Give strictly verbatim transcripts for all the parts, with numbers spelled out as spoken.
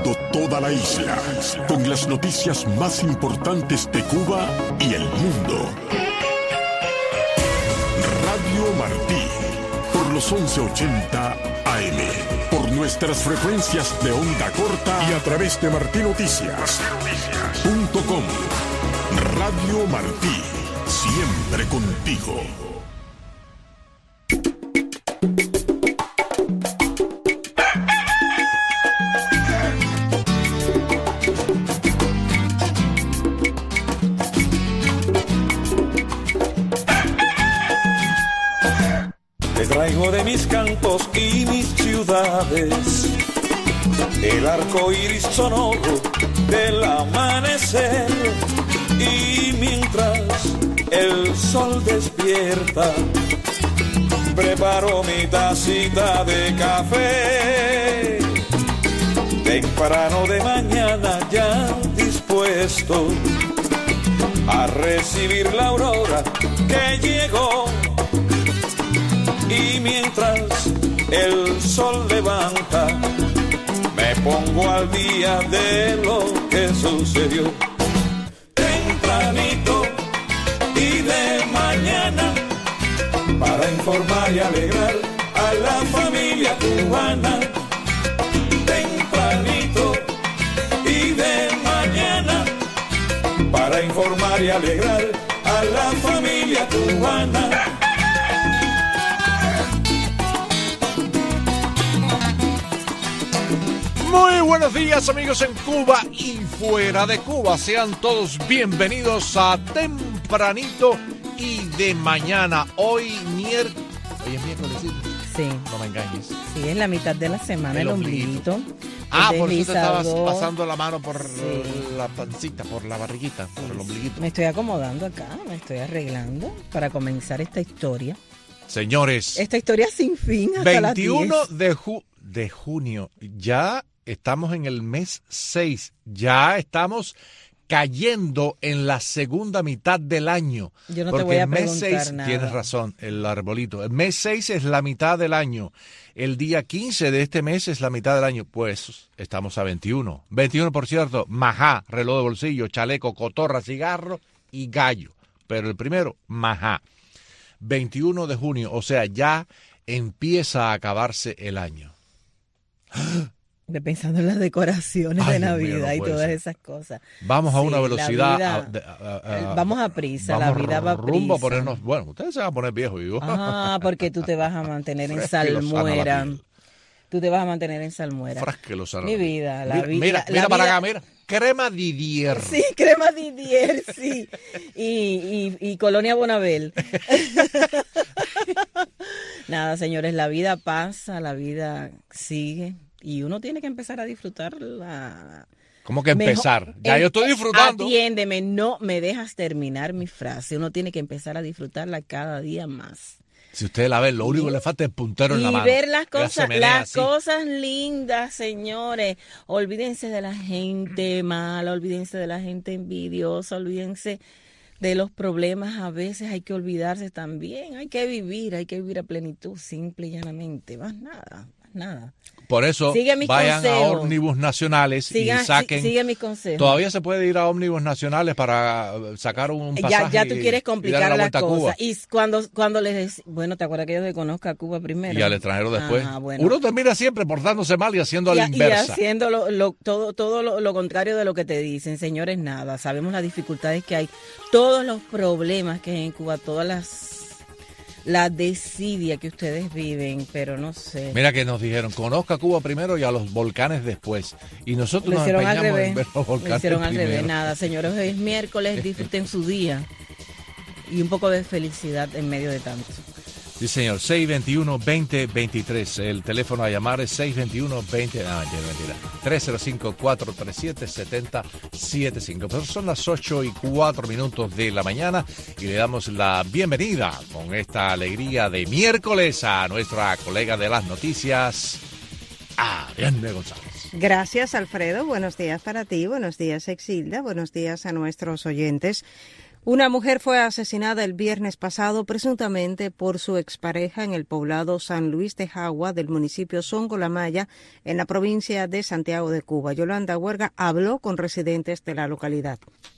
recorriendo toda la isla con las noticias más importantes de Cuba y el mundo. Radio Martí, por los once ochenta A M, por nuestras frecuencias de onda corta y a través de martinoticias punto com. Radio Martí, siempre contigo. Te traigo de mis campos y mis ciudades el arco iris sonoro del amanecer, y mientras el sol despierta preparo mi tacita de café. Temprano de mañana ya dispuesto a recibir la aurora que llegó, y mientras el sol levanta me pongo al día de lo que sucedió. Tempranito y de mañana, para informar y alegrar a la familia cubana. Tempranito y de mañana, para informar y alegrar a la familia cubana. Muy buenos días, amigos en Cuba y fuera de Cuba. Sean todos bienvenidos a Tempranito y de mañana. Hoy miércoles. Hoy es miércoles, ¿sí? Sí. No me engañes. Sí, es la mitad de la semana, el, el ombliguito. ombliguito. Ah, por eso te estabas pasando la mano por sí. la pancita, por la barriguita, por sí, el ombliguito. Me estoy acomodando acá, me estoy arreglando para comenzar esta historia. Señores. Esta historia sin fin hasta veintiuno las diez. de, ju- de junio. Ya estamos en el mes seis. Ya estamos cayendo en la segunda mitad del año. Yo no porque te voy a el mes preguntar seis, nada. Tienes razón, el arbolito. El mes seis es la mitad del año. El día quince de este mes es la mitad del año. Pues estamos a veintiuno. veintiuno, por cierto, majá, reloj de bolsillo, chaleco, cotorra, cigarro y gallo. Pero el primero, majá. veintiuno de junio, o sea, ya empieza a acabarse el año. De pensando en las decoraciones Ay, de Dios mío, Navidad no y puede todas ser. esas cosas. Vamos a Sí, una velocidad. vida, a, a, a, vamos a prisa, vamos la vida va a prisa. Rumbo a ponernos, bueno, ustedes se van a poner viejos, digo. Ah, porque tú te vas a mantener en salmuera. Tú te vas a mantener en salmuera. Frasquelo sana. Mi vida, la mira, vida. Mira, la mira para vida, acá, mira. Crema Didier. Sí, crema Didier, sí. Y, y, y Colonia Bonabel. Nada, señores, la vida pasa, la vida sigue. Y uno tiene que empezar a disfrutarla. ¿Cómo que empezar? Mejor, ya em, yo estoy disfrutando. Atiéndeme, no me dejas terminar mi frase. Uno tiene que empezar a disfrutarla cada día más. Si usted la ve, lo único que le falta es puntero en la mano. Y ver las Ella cosas, menea las así. cosas lindas, señores. Olvídense de la gente mala, olvídense de la gente envidiosa, olvídense de los problemas. A veces hay que olvidarse también. Hay que vivir, hay que vivir a plenitud, simple y llanamente. Más nada, más nada. Por eso vayan consejos. a ómnibus nacionales Siga, y saquen. Sigue mis consejos. Todavía se puede ir a ómnibus nacionales para sacar un pasaje. Ya, ya tú quieres complicar las cosas. Y cuando, cuando les decís, bueno, ¿te acuerdas que yo te conozco a Cuba primero? Y al extranjero después. Ah, bueno. Uno termina siempre portándose mal y haciendo a la y, inversa. Y haciendo lo, lo, todo, todo lo, lo contrario de lo que te dicen. Señores, nada. Sabemos las dificultades que hay, todos los problemas que hay en Cuba, todas las... la desidia que ustedes viven, pero no sé. Mira que nos dijeron, conozca Cuba primero y a los volcanes después. Y nosotros Lo nos hicieron al empeñamos revés. en ver los volcanes Lo hicieron al primero. revés. Nada, señores, hoy es miércoles, disfruten su día. Y un poco de felicidad en medio de tanto. Sí, señor. seis veintiuno, veinte veintitrés. El teléfono a llamar es seis veintiuno, veinte... Ah, ya mentira. tres cero cinco, cuatro tres siete, siete cero siete cinco. Pero son las ocho y cuatro minutos de la mañana y le damos la bienvenida con esta alegría de miércoles a nuestra colega de las noticias, Ariadne González. Gracias, Alfredo. Buenos días para ti. Buenos días, Exilda. Buenos días a nuestros oyentes. Una mujer fue asesinada el viernes pasado presuntamente por su expareja en el poblado San Luis de Jagua del municipio Songolamaya en la provincia de Santiago de Cuba. Yolanda Huerga habló con residentes de la localidad.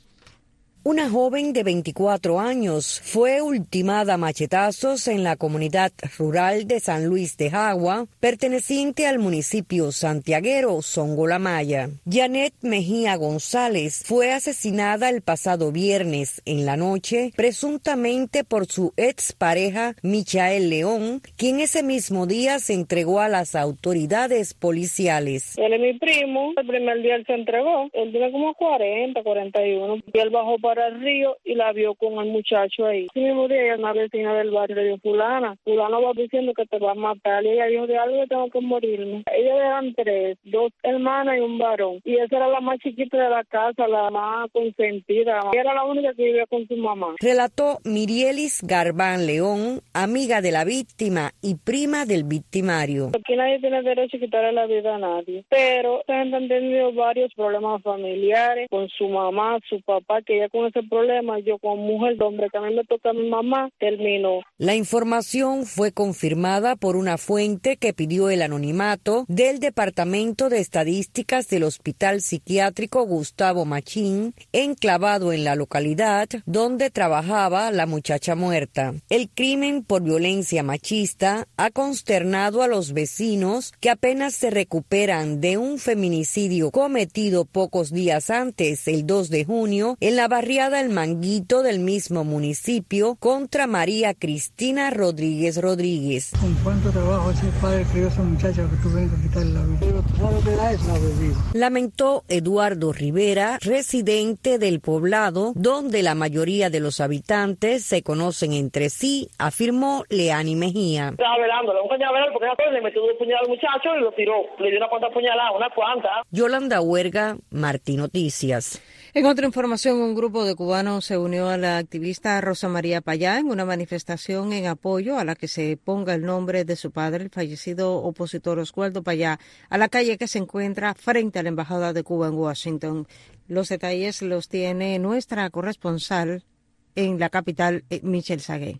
Una joven de veinticuatro años fue ultimada a machetazos en la comunidad rural de San Luis de Jagua, perteneciente al municipio santiaguero Songolamaya. Janet Mejía González fue asesinada el pasado viernes en la noche, presuntamente por su expareja Michael León, quien ese mismo día se entregó a las autoridades policiales. Él es mi primo, el primer día él se entregó, él tiene como cuarenta, cuarenta y uno, y él bajó para para el río y la vio con el muchacho ahí. Ese mismo día ella es una vecina del barrio, le dijo, fulana, fulano va diciendo que te va a matar, y ella dijo, de algo que tengo que morirme. Ellos eran tres, dos hermanas y un varón, y esa era la más chiquita de la casa, la más consentida, era la única que vivía con su mamá. Relató Mirielis Garbán León, amiga de la víctima y prima del victimario. Aquí nadie tiene derecho a quitarle la vida a nadie, pero se han tenido varios problemas familiares con su mamá, su papá, que ella con ese problema, yo como mujer de hombre que a mí me toca a mi mamá, terminó. La información fue confirmada por una fuente que pidió el anonimato del Departamento de Estadísticas del Hospital Psiquiátrico Gustavo Machín, enclavado en la localidad donde trabajaba la muchacha muerta. El crimen por violencia machista ha consternado a los vecinos que apenas se recuperan de un feminicidio cometido pocos días antes, el dos de junio, en la barriada El Manguito del mismo municipio contra María Cristina Rodríguez Rodríguez. ¿Con cuánto trabajo ese padre crió a esa muchacha que tú vengas a quitarle la vida? ¿Sabes lo que da es la bebida? Lamentó Eduardo Rivera, residente del poblado, donde la mayoría de los habitantes se conocen entre sí, afirmó Leani Mejía. Estaba velándole, un cañaveral, porque le metió dos puñaladas al muchacho y lo tiró. Le dio una cuanta puñalada, una cuanta. Yolanda Huerga, Martín Noticias. En otra información, un grupo de cubanos se unió a la activista Rosa María Payá en una manifestación en apoyo a la que se ponga el nombre de su padre, el fallecido opositor Oswaldo Payá, a la calle que se encuentra frente a la Embajada de Cuba en Washington. Los detalles los tiene nuestra corresponsal en la capital, Michelle Sagué.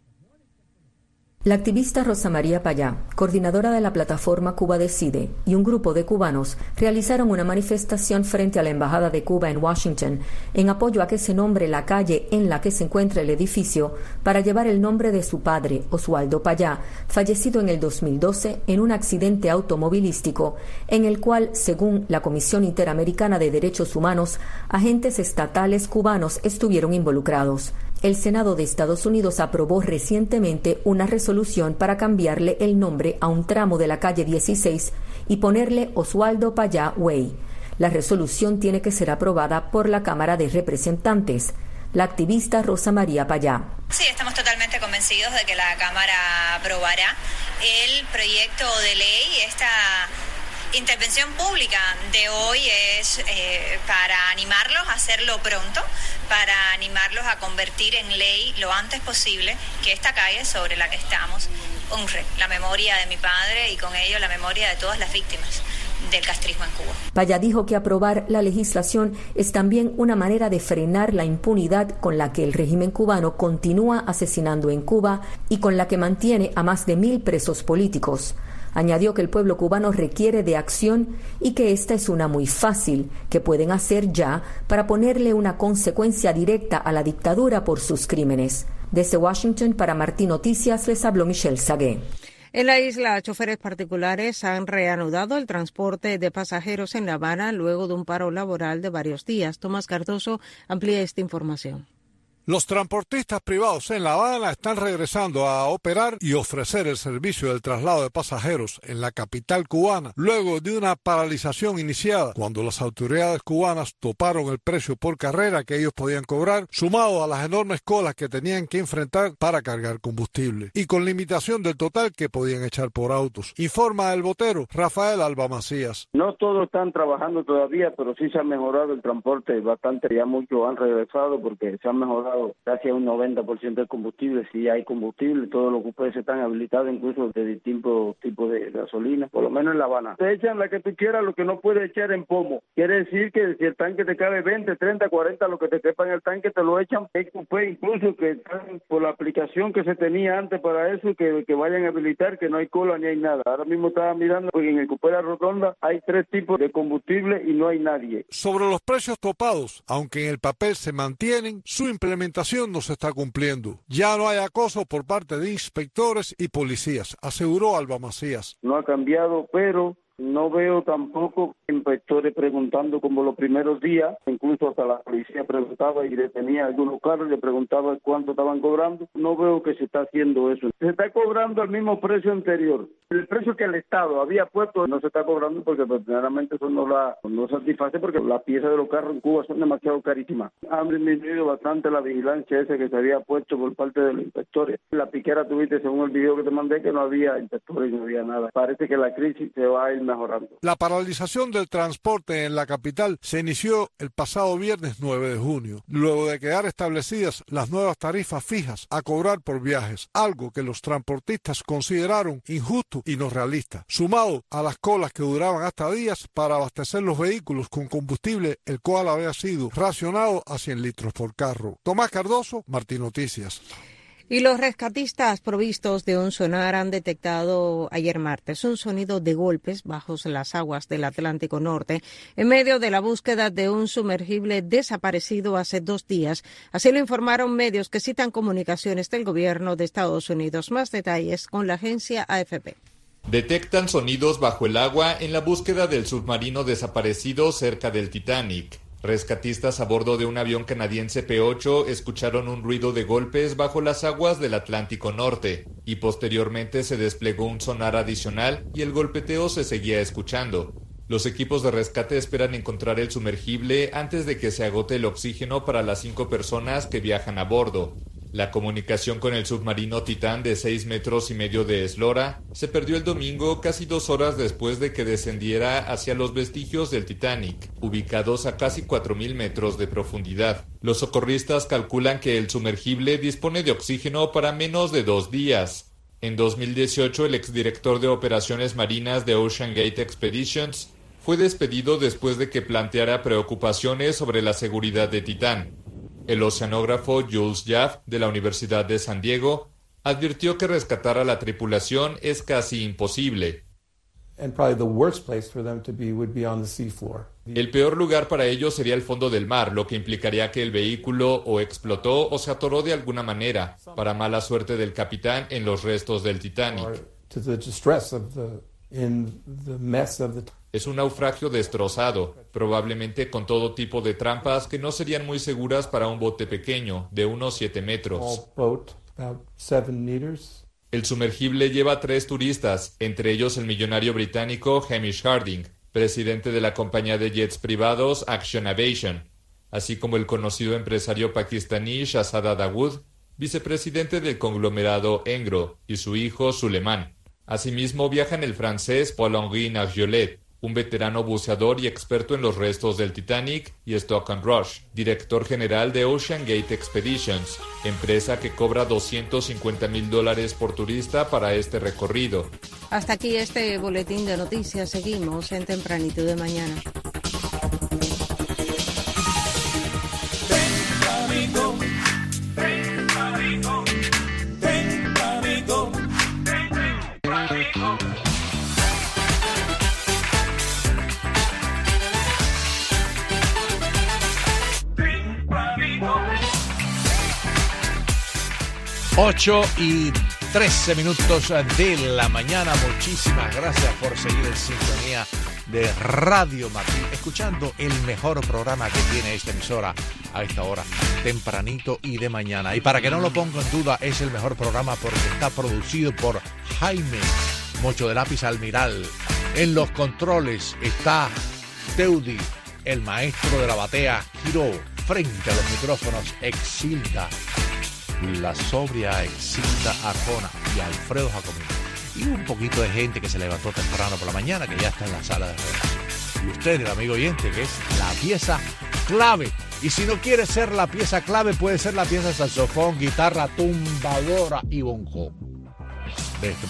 La activista Rosa María Payá, coordinadora de la plataforma Cuba Decide, y un grupo de cubanos realizaron una manifestación frente a la Embajada de Cuba en Washington en apoyo a que se nombre la calle en la que se encuentra el edificio para llevar el nombre de su padre, Oswaldo Payá, fallecido en el dos mil doce en un accidente automovilístico en el cual, según la Comisión Interamericana de Derechos Humanos, agentes estatales cubanos estuvieron involucrados. El Senado de Estados Unidos aprobó recientemente una resolución para cambiarle el nombre a un tramo de la calle dieciséis y ponerle Oswaldo Payá Way. La resolución tiene que ser aprobada por la Cámara de Representantes. La activista Rosa María Payá. Sí, estamos totalmente convencidos de que la Cámara aprobará el proyecto de ley. Esta intervención pública de hoy es eh, para animarlos a hacerlo pronto, para animarlos a convertir en ley lo antes posible que esta calle sobre la que estamos honre la memoria de mi padre y con ello la memoria de todas las víctimas del castrismo en Cuba. Payá dijo que aprobar la legislación es también una manera de frenar la impunidad con la que el régimen cubano continúa asesinando en Cuba y con la que mantiene a más de mil presos políticos. Añadió que el pueblo cubano requiere de acción y que esta es una muy fácil, que pueden hacer ya para ponerle una consecuencia directa a la dictadura por sus crímenes. Desde Washington, para Martín Noticias, les habló Michelle Sagué. En la isla, choferes particulares han reanudado el transporte de pasajeros en La Habana luego de un paro laboral de varios días. Tomás Cardoso amplía esta información. Los transportistas privados en La Habana están regresando a operar y ofrecer el servicio del traslado de pasajeros en la capital cubana luego de una paralización iniciada cuando las autoridades cubanas toparon el precio por carrera que ellos podían cobrar, sumado a las enormes colas que tenían que enfrentar para cargar combustible y con limitación del total que podían echar por autos. Informa el botero Rafael Alba Macías. No todos están trabajando todavía, pero sí se ha mejorado el transporte bastante, ya muchos han regresado porque se han mejorado acabado casi a un noventa por ciento de combustible. Si hay combustible, todos los cupés están habilitados, incluso de distintos tipos de gasolina, por lo menos en La Habana. Te echan la que tú quieras, lo que no puedes echar en pomo. Quiere decir que si el tanque te cabe veinte, treinta, cuarenta, lo que te quepa en el tanque te lo echan. Hay cupés incluso que están por la aplicación que se tenía antes para eso, que, que vayan a habilitar, que no hay cola ni hay nada. Ahora mismo estaba mirando, porque en el cupé de la Rotonda hay tres tipos de combustible y no hay nadie. Sobre los precios topados, aunque en el papel se mantienen, su implementación no se está cumpliendo. Ya no hay acoso por parte de inspectores y policías, aseguró Alba Macías. No ha cambiado, pero no veo tampoco inspectores preguntando como los primeros días, incluso hasta la policía preguntaba y detenía algunos carros y le preguntaba cuánto estaban cobrando. No veo que se está haciendo eso. Se está cobrando al mismo precio anterior. El precio que el Estado había puesto no se está cobrando porque verdaderamente eso no la no satisface, porque las piezas de los carros en Cuba son demasiado carísimas. Han disminuido bastante la vigilancia esa que se había puesto por parte de los inspectores. La piquera tuviste, según el video que te mandé, que no había inspectores, no había nada. Parece que la crisis se va a ir mejorando. La paralización del transporte en la capital se inició el pasado viernes nueve de junio, luego de quedar establecidas las nuevas tarifas fijas a cobrar por viajes, algo que los transportistas consideraron injusto y no realista, sumado a las colas que duraban hasta días para abastecer los vehículos con combustible, el cual había sido racionado a cien litros por carro. Tomás Cardoso, Martín Noticias. Y los rescatistas provistos de un sonar han detectado ayer martes un sonido de golpes bajo las aguas del Atlántico Norte en medio de la búsqueda de un sumergible desaparecido hace dos días. Así lo informaron medios que citan comunicaciones del gobierno de Estados Unidos. Más detalles con la agencia A F P. Detectan sonidos bajo el agua en la búsqueda del submarino desaparecido cerca del Titanic. Rescatistas a bordo de un avión canadiense P ocho escucharon un ruido de golpes bajo las aguas del Atlántico Norte y posteriormente se desplegó un sonar adicional y el golpeteo se seguía escuchando. Los equipos de rescate esperan encontrar el sumergible antes de que se agote el oxígeno para las cinco personas que viajan a bordo. La comunicación con el submarino Titán de seis metros y medio de eslora se perdió el domingo casi dos horas después de que descendiera hacia los vestigios del Titanic, ubicados a casi cuatro mil metros de profundidad. Los socorristas calculan que el sumergible dispone de oxígeno para menos de dos días. En dos mil dieciocho, el exdirector de operaciones marinas de Ocean Gate Expeditions fue despedido después de que planteara preocupaciones sobre la seguridad de Titán. El oceanógrafo Jules Jaff, de la Universidad de San Diego, advirtió que rescatar a la tripulación es casi imposible. El peor lugar para ellos sería el fondo del mar, lo que implicaría que el vehículo o explotó o se atoró de alguna manera, para mala suerte del capitán en los restos del Titanic. Es un naufragio destrozado, probablemente con todo tipo de trampas que no serían muy seguras para un bote pequeño, de unos siete metros. El sumergible lleva tres turistas, entre ellos el millonario británico Hamish Harding, presidente de la compañía de jets privados Action Aviation, así como el conocido empresario pakistaní Shahzada Dawood, vicepresidente del conglomerado Engro, y su hijo Suleiman. Asimismo viajan el francés Paul-Henri Nargeolet, un veterano buceador y experto en los restos del Titanic, y Stockton Rush, director general de Ocean Gate Expeditions, empresa que cobra doscientos cincuenta mil dólares por turista para este recorrido. Hasta aquí este boletín de noticias. Seguimos en Tempranito de Mañana. Tempranito, tempranito, tempranito, tempranito. ocho y trece minutos de la mañana. Muchísimas gracias por seguir en sintonía de Radio Martín, escuchando el mejor programa que tiene esta emisora a esta hora, tempranito y de mañana. Y para que no lo ponga en duda, es el mejor programa porque está producido por Jaime Mocho de Lápiz Almiral. En los controles está Teudi, el maestro de la batea. Giró frente a los micrófonos Exilda, la sobria Exilda Arjona, y Alfredo Jacomino, y un poquito de gente que se levantó temprano por la mañana, que ya está en la sala de redes. Y usted, el amigo oyente, que es la pieza clave Y si no quiere ser la pieza clave, puede ser la pieza de saxofón, guitarra, tumbadora y bongo de este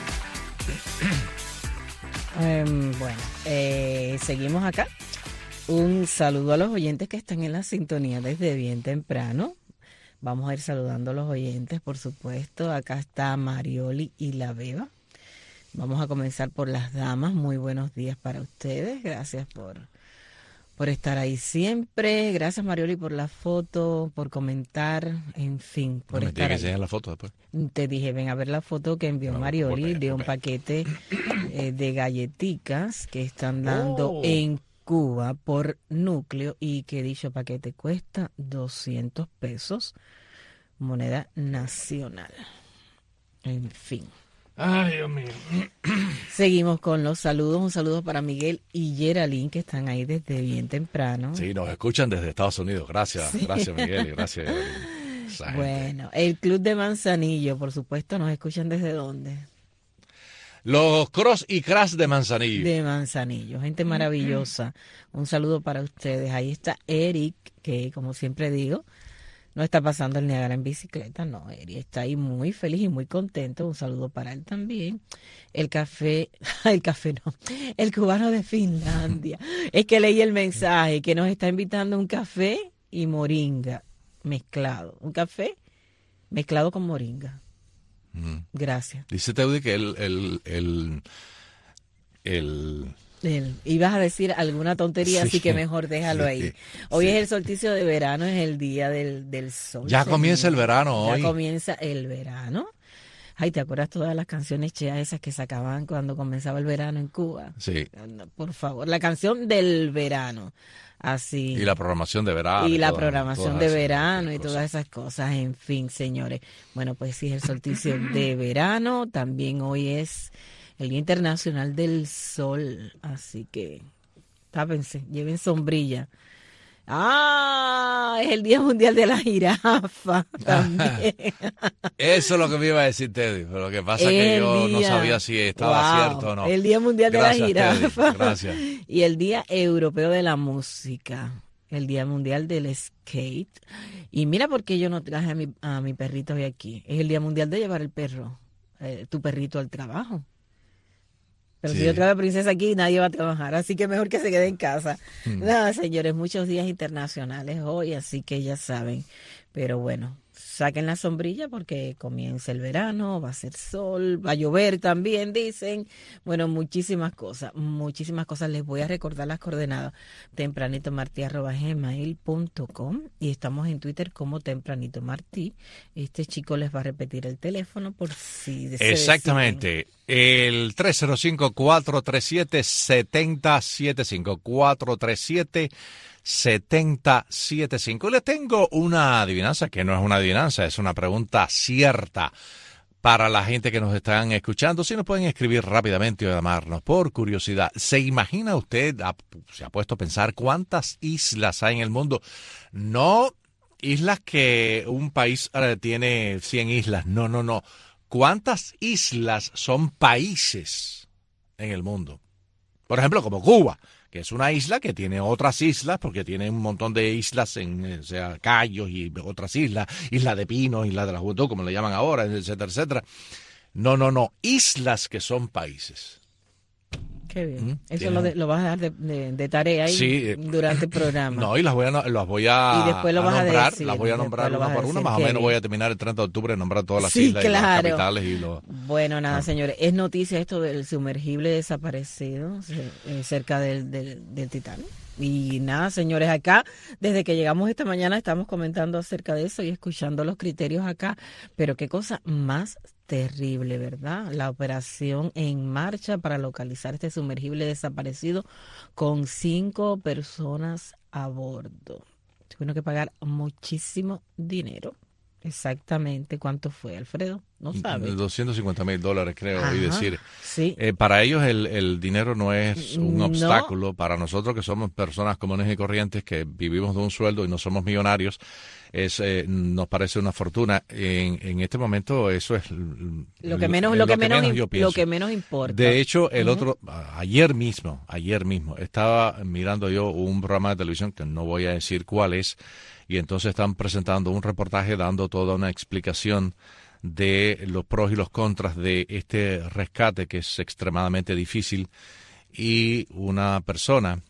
país. Um, bueno, eh, seguimos acá. Un saludo a los oyentes que están en la sintonía desde bien temprano. Vamos a ir saludando a los oyentes, por supuesto. Acá está Marioli y la Beba. Vamos a comenzar por las damas. Muy buenos días para ustedes. Gracias por, por estar ahí siempre. Gracias, Marioli, por la foto, por comentar, en fin, por no me estar que ahí. enseñar la foto después. Te dije, ven a ver la foto que envió No, Marioli volver, de un volver. paquete eh, de galletitas que están dando Oh. en Cuba por núcleo y que dicho paquete cuesta doscientos pesos, moneda nacional. En fin. Ay, Dios mío. Seguimos con los saludos. Un saludo para Miguel y Geraldine, que están ahí desde bien temprano. Sí, nos escuchan desde Estados Unidos. Gracias, Sí. gracias Miguel y gracias. Evelyn. Esa gente. Bueno, el Club de Manzanillo, por supuesto, ¿nos escuchan desde dónde? Los Cross y Crash de Manzanillo. De Manzanillo, gente maravillosa. Un saludo para ustedes. Ahí está Eric, que como siempre digo, no está pasando el Niágara en bicicleta, no, Eric está ahí muy feliz y muy contento. Un saludo para él también. El café, el café no, el cubano de Finlandia. Es que leí el mensaje que nos está invitando a un café y moringa mezclado. Un café mezclado con moringa. Mm. Gracias. Dice Teudi que el, el, el, el El- ibas a decir alguna tontería, Sí. así que mejor déjalo Sí. ahí. Hoy Sí. es el solsticio de verano, es el día del, del sol. Ya señor. comienza el verano Ya hoy. comienza el verano. Ay, ¿te acuerdas todas las canciones cheas esas que sacaban cuando comenzaba el verano en Cuba? Sí. Por favor, la canción del verano. Así. Y la programación de verano. Y la todas- programación todas de esas verano y cosas. todas esas cosas, en fin, señores. Bueno, pues sí, es el solsticio de verano. También hoy es el Día Internacional del Sol. Así que, tápense, lleven sombrilla. Ah, es el Día Mundial de la Jirafa también. Eso es lo que me iba a decir Teddy, pero lo que pasa es que El yo no día- sabía si estaba Wow, cierto o no. El Día Mundial Gracias, de la Teddy, Jirafa. gracias. Y el Día Europeo de la Música. El Día Mundial del Skate. Y mira por qué yo no traje a mi, a mi perrito hoy aquí. Es el Día Mundial de llevar el perro, eh, tu perrito al trabajo. Pero Sí. si yo traigo a Princesa aquí, nadie va a trabajar, así que mejor que se quede en casa. Mm. Nada, señores, muchos días internacionales hoy, así que ya saben. Pero bueno, saquen la sombrilla porque comienza el verano, va a ser sol, va a llover también, dicen. Bueno, muchísimas cosas, muchísimas cosas. Les voy a recordar las coordenadas. tempranito martí arroba gmail punto com y estamos en Twitter como Tempranito Martí. Este chico les va a repetir el teléfono por si se Exactamente. El tres cero cinco, cuatro tres siete, siete cero siete cinco. cuatro tres siete, siete cero siete cinco. Les tengo una adivinanza que no es una adivinanza, es una pregunta cierta para la gente que nos están escuchando. Si nos pueden escribir rápidamente o llamarnos por curiosidad. ¿Se imagina usted, ha- se ha puesto a pensar cuántas islas hay en el mundo? No islas que un país eh, tiene cien islas, no, no, no. ¿Cuántas islas son países en el mundo? Por ejemplo, como Cuba, que es una isla que tiene otras islas, porque tiene un montón de islas, en, eh, o sea, Cayos y otras islas, Isla de Pinos, Isla de la Juventud, como le llaman ahora, etcétera, etcétera. No, no, no, islas que son países. Qué bien. Mm, Eso tiene lo, un- de- lo vas a dar de, de- de tarea ahí Sí, eh, durante el programa. No, y las voy a, las voy a, Y después lo a vas a nombrar, decir, las voy a después nombrar lo una vas a por una, decir, más o qué menos bien. voy a terminar el treinta de octubre de nombrar todas las Sí, islas y claro. las capitales y los... Bueno, nada, Ah. señores, es noticia esto del sumergible desaparecido ce- eh, cerca del, del, del Titanic. Y nada, señores, acá, desde que llegamos esta mañana, estamos comentando acerca de eso y escuchando los criterios acá. Pero qué cosa más terrible, ¿verdad? La operación en marcha para localizar este sumergible desaparecido con cinco personas a bordo. Tuvieron que pagar muchísimo dinero. Exactamente, ¿cuánto fue, Alfredo? no sabe. doscientos cincuenta mil dólares, creo, Ajá, y decir. Sí. Eh, para ellos el, el dinero no es un No. obstáculo. Para nosotros que somos personas comunes y corrientes, que vivimos de un sueldo y no somos millonarios, es eh, nos parece una fortuna. En, en este momento eso es Lo que menos, lo, lo que menos, yo im- pienso. lo que menos importa. De hecho, el Ujú. otro, ayer mismo, ayer mismo, estaba mirando yo un programa de televisión que no voy a decir cuál es, y entonces están presentando un reportaje dando toda una explicación de los pros y los contras de este rescate, que es extremadamente difícil, y una persona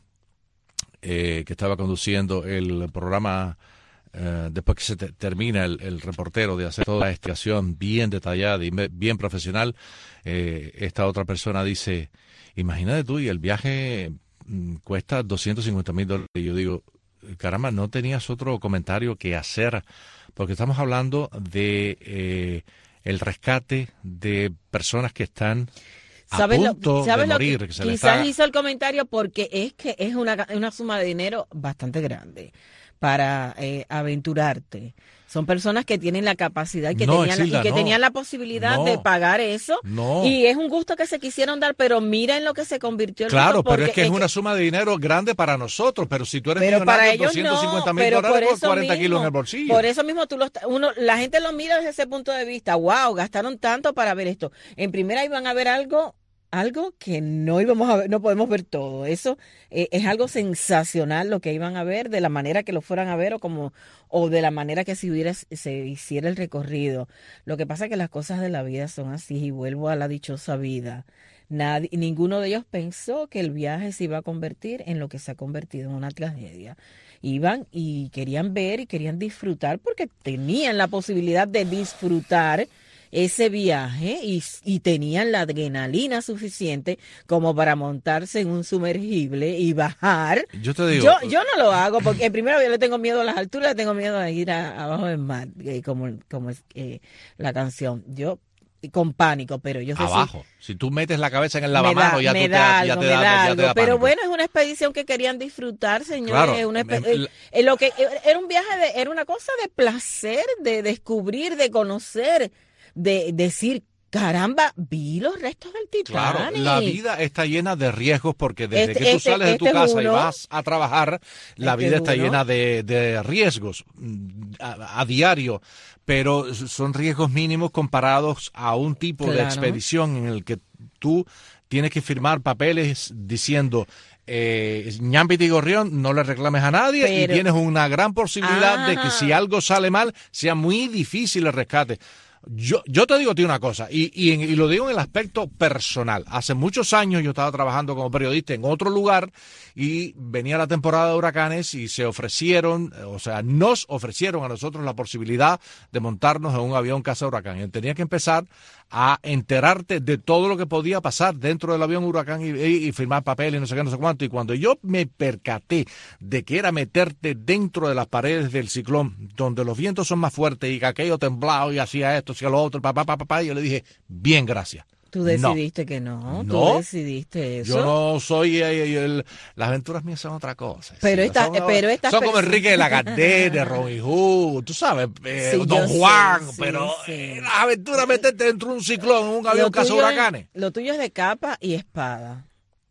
eh, que estaba conduciendo el programa, eh, después que se te- termina el, el reportero de hacer toda la explicación bien detallada y me- bien profesional, eh, esta otra persona dice, imagínate tú, y el viaje mm, cuesta doscientos cincuenta mil dólares. Y yo digo, caramba, ¿no tenías otro comentario que hacer? Porque estamos hablando de eh, el rescate de personas que están a ¿Sabes lo- punto sabes de lo morir. que- que se les quizás está- hizo el comentario porque es que es una, una suma de dinero bastante grande para eh, aventurarte. Son personas que tienen la capacidad y que, No, tenían, la- Exilda, y que no. tenían la posibilidad No. de pagar eso. No. Y es un gusto que se quisieron dar, pero mira en lo que se convirtió el Claro, gusto, pero es porque que es una suma de dinero grande para nosotros, pero si tú eres Pero para millonario, ellos doscientos cincuenta no, mil pero por dólares por eso cuarenta mismo, kilos en el bolsillo. Por eso mismo tú lo está- uno, la gente lo mira desde ese punto de vista. Wow, gastaron tanto para ver esto. En primera iban a ver algo, algo que no íbamos a ver, no podemos ver todo. Eso eh, es algo sensacional lo que iban a ver, de la manera que lo fueran a ver o como o de la manera que se hubiera se hiciera el recorrido. Lo que pasa es que las cosas de la vida son así, y vuelvo a la dichosa vida. Nadie, ninguno de ellos pensó que el viaje se iba a convertir en lo que se ha convertido en una tragedia. Iban y querían ver y querían disfrutar porque tenían la posibilidad de disfrutar ese viaje y, y tenían la adrenalina suficiente como para montarse en un sumergible y bajar. Yo te digo, Yo, yo no lo hago porque eh, primero yo le tengo miedo a las alturas, le tengo miedo a ir a- abajo del mar, eh, como, como es eh, la canción. Yo con pánico, pero yo sé si- abajo. Si tú metes la cabeza en el me lavamano, da- ya, me tú te, da ya algo, te me da, da ya algo. te da Pero pánico. bueno, es una expedición que querían disfrutar, señores. Claro, Es una espe- me- el- el- lo que era un viaje de, era una cosa de placer, de descubrir, de conocer, de decir, caramba, vi los restos del Titanic. Claro, la vida está llena de riesgos porque desde Este- que tú este- sales de tu este es casa y uno. vas a trabajar, la Este vida es está uno. llena de, de riesgos mm, a, a diario, pero son riesgos mínimos comparados a un tipo de Claro. expedición en el que tú tienes que firmar papeles diciendo eh, ñampiti y gorrión, no le reclames a nadie, Pero- y tienes una gran posibilidad de que Ajá. si algo sale mal sea muy difícil el rescate. Yo, yo te digo a ti una cosa, y, y, en- y lo digo en el aspecto personal. Hace muchos años yo estaba trabajando como periodista en otro lugar y venía la temporada de huracanes y se ofrecieron, eh, o sea, nos ofrecieron a nosotros la posibilidad de montarnos en un avión caza huracán. Y tenía que empezar a enterarte de todo lo que podía pasar dentro del avión huracán y, y- y firmar papeles y no sé qué, no sé cuánto. Y cuando yo me percaté de que era meterte dentro de las paredes del ciclón, donde los vientos son más fuertes y que aquello temblaba y hacía esto, hacía lo otro, papá, papá, papá, yo le dije, bien, gracias. Tú No. decidiste que no, No. tú decidiste eso. Yo no soy eh, eh, el- las aventuras mías son otra cosa. Pero sí, esta- son, pero estas son como personas- Enrique de la Gardé, Robin Hood, tú sabes, eh, Sí, Don yo sé, Juan, sí, pero sí. eh, las aventuras meterte dentro de un ciclón, en un avión Lo caza tuyo es- huracanes. Lo tuyo es de capa y espada.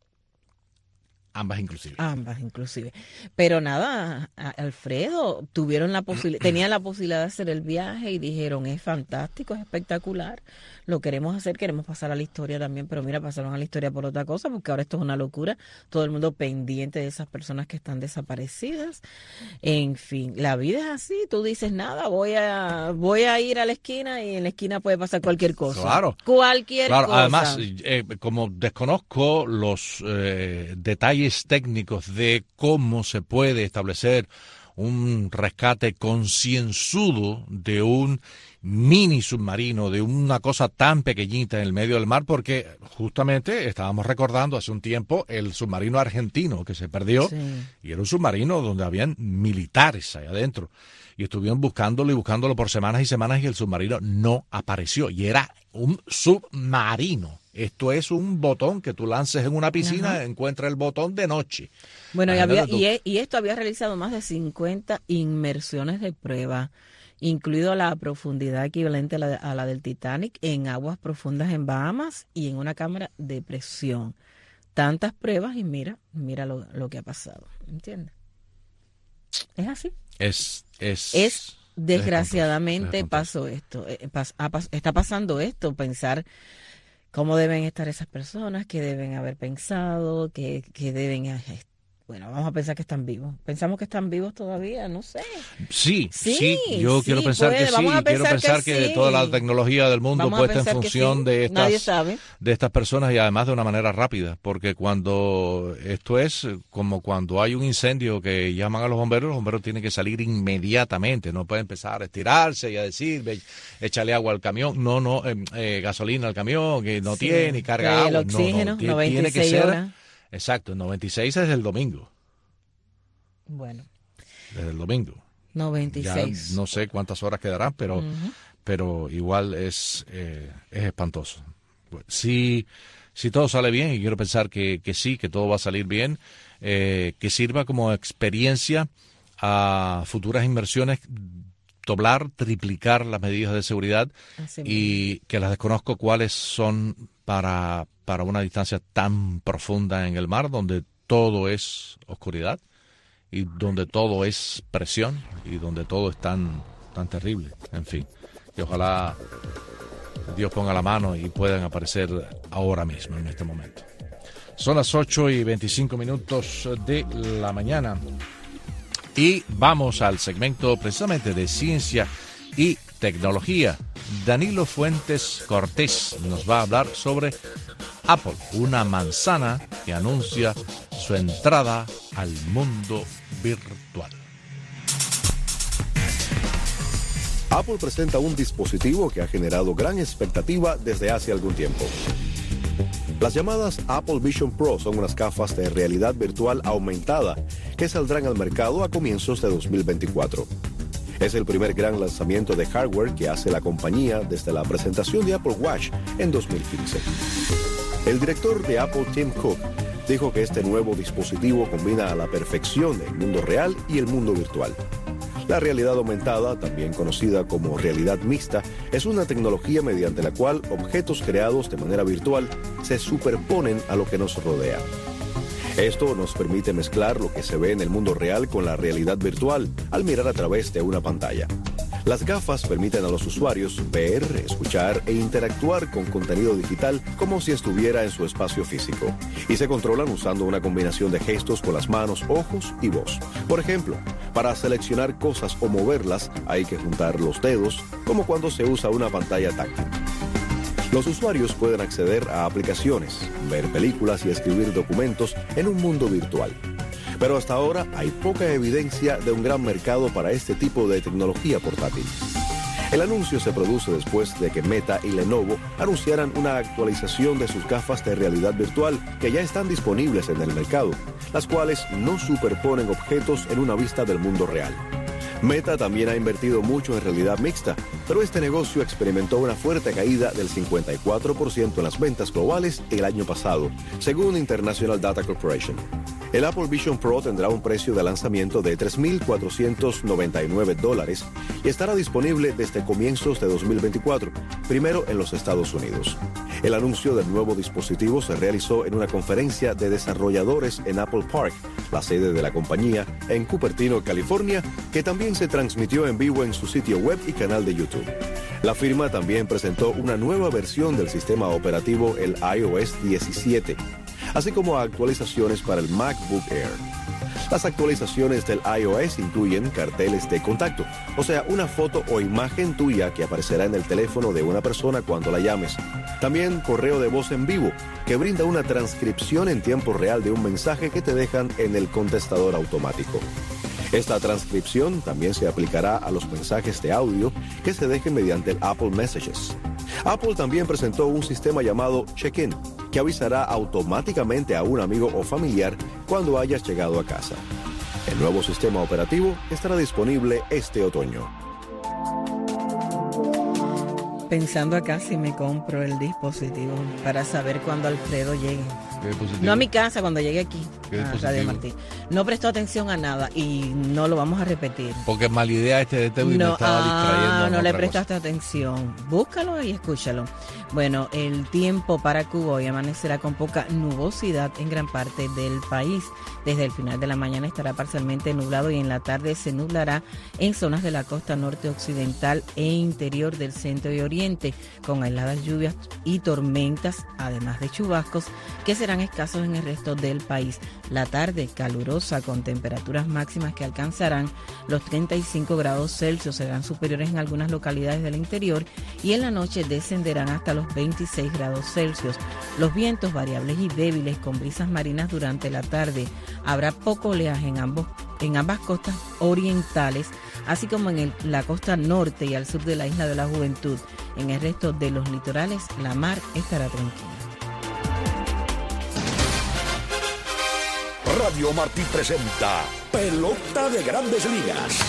Ambas inclusive. Ambas, inclusive. Pero nada, a- Alfredo, tuvieron la posibilidad, tenían la posibilidad de hacer el viaje y dijeron, es fantástico, es espectacular, lo queremos hacer, queremos pasar a la historia también, pero mira, pasaron a la historia por otra cosa, porque ahora esto es una locura, todo el mundo pendiente de esas personas que están desaparecidas. En fin, la vida es así, tú dices, nada, voy a voy a ir a la esquina y en la esquina puede pasar cualquier cosa. Claro. Cualquier Claro, cosa. además, eh, como desconozco los eh, detalles técnicos de cómo se puede establecer un rescate concienzudo de un mini submarino, de una cosa tan pequeñita en el medio del mar, porque justamente estábamos recordando hace un tiempo el submarino argentino que se perdió, Sí. y era un submarino donde habían militares ahí adentro, y estuvieron buscándolo y buscándolo por semanas y semanas y el submarino no apareció, y era un submarino. Esto es un botón que tú lances en una piscina, Ajá. encuentra el botón de noche. Bueno, y, había, Imagínate tú. y, e- y esto había realizado más de cincuenta inmersiones de prueba. incluido la profundidad equivalente a la, a la del Titanic en aguas profundas en Bahamas y en una cámara de presión. Tantas pruebas y mira, mira lo, lo que ha pasado, ¿entiendes? Es así. Es, es, es desgraciadamente es pasó esto, eh, pas, ha, pas, está pasando esto, pensar cómo deben estar esas personas, qué deben haber pensado, qué, qué deben... Bueno, vamos a pensar que están vivos. Pensamos que están vivos todavía, no sé. Sí, sí, sí yo sí, quiero pensar puede. que sí. Vamos a Quiero pensar pensar que, que, sí. toda la tecnología del mundo Vamos puesta en función sí. de estas de estas personas y además de una manera rápida, porque cuando esto es como cuando hay un incendio que llaman a los bomberos, los bomberos tienen que salir inmediatamente, no pueden empezar a estirarse y a decir, échale agua al camión, no, no, eh, eh, gasolina al camión, que no sí. tiene, y carga el agua. Oxígeno, no, no, noventa y seis tiene que ser, horas. Exacto, el noventa y seis es el domingo. Bueno. Desde el domingo. noventa y seis. Ya no sé cuántas horas quedarán, pero, uh-huh. pero igual es, eh, es espantoso. Si, si todo sale bien, y quiero pensar que, que sí, que todo va a salir bien, eh, que sirva como experiencia a futuras inversiones, doblar, triplicar las medidas de seguridad Así y mismo. Que las desconozco cuáles son para, para una distancia tan profunda en el mar, donde todo es oscuridad y donde todo es presión y donde todo es tan, tan terrible. En fin, que ojalá Dios ponga la mano y puedan aparecer ahora mismo, en este momento. Son las ocho y veinticinco minutos de la mañana y vamos al segmento precisamente de ciencia y tecnología. Danilo Fuentes Cortés nos va a hablar sobre Apple, una manzana que anuncia su entrada al mundo virtual. Apple presenta un dispositivo que ha generado gran expectativa desde hace algún tiempo. Las llamadas Apple Vision Pro son unas gafas de realidad virtual aumentada que saldrán al mercado a comienzos de dos mil veinticuatro. Es el primer gran lanzamiento de hardware que hace la compañía desde la presentación de Apple Watch en dos mil quince. El director de Apple, Tim Cook, dijo que este nuevo dispositivo combina a la perfección el mundo real y el mundo virtual. La realidad aumentada, también conocida como realidad mixta, es una tecnología mediante la cual objetos creados de manera virtual se superponen a lo que nos rodea. Esto nos permite mezclar lo que se ve en el mundo real con la realidad virtual al mirar a través de una pantalla. Las gafas permiten a los usuarios ver, escuchar e interactuar con contenido digital como si estuviera en su espacio físico. Y se controlan usando una combinación de gestos con las manos, ojos y voz. Por ejemplo, para seleccionar cosas o moverlas hay que juntar los dedos, como cuando se usa una pantalla táctil. Los usuarios pueden acceder a aplicaciones, ver películas y escribir documentos en un mundo virtual. Pero hasta ahora hay poca evidencia de un gran mercado para este tipo de tecnología portátil. El anuncio se produce después de que Meta y Lenovo anunciaran una actualización de sus gafas de realidad virtual que ya están disponibles en el mercado, las cuales no superponen objetos en una vista del mundo real. Meta también ha invertido mucho en realidad mixta, pero este negocio experimentó una fuerte caída del cincuenta y cuatro por ciento en las ventas globales el año pasado, según International Data Corporation. El Apple Vision Pro tendrá un precio de lanzamiento de tres mil cuatrocientos noventa y nueve dólares y estará disponible desde comienzos de dos mil veinticuatro, primero en los Estados Unidos. El anuncio del nuevo dispositivo se realizó en una conferencia de desarrolladores en Apple Park, la sede de la compañía, en Cupertino, California, que también se transmitió en vivo en su sitio web y canal de YouTube. La firma también presentó una nueva versión del sistema operativo, el iOS diecisiete, así como actualizaciones para el MacBook Air. Las actualizaciones del iOS incluyen carteles de contacto, o sea, una foto o imagen tuya que aparecerá en el teléfono de una persona cuando la llames. También correo de voz en vivo, que brinda una transcripción en tiempo real de un mensaje que te dejan en el contestador automático. Esta transcripción también se aplicará a los mensajes de audio que se dejen mediante el Apple Messages. Apple también presentó un sistema llamado Check-in, que avisará automáticamente a un amigo o familiar cuando hayas llegado a casa. El nuevo sistema operativo estará disponible este otoño. Pensando acá si me compro el dispositivo para saber cuándo Alfredo llegue. ¿Qué positivo? No a mi casa cuando llegué aquí, ¿Qué a positivo? Radio Martín. No prestó atención a nada y no lo vamos a repetir. Porque mala idea este de Teo y me No, estaba distrayendo. ah, en no le otra prestaste atención. Búscalo y escúchalo. Bueno, el tiempo para Cuba hoy amanecerá con poca nubosidad en gran parte del país. Desde el final de la mañana estará parcialmente nublado y en la tarde se nublará en zonas de la costa norte occidental e interior del centro y oriente, con aisladas lluvias y tormentas, además de chubascos, que serán escasos en el resto del país. La tarde calurosa con temperaturas máximas que alcanzarán los treinta y cinco grados Celsius, serán superiores en algunas localidades del interior y en la noche descenderán hasta los veintiséis grados Celsius. Los vientos variables y débiles con brisas marinas durante la tarde. Habrá poco oleaje en ambos en ambas costas orientales, así como en el, la costa norte y al sur de la Isla de la Juventud. En el resto de los litorales, la mar estará tranquila. Radio Martí presenta Pelota de Grandes Ligas.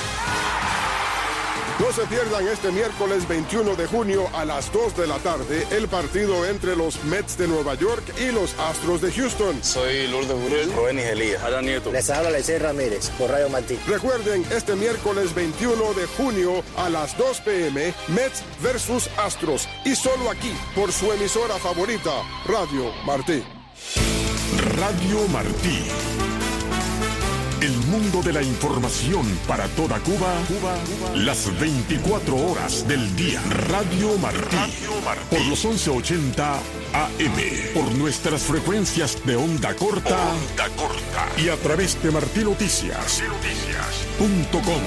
No se pierdan este miércoles veintiuno de junio a las dos de la tarde el partido entre los Mets de Nueva York y los Astros de Houston. Soy Lourdes Burel, Jovenis Elías, Adán Nieto. Les habla Lecey Ramírez por Radio Martí. Recuerden, este miércoles veintiuno de junio a las dos pm, Mets versus Astros. Y solo aquí, por su emisora favorita, Radio Martí. Radio Martí. El mundo de la información para toda Cuba, Cuba, Cuba. Las veinticuatro horas del día. Radio Martí. Radio Martí. Por los once ochenta A M. Por nuestras frecuencias de onda corta. Onda corta. Y a través de Martí Noticias. Noticias. Punto com.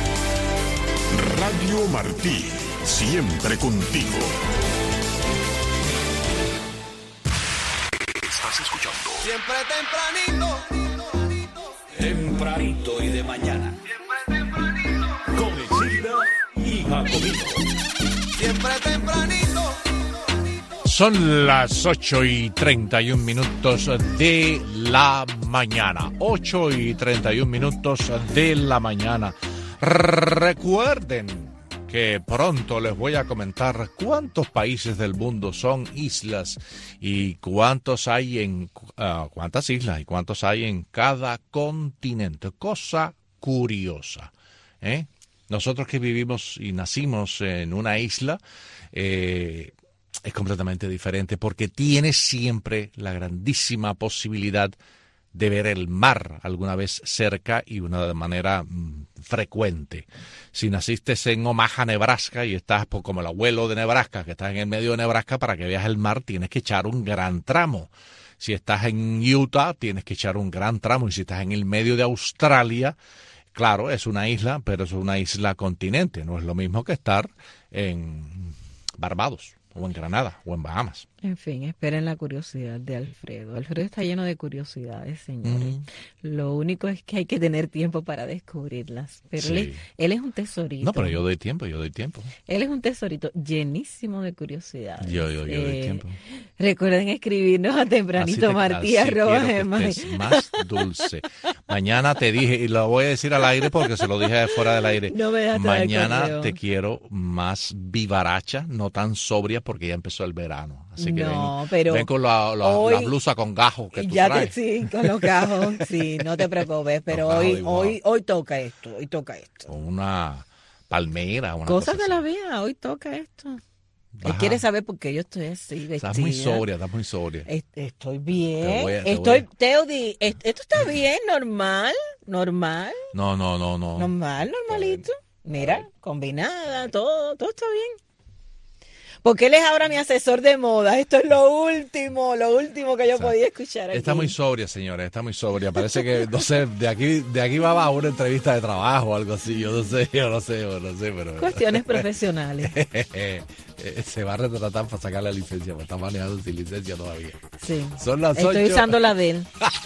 Radio Martí. Siempre contigo. Estás escuchando. Siempre tempranito. Tempranito y de mañana. Con Isidra y Jacobino. Siempre tempranito. Son las ocho y treinta y un minutos de la mañana. ocho y treinta y un minutos de la mañana. Recuerden que pronto les voy a comentar cuántos países del mundo son islas y cuántos hay en uh, cuántas islas y cuántos hay en cada continente. Cosa curiosa, ¿eh? Nosotros que vivimos y nacimos en una isla, eh, es completamente diferente porque tiene siempre la grandísima posibilidad de ver el mar alguna vez cerca y una de manera mm, frecuente. Si naciste en Omaha, Nebraska, y estás pues, como el abuelo de Nebraska, que estás en el medio de Nebraska, para que veas el mar tienes que echar un gran tramo. Si estás en Utah, tienes que echar un gran tramo. Y si estás en el medio de Australia, claro, es una isla, pero es una isla continente. No es lo mismo que estar en Barbados, o en Granada, o en Bahamas. En fin, esperen la curiosidad de Alfredo. Alfredo está lleno de curiosidades, señores. Mm. Lo único es que hay que tener tiempo para descubrirlas. Pero sí. él, él es un tesorito. No, pero yo doy tiempo, yo doy tiempo. Él es un tesorito llenísimo de curiosidades. Yo, yo, yo eh, doy tiempo. Recuerden escribirnos a tempranito martí arroba gmail. Más dulce. Mañana te dije, y lo voy a decir al aire porque se lo dije fuera del aire. No me dejaste Mañana te quiero más vivaracha, no tan sobria porque ya empezó el verano. Así que no, ven, pero ven con la, la, hoy, la blusa con gajos que tú ya traes. Te, sí, con los gajos, sí, no te preocupes, pero hoy, hoy, hoy toca esto, hoy toca esto. Con una palmera, una Cosas cosa de así. la vida, hoy toca esto. Él quiere saber por qué yo estoy así vestida. Estás muy sobria, estás muy sobria. Estoy bien. Te voy a, te estoy, voy a... Teodi, esto está bien, normal, normal. No, no, no, no. Normal, normalito. Mira, combinada, todo, todo está bien. Porque él es ahora mi asesor de moda. Esto es lo último, lo último que yo o sea, podía escuchar aquí. Está muy sobria, señores, está muy sobria. Parece que, no sé, de aquí de aquí va a una entrevista de trabajo o algo así. Yo no sé, yo no sé, yo no sé, pero... Cuestiones profesionales. Se va a retratar para sacar la licencia, porque está manejando sin licencia todavía. Sí. Son las Estoy ocho. usando la de él.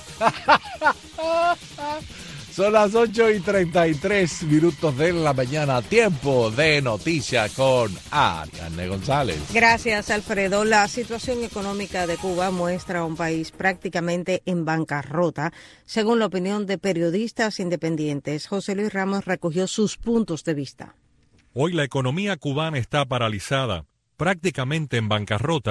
Son las ocho y treinta y tres minutos de la mañana. Tiempo de noticias con Ariadne González. Gracias, Alfredo. La situación económica de Cuba muestra a un país prácticamente en bancarrota, según la opinión de periodistas independientes. José Luis Ramos recogió sus puntos de vista. Hoy la economía cubana está paralizada, prácticamente en bancarrota,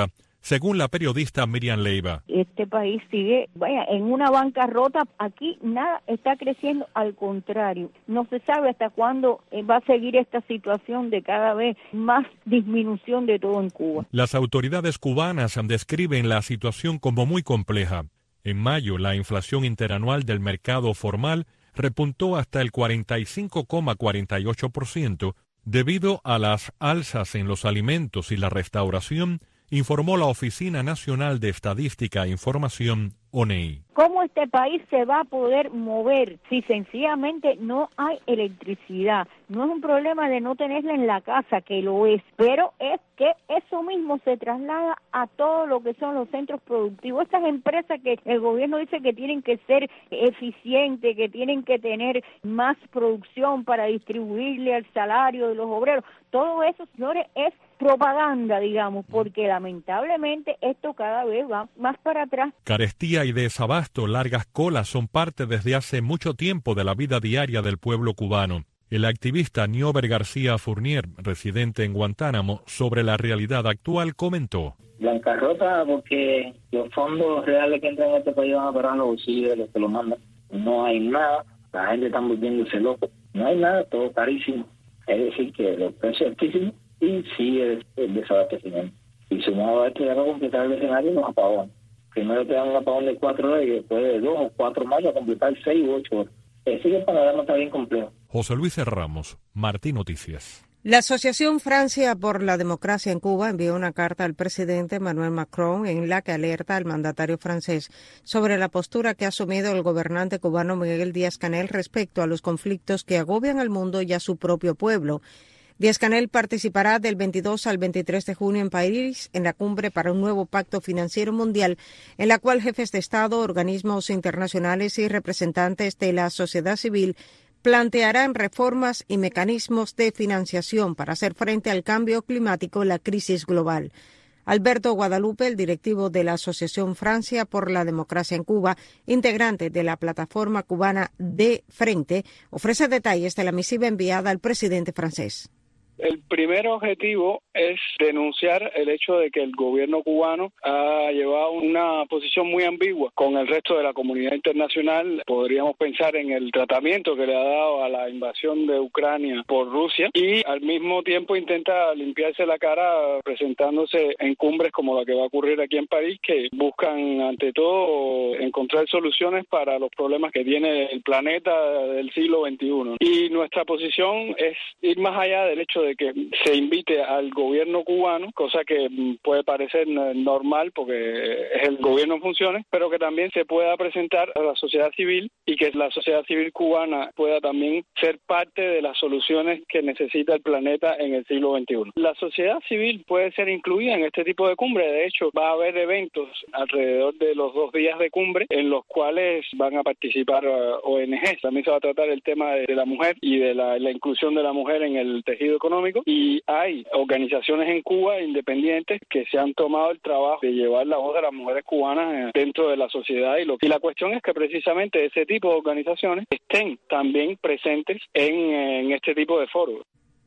según la periodista Miriam Leiva. Este país sigue, vaya, en una bancarrota. Aquí nada está creciendo, al contrario. No se sabe hasta cuándo va a seguir esta situación de cada vez más disminución de todo en Cuba. Las autoridades cubanas describen la situación como muy compleja. En mayo, la inflación interanual del mercado formal repuntó hasta el cuarenta y cinco coma cuarenta y ocho por ciento debido a las alzas en los alimentos y la restauración, informó la Oficina Nacional de Estadística e Información, O N E I. ¿Cómo este país se va a poder mover si sencillamente no hay electricidad? No es un problema de no tenerla en la casa, que lo es, pero es que eso mismo se traslada a todo lo que son los centros productivos. Estas empresas que el gobierno dice que tienen que ser eficientes, que tienen que tener más producción para distribuirle al salario de los obreros, todo eso, señores, es propaganda, digamos, porque lamentablemente esto cada vez va más para atrás. Carestía y desabasto, largas colas son parte desde hace mucho tiempo de la vida diaria del pueblo cubano. El activista Niober García Fournier, residente en Guantánamo, sobre la realidad actual, comentó. Bancarrota porque los fondos reales que entran en este país van a parar los bolsillos de los que lo mandan. No hay nada, la gente está volviéndose loco. No hay nada, todo carísimo. Es decir, que los precios altísimos y sigue el desabastecimiento. Y sumado a esto, ya para completar el escenario, los apagones. Primero te dan un apagón de cuatro horas y después de dos o cuatro más a completar seis u ocho horas. Es decir, que el panorama está bien complejo. José Luis Ramos, Martín Noticias. La Asociación Francia por la Democracia en Cuba envió una carta al presidente Emmanuel Macron en la que alerta al mandatario francés sobre la postura que ha asumido el gobernante cubano Miguel Díaz-Canel respecto a los conflictos que agobian al mundo y a su propio pueblo. Díaz-Canel participará del veintidós al veintitrés de junio en París en la cumbre para un nuevo pacto financiero mundial, en la cual jefes de Estado, organismos internacionales y representantes de la sociedad civil plantearán reformas y mecanismos de financiación para hacer frente al cambio climático y la crisis global. Alberto Guadalupe, el directivo de la Asociación Francia por la Democracia en Cuba, integrante de la plataforma cubana De Frente, ofrece detalles de la misiva enviada al presidente francés. El primer objetivo es denunciar el hecho de que el gobierno cubano ha llevado una posición muy ambigua con el resto de la comunidad internacional. Podríamos pensar en el tratamiento que le ha dado a la invasión de Ucrania por Rusia y al mismo tiempo intenta limpiarse la cara presentándose en cumbres como la que va a ocurrir aquí en París, que buscan ante todo encontrar soluciones para los problemas que tiene el planeta del siglo veintiuno. Y nuestra posición es ir más allá del hecho de que se invite al gobierno cubano, cosa que puede parecer normal porque es el gobierno en funciones, pero que también se pueda presentar a la sociedad civil y que la sociedad civil cubana pueda también ser parte de las soluciones que necesita el planeta en el siglo veintiuno. La sociedad civil puede ser incluida en este tipo de cumbre. De hecho, va a haber eventos alrededor de los dos días de cumbre en los cuales van a participar O N Ges. También se va a tratar el tema de la mujer y de la, la inclusión de la mujer en el tejido económico. Y hay organizaciones en Cuba independientes que se han tomado el trabajo de llevar la voz de las mujeres cubanas dentro de la sociedad y, lo, y la cuestión es que precisamente ese tipo de organizaciones estén también presentes en, en este tipo de foros.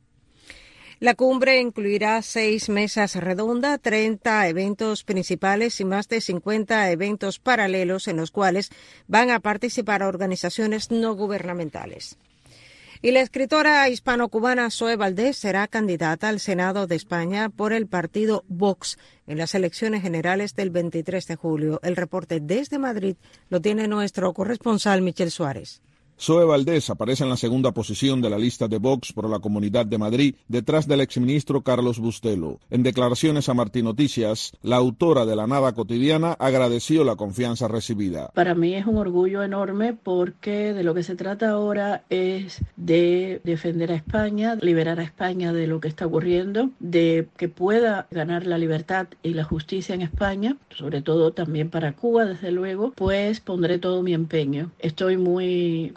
La cumbre incluirá seis mesas redondas, treinta eventos principales y más de cincuenta eventos paralelos en los cuales van a participar organizaciones no gubernamentales. Y la escritora hispano-cubana Zoe Valdés será candidata al Senado de España por el partido Vox en las elecciones generales del veintitrés de julio. El reporte desde Madrid lo tiene nuestro corresponsal Michel Suárez. Zoe Valdés aparece en la segunda posición de la lista de Vox por la Comunidad de Madrid, detrás del exministro Carlos Bustelo. En declaraciones a Martín Noticias, la autora de La Nada Cotidiana agradeció la confianza recibida. Para mí es un orgullo enorme porque de lo que se trata ahora es de defender a España, liberar a España de lo que está ocurriendo, de que pueda ganar la libertad y la justicia en España, sobre todo también para Cuba, desde luego, pues pondré todo mi empeño. Estoy muy contenta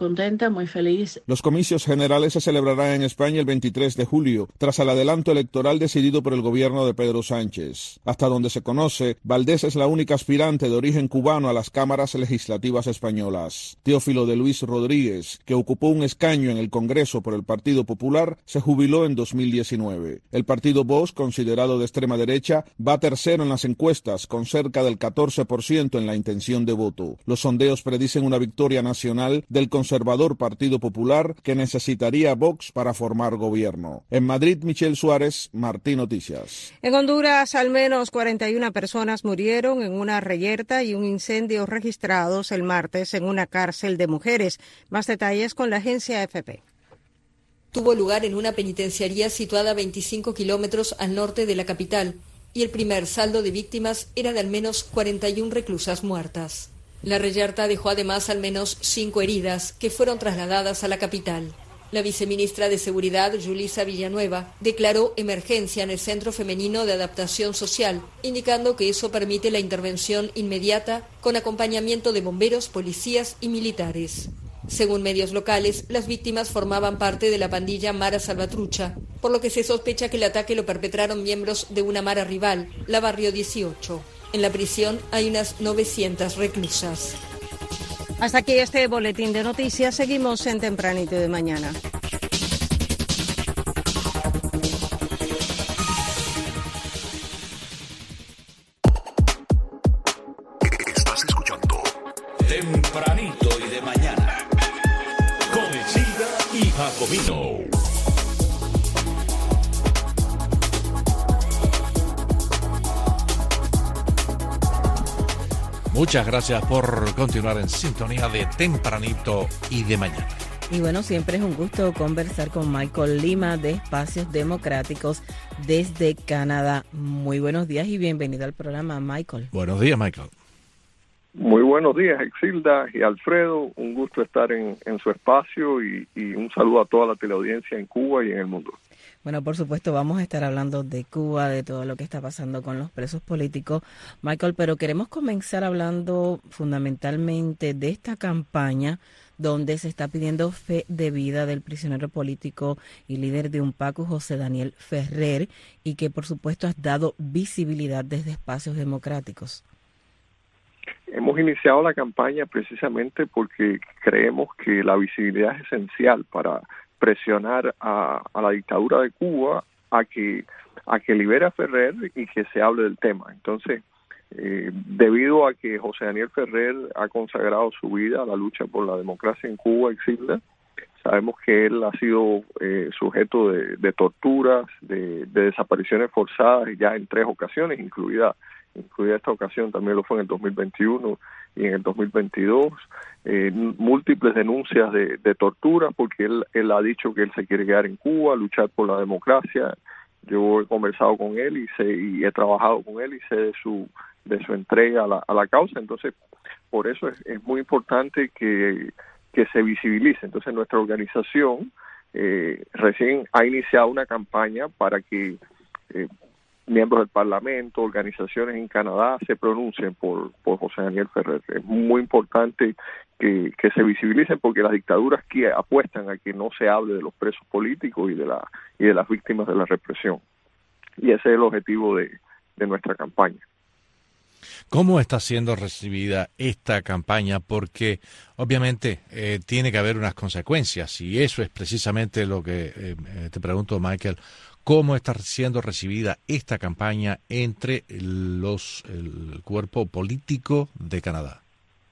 contenta, muy feliz. Los comicios generales se celebrarán en España el veintitrés de julio, tras el adelanto electoral decidido por el gobierno de Pedro Sánchez. Hasta donde se conoce, Valdés es la única aspirante de origen cubano a las cámaras legislativas españolas. Teófilo de Luis Rodríguez, que ocupó un escaño en el Congreso por el Partido Popular, se jubiló en dos mil diecinueve. El partido Vox, considerado de extrema derecha, va tercero en las encuestas, con cerca del catorce por ciento en la intención de voto. Los sondeos predicen una victoria nacional del conservador Partido Popular, que necesitaría Vox para formar gobierno. En Madrid, Michelle Suárez, Martín Noticias. En Honduras, al menos cuarenta y una personas murieron en una reyerta y un incendio registrados el martes en una cárcel de mujeres. Más detalles con la agencia A F P. Tuvo lugar en una penitenciaría situada a veinticinco kilómetros al norte de la capital, y el primer saldo de víctimas era de al menos cuarenta y una reclusas muertas. La reyerta dejó además al menos cinco heridas que fueron trasladadas a la capital. La viceministra de Seguridad, Yulisa Villanueva, declaró emergencia en el Centro Femenino de Adaptación Social, indicando que eso permite la intervención inmediata con acompañamiento de bomberos, policías y militares. Según medios locales, las víctimas formaban parte de la pandilla Mara Salvatrucha, por lo que se sospecha que el ataque lo perpetraron miembros de una Mara rival, la Barrio dieciocho. En la prisión hay unas novecientas reclusas. Hasta aquí este boletín de noticias. Seguimos en Tempranito de Mañana. Estás escuchando Tempranito y de Mañana con Esilda y Jacobino. Muchas gracias por continuar en sintonía de Tempranito y de Mañana. Y bueno, siempre es un gusto conversar con Michael Lima de Espacios Democráticos desde Canadá. Muy buenos días y bienvenido al programa, Michael. Buenos días, Michael. Muy buenos días, Exilda y Alfredo. Un gusto estar en, en su espacio y, y un saludo a toda la teleaudiencia en Cuba y en el mundo. Bueno, por supuesto, vamos a estar hablando de Cuba, de todo lo que está pasando con los presos políticos, Michael, pero queremos comenzar hablando fundamentalmente de esta campaña donde se está pidiendo fe de vida del prisionero político y líder de UNPACU, José Daniel Ferrer, y que por supuesto has dado visibilidad desde Espacios Democráticos. Hemos iniciado la campaña precisamente porque creemos que la visibilidad es esencial para presionar a, a la dictadura de Cuba a que a que libere a Ferrer y que se hable del tema. Entonces, eh, debido a que José Daniel Ferrer ha consagrado su vida a la lucha por la democracia en Cuba, Exilda, sabemos que él ha sido eh, sujeto de, de torturas, de, de desapariciones forzadas ya en tres ocasiones, incluida incluida esta ocasión, también lo fue en el dos mil veintiuno y en el dos mil veintidós, eh, múltiples denuncias de, de tortura, porque él, él ha dicho que él se quiere quedar en Cuba, luchar por la democracia. Yo he conversado con él y, sé, y he trabajado con él y sé de su de su entrega a la, a la causa. Entonces, por eso es, es muy importante que, que se visibilice. Entonces, nuestra organización eh, recién ha iniciado una campaña para que eh, miembros del Parlamento, organizaciones en Canadá se pronuncien por, por José Daniel Ferrer. Es muy importante que, que se visibilicen porque las dictaduras que apuestan a que no se hable de los presos políticos y de la y de las víctimas de la represión. Y ese es el objetivo de, de nuestra campaña. ¿Cómo está siendo recibida esta campaña? Porque obviamente eh, tiene que haber unas consecuencias y eso es precisamente lo que eh, te pregunto, Michael. ¿Cómo está siendo recibida esta campaña entre los el cuerpo político de Canadá?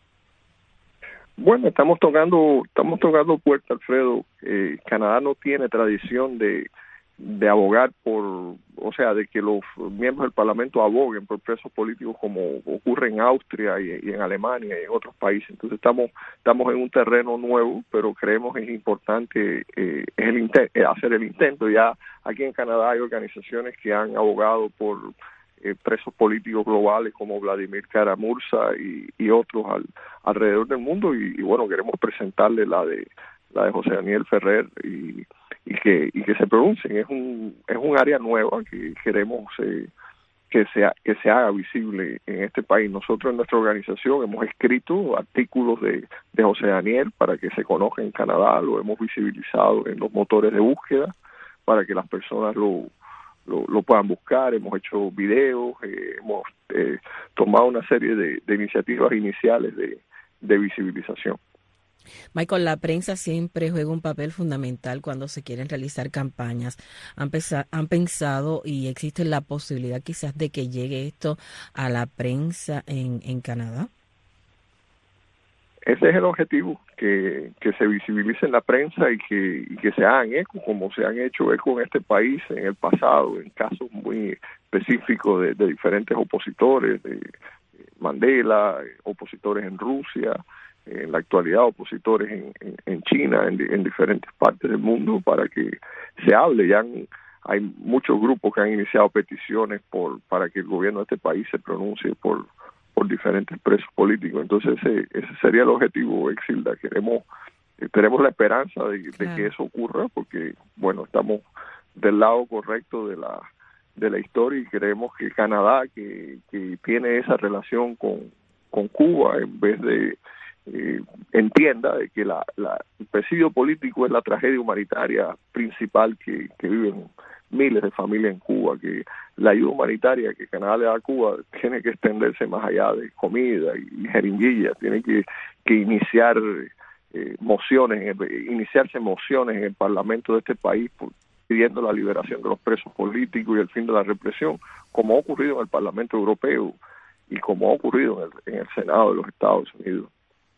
Bueno, estamos tocando estamos tocando puerta, Alfredo. Eh, Canadá no tiene tradición de de abogar por, o sea, de que los miembros del Parlamento aboguen por presos políticos como ocurre en Austria y, y en Alemania y en otros países. Entonces estamos estamos en un terreno nuevo, pero creemos que es importante eh, es el intent, hacer el intento. Ya aquí en Canadá hay organizaciones que han abogado por eh, presos políticos globales como Vladimir Kara-Murza y, y otros al, alrededor del mundo y, y bueno, queremos presentarle la de la de José Daniel Ferrer y y que y que se pronuncien. Es un es un área nueva que queremos eh, que sea que se haga visible en este país. Nosotros en nuestra organización hemos escrito artículos de, de José Daniel para que se conozca en Canadá, lo hemos visibilizado en los motores de búsqueda para que las personas lo, lo, lo puedan buscar, hemos hecho videos, eh, hemos eh, tomado una serie de, de iniciativas iniciales de, de visibilización. Michael, la prensa siempre juega un papel fundamental cuando se quieren realizar campañas. ¿Han, pesa- han pensado y existe la posibilidad quizás de que llegue esto a la prensa en, en Canadá? Ese es el objetivo, que, que se visibilice en la prensa y que, y que se hagan eco, como se han hecho eco en este país en el pasado, en casos muy específicos de, de diferentes opositores, de Mandela, opositores en Rusia, en la actualidad opositores en, en, en China, en, en diferentes partes del mundo, para que se hable. Ya han, hay muchos grupos que han iniciado peticiones por para que el gobierno de este país se pronuncie por, por diferentes presos políticos. Entonces ese, ese sería el objetivo, Exilda. Queremos, tenemos la esperanza de, de claro. que eso ocurra, porque bueno, estamos del lado correcto de la de la historia y creemos que Canadá, que, que tiene esa relación con, con Cuba, en vez de Eh, entienda de que la, la, el presidio político es la tragedia humanitaria principal que, que viven miles de familias en Cuba, que la ayuda humanitaria que Canadá le da a Cuba tiene que extenderse más allá de comida y jeringuillas, tiene que, que iniciar eh, mociones, iniciarse mociones en el Parlamento de este país por, pidiendo la liberación de los presos políticos y el fin de la represión, como ha ocurrido en el Parlamento Europeo y como ha ocurrido en el, en el Senado de los Estados Unidos.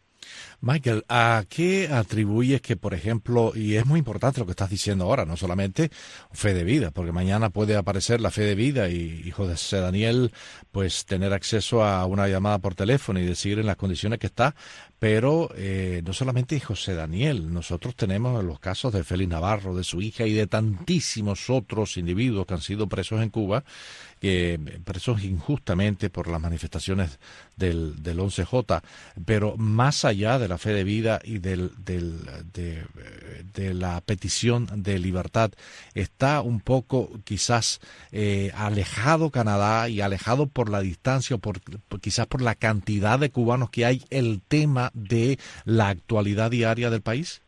Michael, ¿a qué atribuyes que, por ejemplo, y es muy importante lo que estás diciendo ahora, no solamente fe de vida, porque mañana puede aparecer la fe de vida y, y José Daniel, pues tener acceso a una llamada por teléfono y decir en las condiciones que está, pero eh, no solamente José Daniel, nosotros tenemos los casos de Félix Navarro, de su hija y de tantísimos otros individuos que han sido presos en Cuba, que presos injustamente por las manifestaciones del, del once J, pero más allá de la fe de vida y del, del, de, de la petición de libertad, está un poco quizás eh, alejado Canadá y alejado por la distancia o por, por, quizás por la cantidad de cubanos que hay, el tema de la actualidad diaria del país.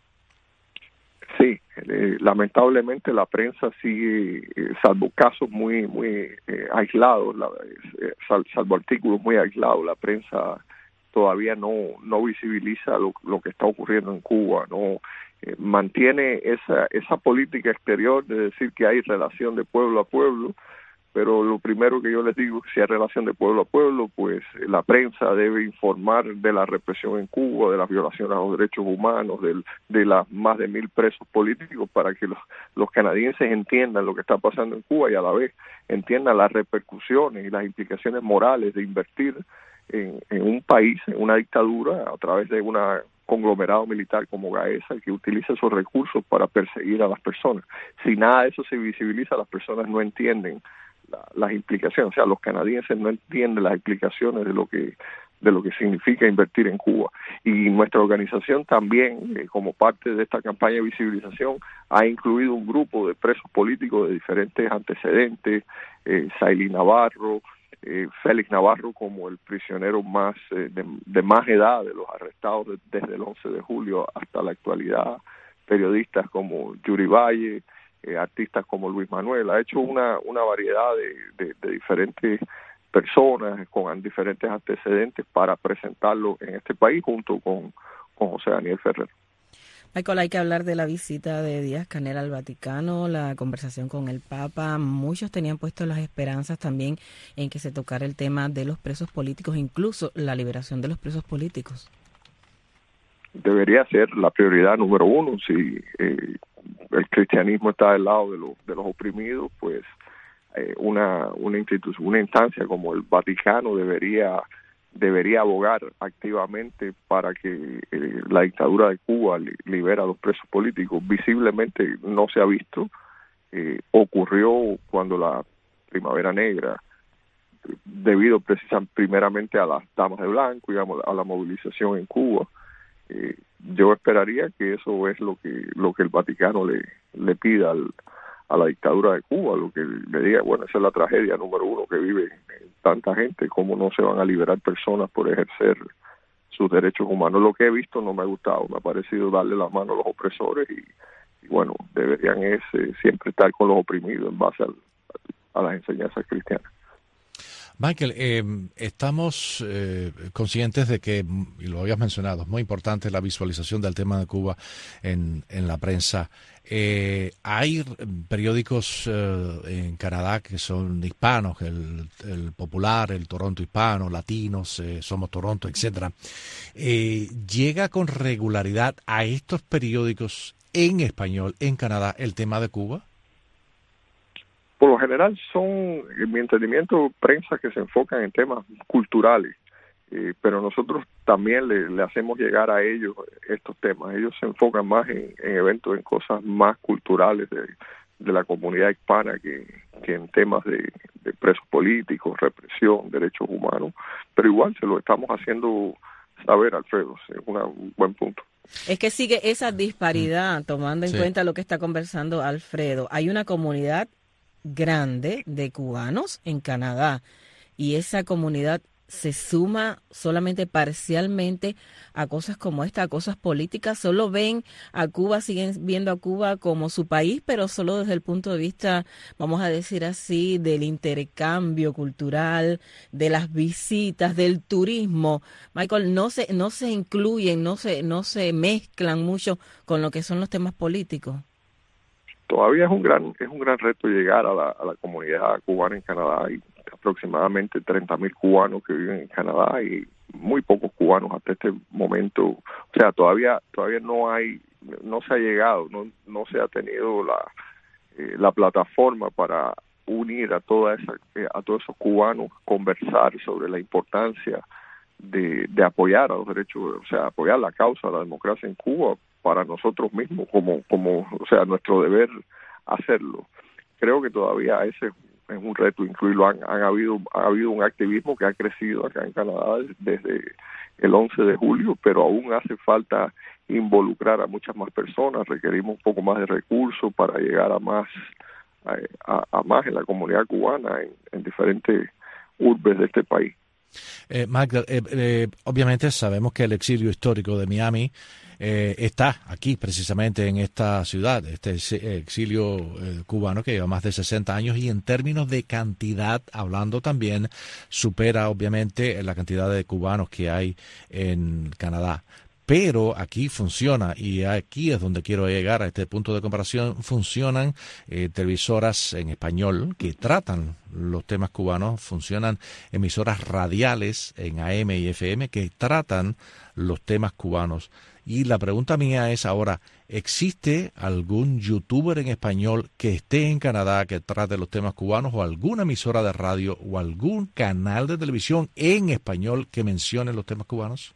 Sí, eh, lamentablemente la prensa sigue, eh, salvo casos muy muy eh, aislados, la, eh, sal, salvo artículos muy aislados, la prensa todavía no no visibiliza lo, lo que está ocurriendo en Cuba, no eh, mantiene esa esa política exterior de decir que hay relación de pueblo a pueblo, pero lo primero que yo les digo, si hay relación de pueblo a pueblo, pues la prensa debe informar de la represión en Cuba, de las violaciones a los derechos humanos, del, de las más de mil presos políticos, para que los, los canadienses entiendan lo que está pasando en Cuba y a la vez entiendan las repercusiones y las implicaciones morales de invertir en, en un país, en una dictadura, a través de un conglomerado militar como Gaesa, que utiliza esos recursos para perseguir a las personas. Si nada de eso se visibiliza, las personas no entienden La, las implicaciones, o sea, los canadienses no entienden las implicaciones de lo que de lo que significa invertir en Cuba. Y nuestra organización también, eh, como parte de esta campaña de visibilización, ha incluido un grupo de presos políticos de diferentes antecedentes, eh, Saily Navarro, eh, Félix Navarro como el prisionero más eh, de, de más edad de los arrestados de, desde el once de julio hasta la actualidad, periodistas como Yuri Valle, Eh, artistas como Luis Manuel, ha hecho una una variedad de, de, de diferentes personas con diferentes antecedentes para presentarlo en este país junto con, con José Daniel Ferrer. Michael, hay que hablar de la visita de Díaz-Canel al Vaticano, la conversación con el Papa. Muchos tenían puesto las esperanzas también en que se tocara el tema de los presos políticos, incluso la liberación de los presos políticos. Debería ser la prioridad número uno. Si eh, el cristianismo está del lado de los de los oprimidos, pues eh, una una institución, una instancia como el Vaticano debería debería abogar activamente para que eh, la dictadura de Cuba li, libera a los presos políticos. Visiblemente no se ha visto. Eh, ocurrió cuando la Primavera Negra, debido precisamente primeramente a las damas de blanco y a la movilización en Cuba. Eh, yo esperaría que eso es lo que lo que el Vaticano le le pida al, a la dictadura de Cuba, lo que le diga, bueno, esa es la tragedia número uno que vive tanta gente, cómo no se van a liberar personas por ejercer sus derechos humanos. Lo que he visto no me ha gustado, me ha parecido darle la mano a los opresores y, y bueno, deberían es, eh, siempre estar con los oprimidos en base al, a las enseñanzas cristianas. Michael, eh, estamos eh, conscientes de que, y lo habías mencionado, es muy importante la visualización del tema de Cuba en, en la prensa. Eh, hay periódicos eh, en Canadá que son hispanos, el, el Popular, el Toronto Hispano, Latinos, eh, Somos Toronto, etcétera. Eh, ¿Llega con regularidad a estos periódicos en español en Canadá el tema de Cuba? Por lo general son, en mi entendimiento, prensa que se enfocan en temas culturales, eh, pero nosotros también le, le hacemos llegar a ellos estos temas. Ellos se enfocan más en, en eventos, en cosas más culturales de, de la comunidad hispana que, que en temas de, de presos políticos, represión, derechos humanos, pero igual se lo estamos haciendo saber, Alfredo, es una, un buen punto. Es que sigue esa disparidad, tomando en Sí. cuenta lo que está conversando Alfredo. Hay una comunidad grande de cubanos en Canadá y esa comunidad se suma solamente parcialmente a cosas como esta, a cosas políticas. Solo ven a Cuba, siguen viendo a Cuba como su país, pero solo desde el punto de vista, vamos a decir así, del intercambio cultural, de las visitas, del turismo. Michael, no se no se incluyen, no se no se mezclan mucho con lo que son los temas políticos. Todavía es un gran es un gran reto llegar a la, a la comunidad cubana en Canadá. Hay aproximadamente treinta mil cubanos que viven en Canadá y muy pocos cubanos hasta este momento. O sea, todavía todavía no hay, no se ha llegado, no no se ha tenido la eh, la plataforma para unir a toda esa eh, a todos esos cubanos, conversar sobre la importancia de, de apoyar a los derechos, o sea, apoyar la causa de la democracia en Cuba para nosotros mismos, como, como, o sea, nuestro deber hacerlo. Creo que todavía ese es un reto incluirlo. Han, han habido, ha habido un activismo que ha crecido acá en Canadá desde el once de julio, pero aún hace falta involucrar a muchas más personas. Requerimos un poco más de recursos para llegar a más, a, a, a más en la comunidad cubana, en, en diferentes urbes de este país. Eh, Magda, eh, eh, obviamente sabemos que el exilio histórico de Miami eh, está aquí precisamente en esta ciudad, este exilio eh, cubano que lleva más de sesenta años y en términos de cantidad, hablando también, supera obviamente la cantidad de cubanos que hay en Canadá. Pero aquí funciona, y aquí es donde quiero llegar a este punto de comparación, funcionan eh, televisoras en español que tratan los temas cubanos, funcionan emisoras radiales en A M y F M que tratan los temas cubanos. Y la pregunta mía es ahora, ¿existe algún youtuber en español que esté en Canadá que trate los temas cubanos o alguna emisora de radio o algún canal de televisión en español que mencione los temas cubanos?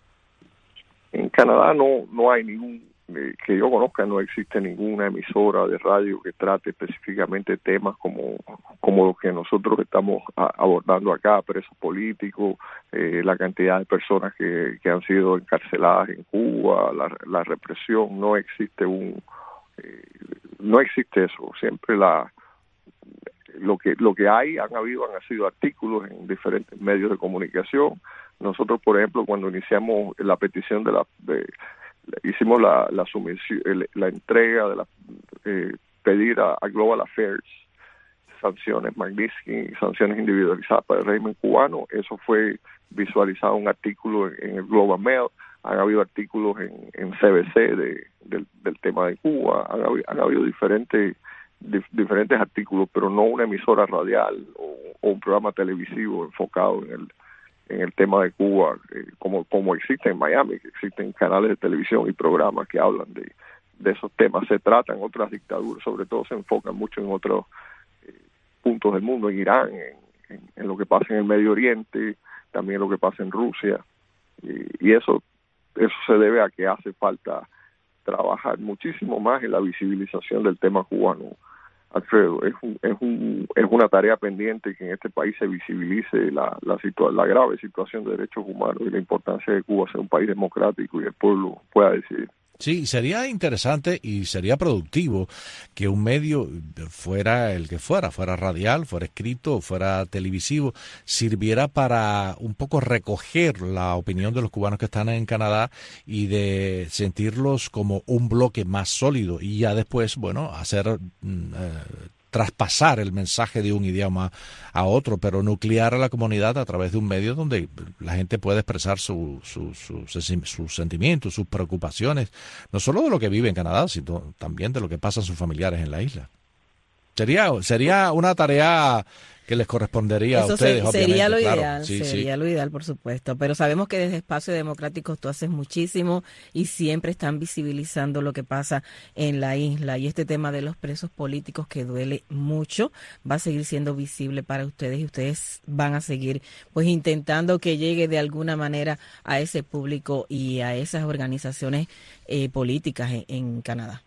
En Canadá no no hay ningún, eh, que yo conozca, no existe ninguna emisora de radio que trate específicamente temas como, como los que nosotros estamos a, abordando acá, presos políticos, eh, la cantidad de personas que, que han sido encarceladas en Cuba, la, la represión. No existe un, eh, no existe eso. Siempre la lo que lo que hay, han habido, han sido artículos en diferentes medios de comunicación. Nosotros, por ejemplo, cuando iniciamos la petición de la, de, hicimos la, la sumisión, la entrega de la, eh, pedir a, a Global Affairs sanciones Magnitsky, sanciones individualizadas para el régimen cubano. Eso fue visualizado un artículo en, en el Global Mail. Han habido artículos en, en C B C de, del, del tema de Cuba. Han habido, han habido diferentes dif, diferentes artículos, pero no una emisora radial o, o un programa televisivo enfocado en el en el tema de Cuba, eh, como como existe en Miami, que existen canales de televisión y programas que hablan de, de esos temas. Se tratan otras dictaduras, sobre todo se enfocan mucho en otros eh, puntos del mundo, en Irán, en, en, en lo que pasa en el Medio Oriente, también lo que pasa en Rusia, y, y eso eso se debe a que hace falta trabajar muchísimo más en la visibilización del tema cubano. Alfredo, es un, es un, es una tarea pendiente que en este país se visibilice la la, situa la grave situación de derechos humanos y la importancia de Cuba ser un país democrático y el pueblo pueda decidir. Sí, sería interesante y sería productivo que un medio, fuera el que fuera, fuera radial, fuera escrito, fuera televisivo, sirviera para un poco recoger la opinión de los cubanos que están en Canadá y de sentirlos como un bloque más sólido y ya después, bueno, hacer... Eh, traspasar el mensaje de un idioma a otro, pero nuclear a la comunidad a través de un medio donde la gente puede expresar su, su, su, sus sentimientos, sus preocupaciones, no solo de lo que vive en Canadá, sino también de lo que pasa a sus familiares en la isla. Sería, sería una tarea que les correspondería Eso a ustedes, se, sería lo claro. ideal, sí, sería sí. lo ideal, por supuesto. Pero sabemos que desde Espacio Democrático tú haces muchísimo y siempre están visibilizando lo que pasa en la isla. Y este tema de los presos políticos que duele mucho va a seguir siendo visible para ustedes y ustedes van a seguir pues intentando que llegue de alguna manera a ese público y a esas organizaciones eh, políticas en, en Canadá.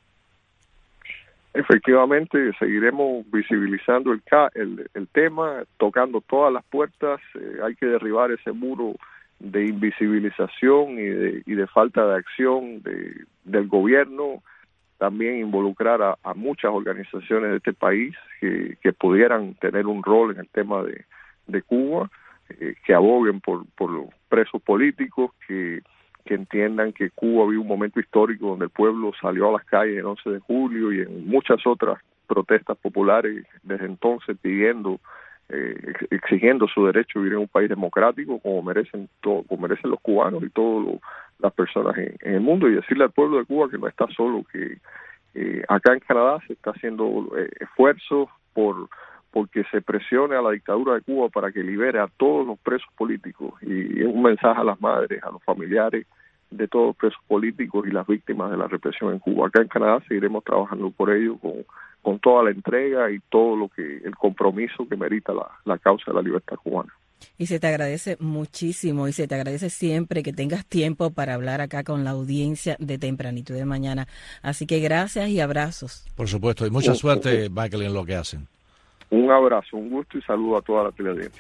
Efectivamente, seguiremos visibilizando el, el, el tema, tocando todas las puertas. Eh, hay que derribar ese muro de invisibilización y de, y de falta de acción de, del gobierno. También involucrar a, a muchas organizaciones de este país que, que pudieran tener un rol en el tema de, de Cuba, eh, que aboguen por, por los presos políticos, que que entiendan que Cuba vive un momento histórico donde el pueblo salió a las calles el once de julio y en muchas otras protestas populares desde entonces pidiendo, eh, exigiendo su derecho a vivir en un país democrático como merecen todo, como merecen los cubanos y todas las personas en, en el mundo, y decirle al pueblo de Cuba que no está solo, que eh, acá en Canadá se está haciendo eh, esfuerzos por porque se presione a la dictadura de Cuba para que libere a todos los presos políticos, y es un mensaje a las madres, a los familiares de todos los presos políticos y las víctimas de la represión en Cuba. Acá en Canadá seguiremos trabajando por ello con, con toda la entrega y todo lo que el compromiso que merita la, la causa de la libertad cubana. Y se te agradece muchísimo y se te agradece siempre que tengas tiempo para hablar acá con la audiencia de Tempranito de Mañana. Así que gracias y abrazos. Por supuesto, y mucha uh, suerte, uh, uh. Michael, en lo que hacen. Un abrazo, un gusto y saludo a toda la teleaudiencia.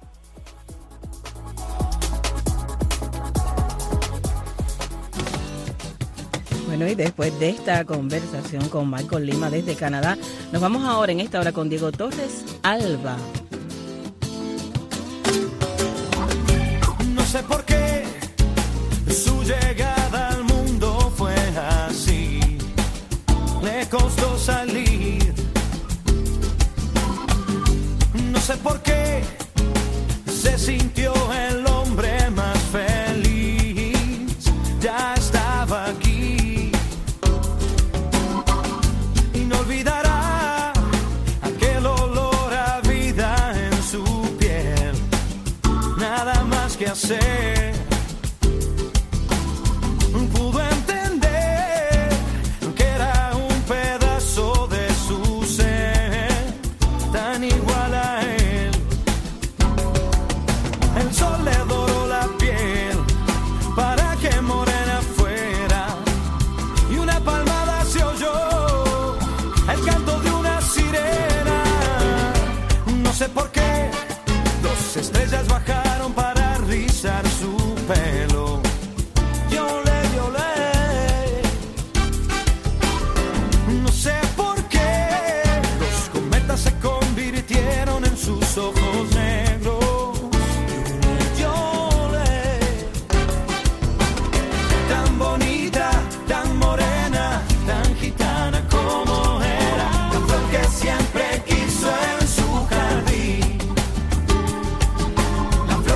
Bueno, y después de esta conversación con Michael Lima desde Canadá, nos vamos ahora en esta hora con Diego Torres Alba. No sé por qué su llegada al mundo fue así, le costó salir. No sé por qué se sintió el hombre más feliz, ya estaba aquí y no olvidará aquel olor a vida en su piel, nada más que hacer. Pudo entender que era un pedazo de su ser, tan igual a él. El sol le doró la piel para que morena fuera, y una palmada se oyó, el canto de una sirena. No sé por qué dos estrellas bajaron para rizar su pelo. Yo le, yo le. No sé por qué los cometas se convirtieron en sus ojos negros. Yo le. Tan bonita, tan morena, tan gitana como era, la flor que siempre quiso en su jardín, la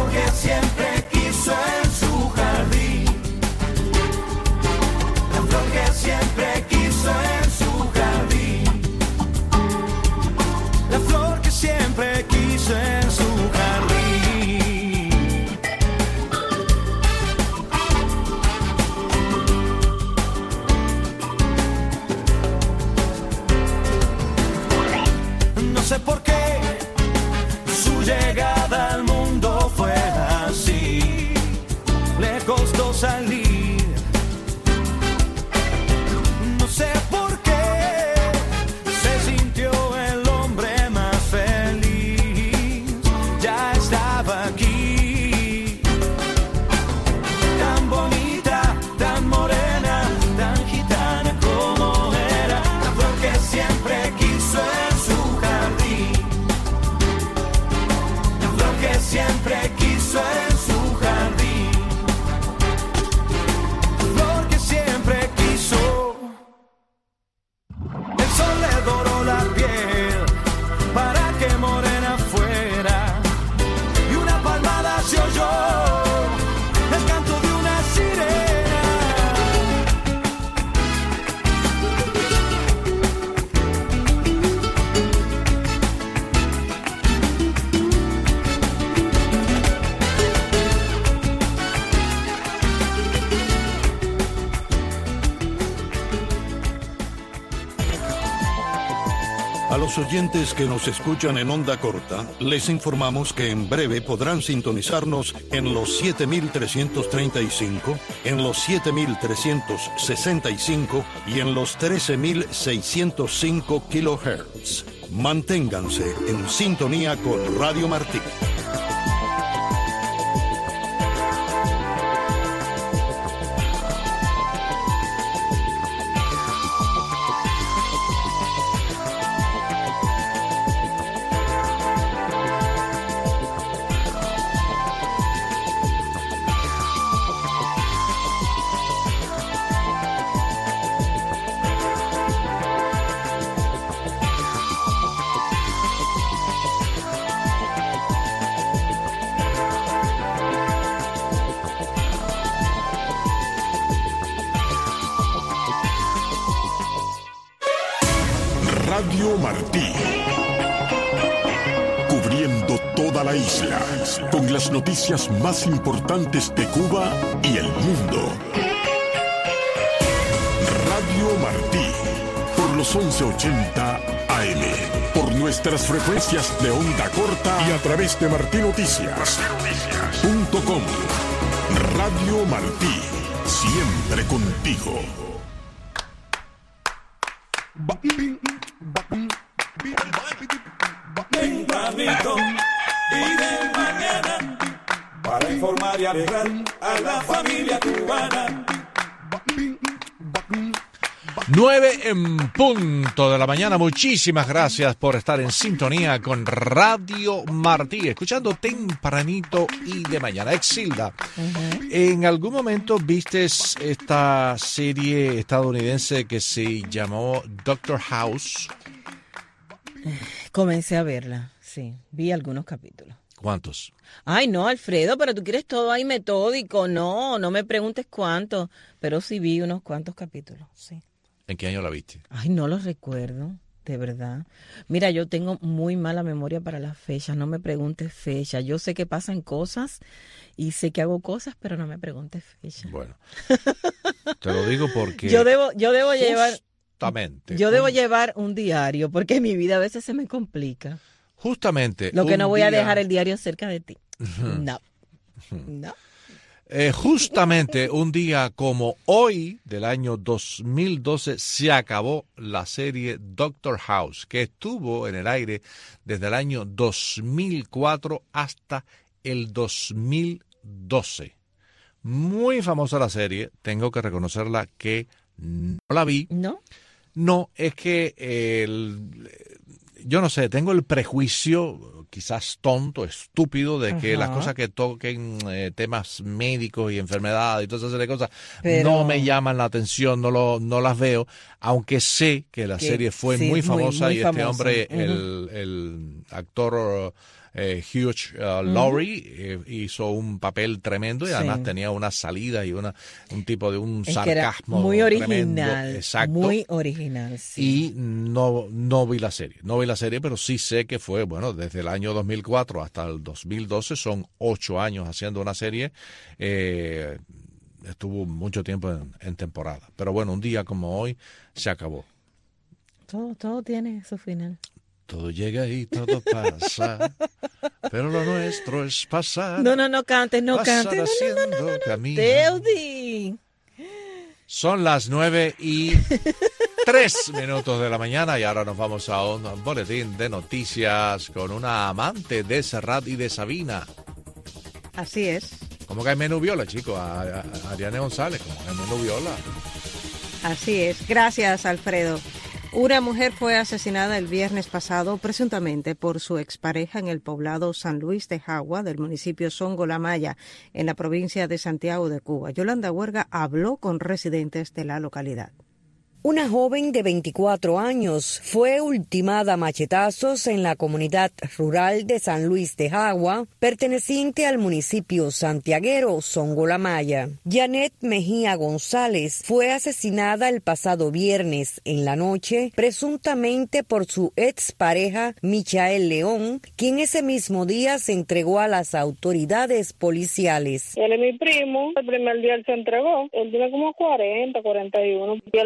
A los oyentes que nos escuchan en onda corta, les informamos que en breve podrán sintonizarnos en los siete mil trescientos treinta y cinco, en los siete mil trescientos sesenta y cinco y en los trece mil seiscientos cinco kilohertz. Manténganse en sintonía con Radio Martí. Radio Martí, cubriendo toda la isla, con las noticias más importantes de Cuba y el mundo. Radio Martí, por los once ochenta A M, por nuestras frecuencias de onda corta y a través de martinoticias punto com. Radio Martí, siempre contigo. Tempranito y de mañana para informar y alegrar a la familia cubana. Nueve en punto de la mañana. Muchísimas gracias por estar en sintonía con Radio Martí, escuchando tempranito y de mañana. Exilda, uh-huh. ¿En algún momento viste esta serie estadounidense que se llamó Doctor House? Comencé a verla, sí. Vi algunos capítulos. ¿Cuántos? Ay, no, Alfredo, pero tú quieres todo ahí metódico. No, no me preguntes cuántos, pero sí vi unos cuantos capítulos, sí. ¿En qué año la viste? Ay, no los recuerdo, de verdad. Mira, yo tengo muy mala memoria para las fechas, no me preguntes fechas. Yo sé que pasan cosas y sé que hago cosas, pero no me preguntes fechas. Bueno, te lo digo porque... Yo debo, yo debo llevar... Justamente. Yo debo llevar un diario, porque mi vida a veces se me complica. Justamente. Lo que no voy día... a dejar el diario cerca de ti. Uh-huh. No, no. Eh, justamente un día como hoy del año dos mil doce se acabó la serie Doctor House, que estuvo en el aire desde el año dos mil cuatro hasta el dos mil doce. Muy famosa la serie, tengo que reconocerla que no la vi. ¿No? No, es que el, yo no sé, tengo el prejuicio quizás tonto, estúpido, de que Ajá. las cosas que toquen eh, temas médicos y enfermedades y todas esas cosas Pero... no me llaman la atención, no lo no las veo, aunque sé que la que, serie fue sí, muy famosa muy, muy y famosa. Este hombre, uh-huh. el, el actor eh, Hugh uh, Laurie, uh-huh. eh, hizo un papel tremendo y sí. además tenía una salida y una un tipo de un es sarcasmo muy original, tremendo. Exacto. Muy original, sí. Y no, no vi la serie, no vi la serie, pero sí sé que fue, bueno, desde el año dos mil cuatro hasta el dos mil doce, son ocho años haciendo una serie, eh, estuvo mucho tiempo en, en temporada. Pero bueno, un día como hoy se acabó. Todo, todo tiene su final. Todo llega y todo pasa, pero lo nuestro es pasar. No, no, no cantes, no pasar cantes. haciendo no, no, no, no, camino. Teudi. Son las nueve y tres minutos de la mañana y ahora nos vamos a un boletín de noticias con una amante de Serrat y de Sabina. Así es. ¿Cómo que Jaime Nubiola, chico? A, a, a Ariane González, como Jaime Nubiola. Así es. Gracias, Alfredo. Una mujer fue asesinada el viernes pasado presuntamente por su expareja en el poblado San Luis de Jagua del municipio Songo La Maya, en la provincia de Santiago de Cuba. Yolanda Huerga habló con residentes de la localidad. Una joven de veinticuatro años fue ultimada a machetazos en la comunidad rural de San Luis de Jagua, perteneciente al municipio santiaguero Songo La Maya. Janet Mejía González fue asesinada el pasado viernes en la noche, presuntamente por su expareja Michael León, quien ese mismo día se entregó a las autoridades policiales. Él es mi primo, el primer día él se entregó, él tiene como cuarenta, cuarenta y uno, y él bajó para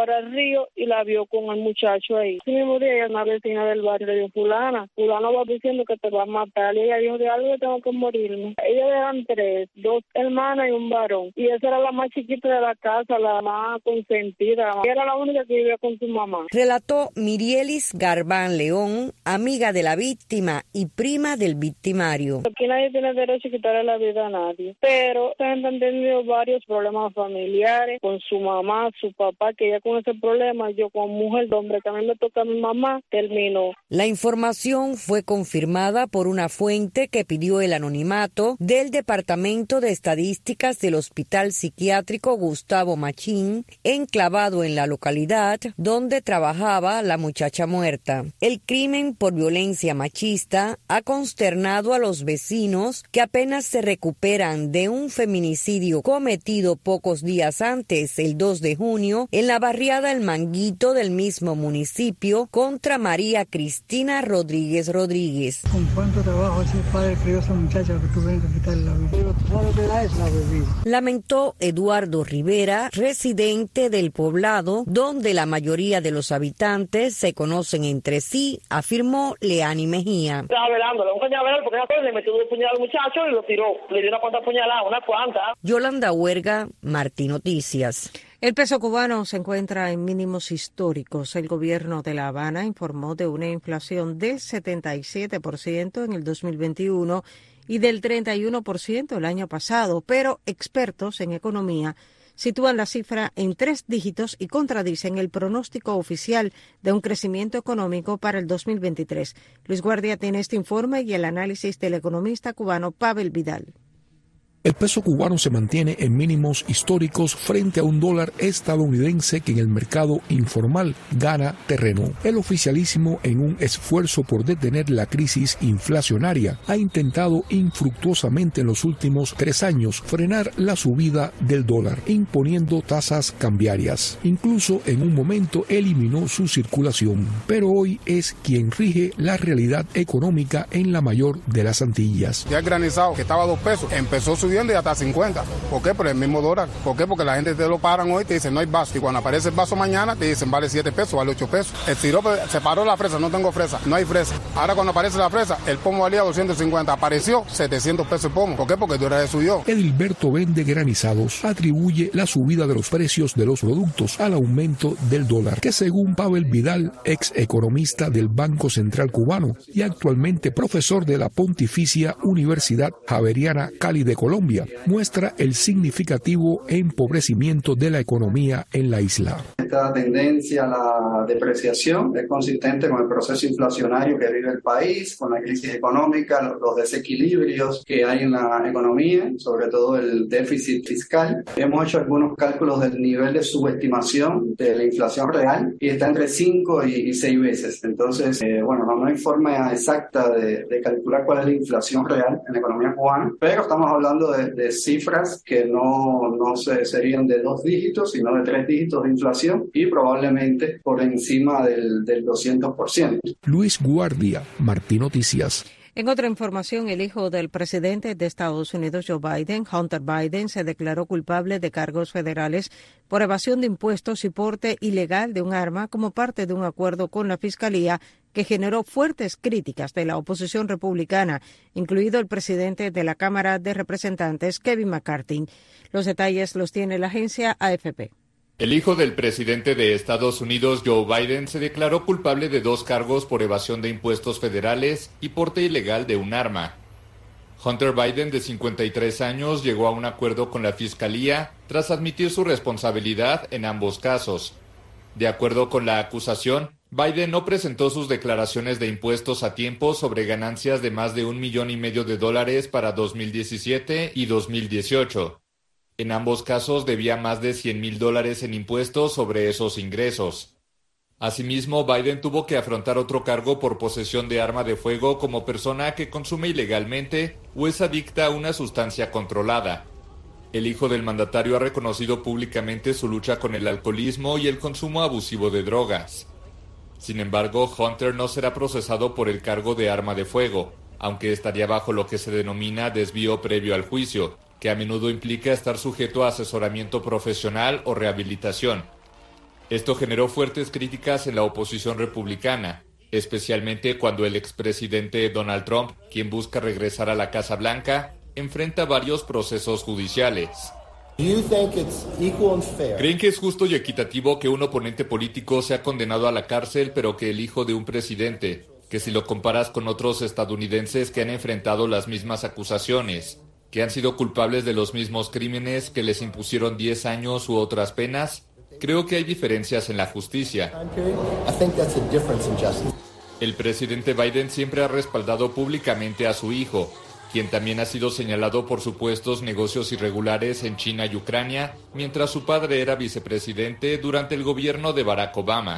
para el río y la vio con el muchacho ahí. Ese mismo día ella es una vecina del barrio, le dijo, fulana, fulano va diciendo que te va a matar. Y ella dijo, de algo tengo que morirme. Ellos eran tres, dos hermanas y un varón. Y esa era la más chiquita de la casa, la más consentida. Era la única que vivía con su mamá. Relató Mirielis Garbán León, amiga de la víctima y prima del victimario. Aquí nadie tiene derecho a quitarle la vida a nadie. Pero esta gente han tenido varios problemas familiares con su mamá, su papá, que ya con ese problema, yo como mujer, hombre, que a mí me toca a mi mamá, terminó. La información fue confirmada por una fuente que pidió el anonimato del Departamento de Estadísticas del Hospital Psiquiátrico Gustavo Machín, enclavado en la localidad donde trabajaba la muchacha muerta. El crimen por violencia machista ha consternado a los vecinos que apenas se recuperan de un feminicidio cometido pocos días antes, el dos de junio, en la barriada El Manguito del mismo municipio contra María Cristina Rodríguez Rodríguez. ¿Con cuánto trabajo ese padre crió a esa muchacha que tú vengas a quitarle la vida? ¿Sabes qué da es la bebida? Lamentó Eduardo Rivera, residente del poblado, donde la mayoría de los habitantes se conocen entre sí, afirmó Leani Mejía. Estaba velándole, un cañaveral, porque le metió un puñal al muchacho y lo tiró. Le dio una cuanta puñalada, una cuanta. Yolanda Huerga, Martín Noticias. El peso cubano se encuentra en mínimos históricos. El gobierno de La Habana informó de una inflación del setenta y siete por ciento en el dos mil veintiuno y del treinta y uno por ciento el año pasado, pero expertos en economía sitúan la cifra en tres dígitos y contradicen el pronóstico oficial de un crecimiento económico para el dos mil veintitrés. Luis Guardia tiene este informe y el análisis del economista cubano Pavel Vidal. El peso cubano se mantiene en mínimos históricos frente a un dólar estadounidense que en el mercado informal gana terreno. El oficialísimo, en un esfuerzo por detener la crisis inflacionaria, ha intentado infructuosamente en los últimos tres años frenar la subida del dólar, imponiendo tasas cambiarias. Incluso en un momento eliminó su circulación, pero hoy es quien rige la realidad económica en la mayor de las Antillas. Ya el granizado, que estaba a dos pesos, empezó su y hasta cincuenta. ¿Por qué? Por el mismo dólar. ¿Por qué? Porque la gente te lo paran hoy y te dicen no hay vaso. Y cuando aparece el vaso mañana te dicen vale siete pesos, vale ocho pesos. El sirope, se paró la fresa, no tengo fresa, no hay fresa. Ahora cuando aparece la fresa, el pomo valía doscientos cincuenta, apareció setecientos pesos el pomo. ¿Por qué? Porque el dólar subió. Edilberto Vende Granizados atribuye la subida de los precios de los productos al aumento del dólar, que según Pavel Vidal, ex economista del Banco Central Cubano y actualmente profesor de la Pontificia Universidad Javeriana Cali de Colombia, muestra el significativo empobrecimiento de la economía en la isla. Esta tendencia a la depreciación es consistente con el proceso inflacionario que vive el país, con la crisis económica, los desequilibrios que hay en la economía, sobre todo el déficit fiscal. Hemos hecho algunos cálculos del nivel de subestimación de la inflación real y está entre cinco y seis veces. Entonces, eh, bueno, no hay forma exacta de, de calcular cuál es la inflación real en la economía cubana, pero estamos hablando de, de cifras que no, no se, serían de dos dígitos, sino de tres dígitos de inflación y probablemente por encima del, del doscientos por ciento. Luis Guardia, Martín Noticias. En otra información, el hijo del presidente de Estados Unidos, Joe Biden, Hunter Biden, se declaró culpable de cargos federales por evasión de impuestos y porte ilegal de un arma como parte de un acuerdo con la Fiscalía que generó fuertes críticas de la oposición republicana, incluido el presidente de la Cámara de Representantes, Kevin McCarthy. Los detalles los tiene la agencia A F P. El hijo del presidente de Estados Unidos, Joe Biden, se declaró culpable de dos cargos por evasión de impuestos federales y porte ilegal de un arma. Hunter Biden, de cincuenta y tres años, llegó a un acuerdo con la Fiscalía tras admitir su responsabilidad en ambos casos. De acuerdo con la acusación, Biden no presentó sus declaraciones de impuestos a tiempo sobre ganancias de más de un millón y medio de dólares para dos mil diecisiete y dos mil dieciocho. En ambos casos debía más de cien mil dólares en impuestos sobre esos ingresos. Asimismo, Biden tuvo que afrontar otro cargo por posesión de arma de fuego como persona que consume ilegalmente o es adicta a una sustancia controlada. El hijo del mandatario ha reconocido públicamente su lucha con el alcoholismo y el consumo abusivo de drogas. Sin embargo, Hunter no será procesado por el cargo de arma de fuego, aunque estaría bajo lo que se denomina desvío previo al juicio, que a menudo implica estar sujeto a asesoramiento profesional o rehabilitación. Esto generó fuertes críticas en la oposición republicana, especialmente cuando el expresidente Donald Trump, quien busca regresar a la Casa Blanca, enfrenta varios procesos judiciales. ¿Creen que es justo y equitativo que un oponente político sea condenado a la cárcel, pero que el hijo de un presidente, que si lo comparas con otros estadounidenses que han enfrentado las mismas acusaciones, que han sido culpables de los mismos crímenes, que les impusieron diez años u otras penas? Creo que hay diferencias en la justicia. El presidente Biden siempre ha respaldado públicamente a su hijo, quien también ha sido señalado por supuestos negocios irregulares en China y Ucrania, mientras su padre era vicepresidente durante el gobierno de Barack Obama.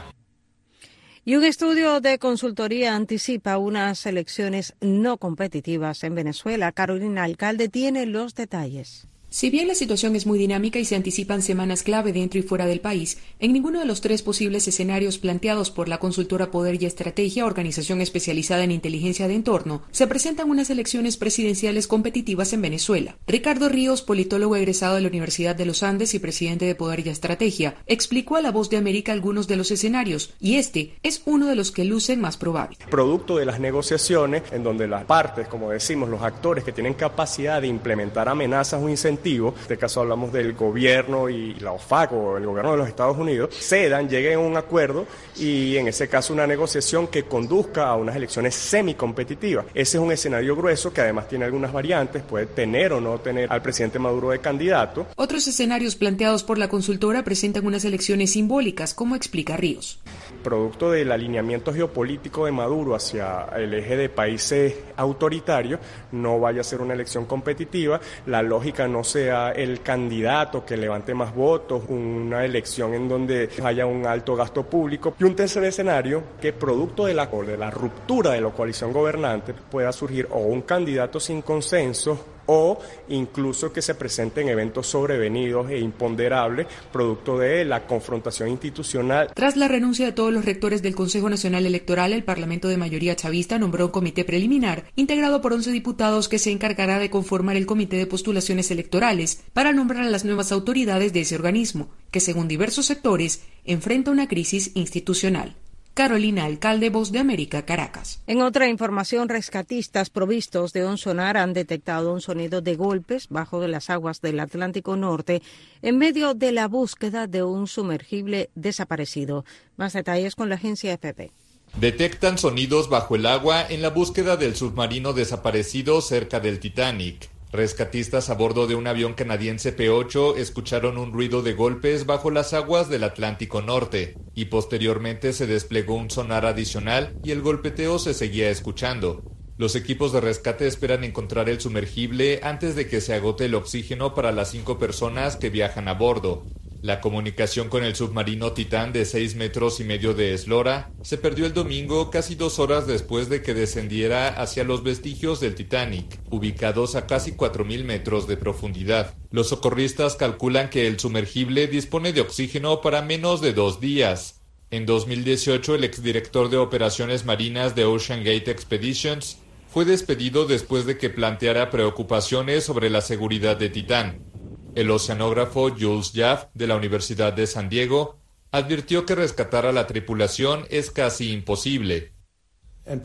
Y un estudio de consultoría anticipa unas elecciones no competitivas en Venezuela. Carolina Alcalde tiene los detalles. Si bien la situación es muy dinámica y se anticipan semanas clave dentro y fuera del país, en ninguno de los tres posibles escenarios planteados por la consultora Poder y Estrategia, organización especializada en inteligencia de entorno, se presentan unas elecciones presidenciales competitivas en Venezuela. Ricardo Ríos, politólogo egresado de la Universidad de los Andes y presidente de Poder y Estrategia, explicó a La Voz de América algunos de los escenarios, y este es uno de los que lucen más probable. Producto de las negociaciones, en donde las partes, como decimos, los actores que tienen capacidad de implementar amenazas o incentivos, en este caso hablamos del gobierno y la OFAC o el gobierno de los Estados Unidos, cedan, lleguen a un acuerdo y en ese caso una negociación que conduzca a unas elecciones semicompetitivas. Ese es un escenario grueso que además tiene algunas variantes, puede tener o no tener al presidente Maduro de candidato. Otros escenarios planteados por la consultora presentan unas elecciones simbólicas, como explica Ríos. Producto del alineamiento geopolítico de Maduro hacia el eje de países autoritarios, no vaya a ser una elección competitiva, la lógica no sea el candidato que levante más votos, una elección en donde haya un alto gasto público. Y un tercer escenario, que producto de la, de la ruptura de la coalición gobernante pueda surgir o un candidato sin consenso o incluso que se presenten eventos sobrevenidos e imponderables producto de la confrontación institucional. Tras la renuncia de todos los rectores del Consejo Nacional Electoral, el Parlamento de mayoría chavista nombró un comité preliminar integrado por once diputados que se encargará de conformar el comité de postulaciones electorales para nombrar a las nuevas autoridades de ese organismo, que según diversos sectores enfrenta una crisis institucional. Carolina Alcalde, Voz de América, Caracas. En otra información, rescatistas provistos de un sonar han detectado un sonido de golpes bajo de las aguas del Atlántico Norte en medio de la búsqueda de un sumergible desaparecido. Más detalles con la agencia F P. Detectan sonidos bajo el agua en la búsqueda del submarino desaparecido cerca del Titanic. Rescatistas a bordo de un avión canadiense P ocho escucharon un ruido de golpes bajo las aguas del Atlántico Norte y posteriormente se desplegó un sonar adicional y el golpeteo se seguía escuchando. Los equipos de rescate esperan encontrar el sumergible antes de que se agote el oxígeno para las cinco personas que viajan a bordo. La comunicación con el submarino Titán de seis metros y medio de eslora se perdió el domingo casi dos horas después de que descendiera hacia los vestigios del Titanic, ubicados a casi cuatro mil metros de profundidad. Los socorristas calculan que el sumergible dispone de oxígeno para menos de dos días. En dos mil dieciocho, el exdirector de operaciones marinas de Ocean Gate Expeditions fue despedido después de que planteara preocupaciones sobre la seguridad de Titán. El oceanógrafo Jules Jaff, de la Universidad de San Diego, advirtió que rescatar a la tripulación es casi imposible. El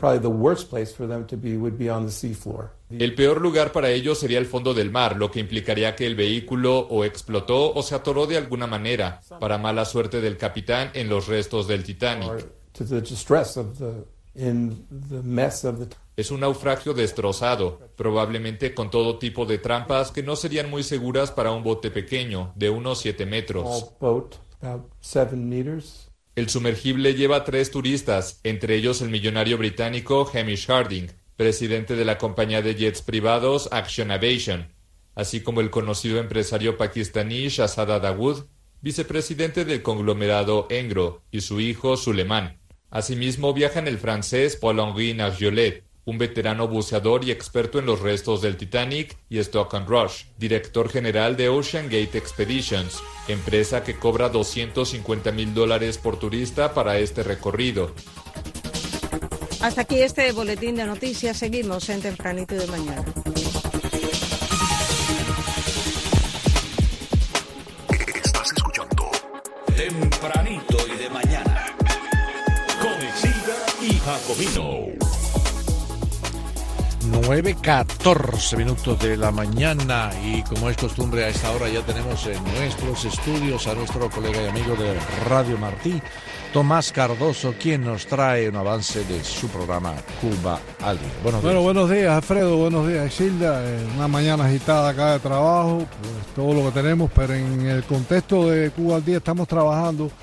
peor lugar para ellos sería el fondo del mar, lo que implicaría que el vehículo o explotó o se atoró de alguna manera, para mala suerte del capitán en los restos del Titanic. Es un naufragio destrozado, probablemente con todo tipo de trampas que no serían muy seguras para un bote pequeño, de unos siete metros. El sumergible lleva tres turistas, entre ellos el millonario británico Hamish Harding, presidente de la compañía de jets privados Action Aviation, así como el conocido empresario pakistaní Shahzada Dawood, vicepresidente del conglomerado Engro, y su hijo Suleiman. Asimismo viajan el francés Paul-Henri Nargeolet, un veterano buceador y experto en los restos del Titanic, y Stock and Rush, director general de Ocean Gate Expeditions, empresa que cobra doscientos cincuenta mil dólares por turista para este recorrido. Hasta aquí este boletín de noticias. Seguimos en Tempranito de Mañana. Estás escuchando Tempranito Comino. nueve catorce minutos de la mañana y como es costumbre a esta hora ya tenemos en nuestros estudios a nuestro colega y amigo de Radio Martí, Tomás Cardoso, quien nos trae un avance de su programa Cuba al Día. Buenos días. Bueno, buenos días, Alfredo, buenos días, Isilda. Eh, una mañana agitada acá de trabajo, pues todo lo que tenemos, pero en el contexto de Cuba al Día estamos trabajando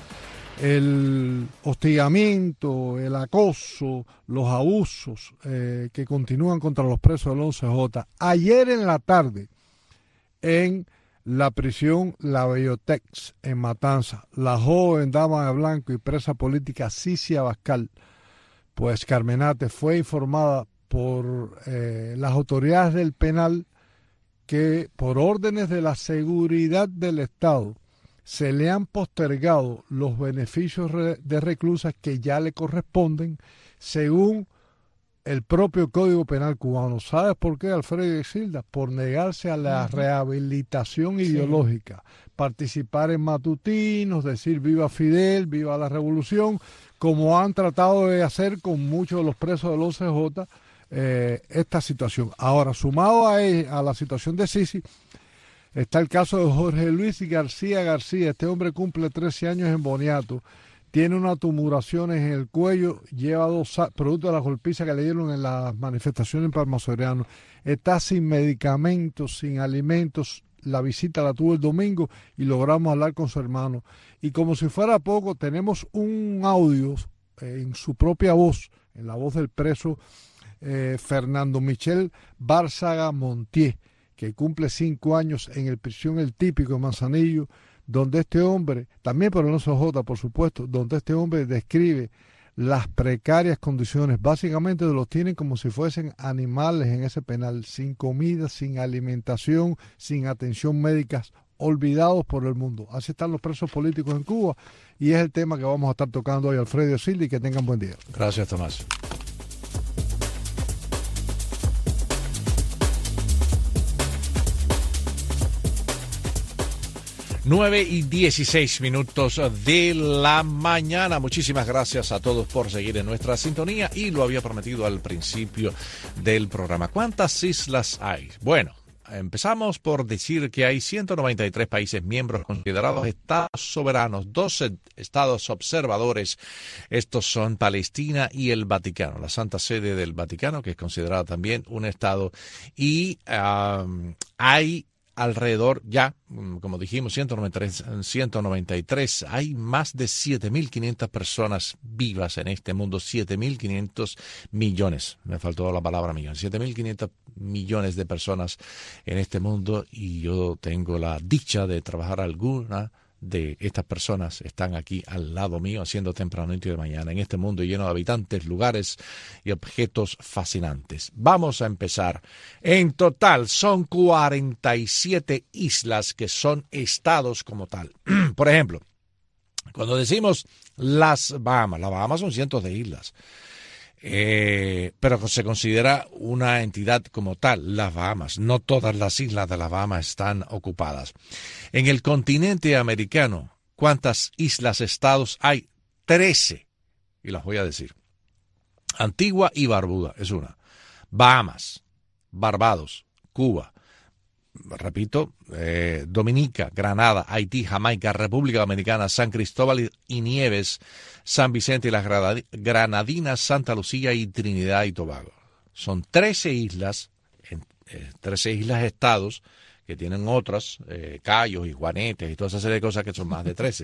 el hostigamiento, el acoso, los abusos eh, que continúan contra los presos del once J. Ayer en la tarde, en la prisión La Bellotex, en Matanza, la joven dama de blanco y presa política Cicia Abascal, pues Carmenate, fue informada por eh, las autoridades del penal que por órdenes de la seguridad del Estado se le han postergado los beneficios de reclusas que ya le corresponden según el propio Código Penal cubano. ¿Sabes por qué, Alfredo y Silda? Por negarse a la rehabilitación sí. ideológica, participar en matutinos, decir viva Fidel, viva la revolución, como han tratado de hacer con muchos de los presos del once J eh, esta situación. Ahora, sumado a, a la situación de Sisi, está el caso de Jorge Luis García García. Este hombre cumple trece años en Boniato, tiene unas tumuraciones en el cuello, lleva dos producto de la golpiza que le dieron en las manifestaciones en Palma Soriano. Está sin medicamentos, sin alimentos. La visita la tuvo el domingo y logramos hablar con su hermano. Y como si fuera poco, tenemos un audio eh, en su propia voz, en la voz del preso eh, Fernando Michel Bárzaga Montier, que cumple cinco años en el prisión El Típico de Manzanillo, donde este hombre, también por el once J, por supuesto, donde este hombre describe las precarias condiciones, básicamente los tienen como si fuesen animales en ese penal, sin comida, sin alimentación, sin atención médica, olvidados por el mundo. Así están los presos políticos en Cuba y es el tema que vamos a estar tocando hoy, Alfredo Silva, y que tengan buen día. Gracias, Tomás. nueve y dieciséis minutos de la mañana. Muchísimas gracias a todos por seguir en nuestra sintonía y lo había prometido al principio del programa. ¿Cuántas islas hay? Bueno, empezamos por decir que hay ciento noventa y tres países miembros considerados estados soberanos, doce estados observadores. Estos son Palestina y el Vaticano, la Santa Sede del Vaticano, que es considerada también un estado. Y um, hay alrededor, ya, como dijimos, ciento noventa y tres, hay más de siete mil quinientas personas vivas en este mundo, siete mil quinientos millones, me faltó la palabra millón, siete mil quinientos millones de personas en este mundo y yo tengo la dicha de trabajar alguna de estas personas están aquí al lado mío haciendo tempranito de mañana en este mundo lleno de habitantes, lugares y objetos fascinantes. Vamos a empezar. En total son cuarenta y siete islas que son estados como tal. Por ejemplo, cuando decimos las Bahamas, las Bahamas son cientos de islas. Eh, pero se considera una entidad como tal, las Bahamas. No todas las islas de las Bahamas están ocupadas. En el continente americano, ¿cuántas islas estados hay? trece. Y las voy a decir. Antigua y Barbuda es una. Bahamas, Barbados, Cuba, repito, eh, Dominica, Granada, Haití, Jamaica, República Dominicana, San Cristóbal y Nieves, San Vicente y las Granadinas, Santa Lucía y Trinidad y Tobago. Son trece islas, eh, trece islas estados que tienen otras, eh, Cayos y Juanetes y toda esa serie de cosas que son más de trece.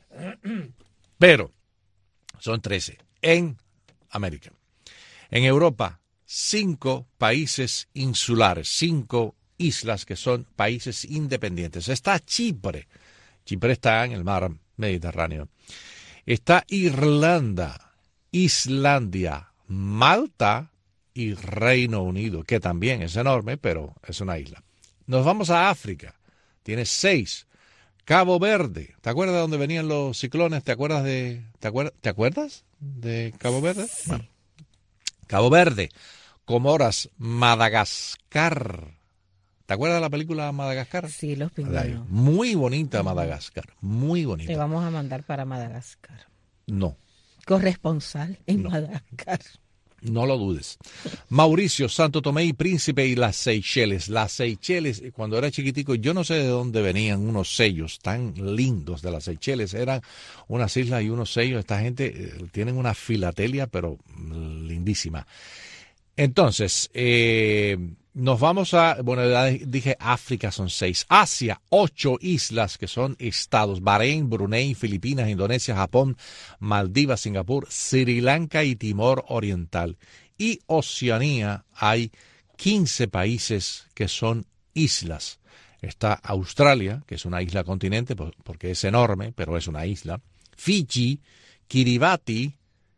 Pero son trece en América. En Europa, cinco países insulares, cinco islas que son países independientes. Está Chipre. Chipre está en el mar Mediterráneo. Está Irlanda, Islandia, Malta y Reino Unido, que también es enorme, pero es una isla. Nos vamos a África. Tiene seis. Cabo Verde. ¿Te acuerdas de dónde venían los ciclones? ¿Te acuerdas de te acuerdas, ¿te acuerdas de Cabo Verde? Sí. Bueno. Cabo Verde, Comoras, Madagascar. ¿Te acuerdas de la película Madagascar? Sí, Los Pingüinos. Muy bonita Madagascar, muy bonita. Te vamos a mandar para Madagascar. No. Corresponsal en no. Madagascar. No lo dudes. Mauricio, Santo Tomé y Príncipe y las Seychelles. Las Seychelles, cuando era chiquitico, yo no sé de dónde venían unos sellos tan lindos de las Seychelles. Eran unas islas y unos sellos. Esta gente eh, tienen una filatelia, pero lindísima. Entonces, eh, nos vamos a, bueno, ya dije África son seis. Asia, ocho islas que son estados. Bahrein, Brunei, Filipinas, Indonesia, Japón, Maldivas, Singapur, Sri Lanka y Timor Oriental. Y Oceanía, hay quince países que son islas. Está Australia, que es una isla continente porque es enorme, pero es una isla. Fiji, Kiribati,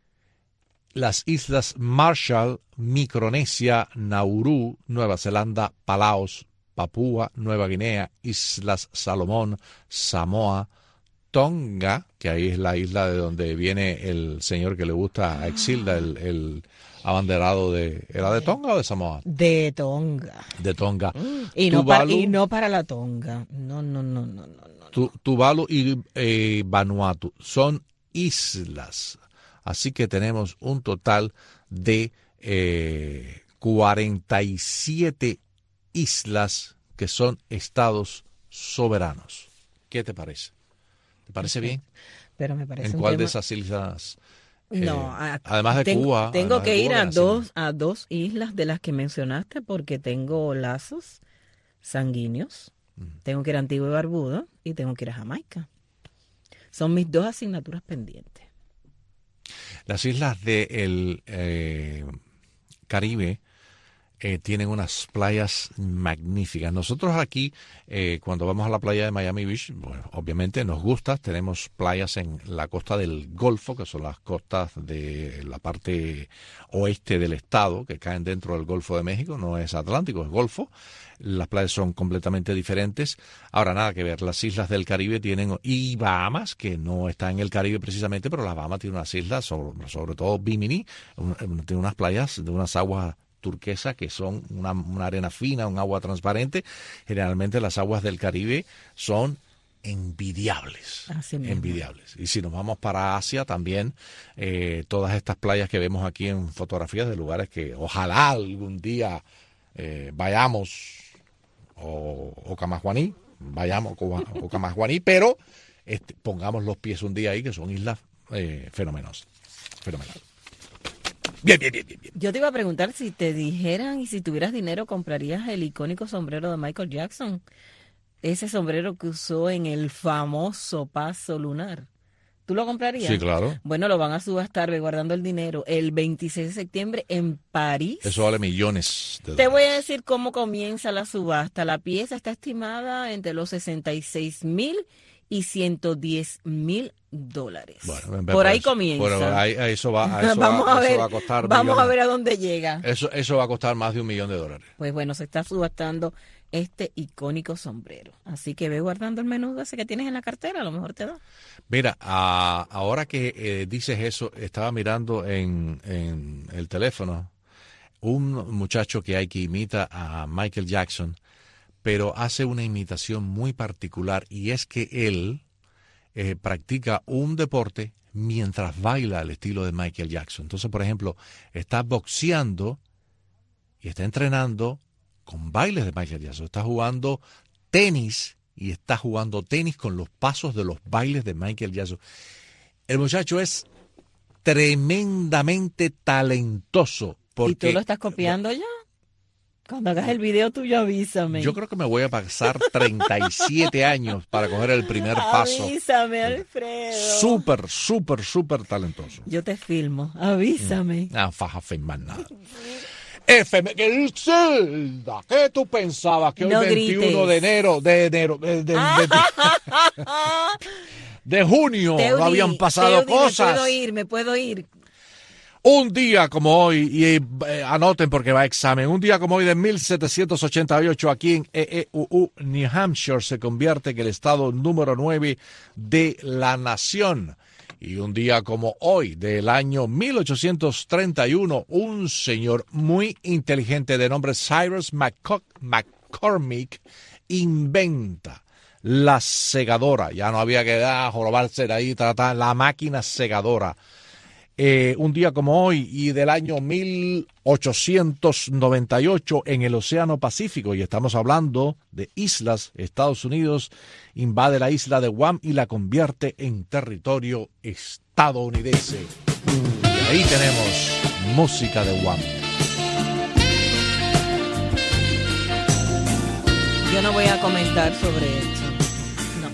las Islas Marshall, Micronesia, Nauru, Nueva Zelanda, Palaos, Papúa, Nueva Guinea, Islas Salomón, Samoa, Tonga, que ahí es la isla de donde viene el señor que le gusta a Exilda, el, el abanderado de... ¿Era de Tonga o de Samoa? De Tonga. De Tonga. Y no, para, y no para la Tonga. No, no, no, no, no. no. Tu, Tuvalu y eh, Vanuatu son islas. Así que tenemos un total de eh, cuarenta y siete islas que son estados soberanos. ¿Qué te parece? ¿Te parece bien? Pero me parece ¿En un cuál tema... de esas islas? Eh, no, a, además de tengo, Cuba. Tengo que ir Cuba, a dos, a dos islas de las que mencionaste porque tengo lazos sanguíneos. Uh-huh. Tengo que ir a Antigua y Barbuda y tengo que ir a Jamaica. Son mis dos asignaturas pendientes. Las islas del eh, Caribe eh, tienen unas playas magníficas. Nosotros aquí, eh, cuando vamos a la playa de Miami Beach, bueno, obviamente nos gusta. Tenemos playas en la costa del Golfo, que son las costas de la parte oeste del estado, que caen dentro del Golfo de México. No es Atlántico, es Golfo. Las playas son completamente diferentes. Ahora, nada que ver, las islas del Caribe tienen, y Bahamas, que no está en el Caribe precisamente, pero las Bahamas tienen unas islas, sobre, sobre todo Bimini, un, tiene unas playas de unas aguas turquesas que son una, una arena fina, un agua transparente. Generalmente las aguas del Caribe son envidiables, envidiables. Y si nos vamos para Asia también, eh, todas estas playas que vemos aquí en fotografías de lugares que ojalá algún día eh, vayamos, o, o Camajuaní, vayamos o Camajuaní, pero este, pongamos los pies un día ahí, que son islas eh, fenomenales. Fenomenal. Bien, bien, bien, bien, bien. Yo te iba a preguntar si te dijeran y si tuvieras dinero, ¿comprarías el icónico sombrero de Michael Jackson? Ese sombrero que usó en el famoso paso lunar. ¿Tú lo comprarías? Sí, claro. Bueno, lo van a subastar, ve guardando el dinero, el veintiséis de septiembre en París. Eso vale millones de dólares. Te voy a decir cómo comienza la subasta. La pieza está estimada entre los sesenta y seis mil y ciento diez mil dólares. Bueno, por ahí eso, comienza. Bueno, ahí, a eso va, a eso vamos va, a ver, eso va a costar vamos millones. a ver a dónde llega. Eso, eso va a costar más de un millón de dólares. Pues bueno, se está subastando este icónico sombrero. Así que ve guardando el menudo ese que tienes en la cartera, a lo mejor te da. Mira, a, ahora que eh, dices eso, estaba mirando en, en el teléfono un muchacho que hay que imita a Michael Jackson, pero hace una imitación muy particular, y es que él eh, practica un deporte mientras baila al estilo de Michael Jackson. Entonces, por ejemplo, está boxeando y está entrenando con bailes de Michael Jackson. Está jugando tenis y está jugando tenis con los pasos de los bailes de Michael Jackson. El muchacho es tremendamente talentoso. Porque, ¿y tú lo estás copiando ya? Cuando hagas el video tuyo, avísame. Yo creo que me voy a pasar treinta y siete años para coger el primer paso. Avísame, Alfredo. Súper, súper, súper talentoso. Yo te filmo, avísame. No, faja filmar nada. F M, ¿qué, ¿qué tú pensabas que hoy no veintiuno grites. de enero, de enero, de, de, de, de junio Teudi, no habían pasado Teudi, cosas? Me puedo ir, me puedo ir. Un día como hoy, y eh, anoten porque va a examen, un día como hoy de mil setecientos ochenta y ocho aquí en E E U U, New Hampshire, se convierte en el estado número nueve de la nación. Y un día como hoy, del año mil ochocientos treinta y uno, un señor muy inteligente de nombre Cyrus McCormick inventa la segadora. Ya no había que dar, jorobarse de ahí, tratar la máquina segadora. eh, un día como hoy y del año mil ochocientos noventa y ocho en el Océano Pacífico, y estamos hablando de islas. Estados Unidos invade la isla de Guam y la convierte en territorio estadounidense. Y ahí tenemos música de Guam. Yo no voy a comentar sobre eso. No.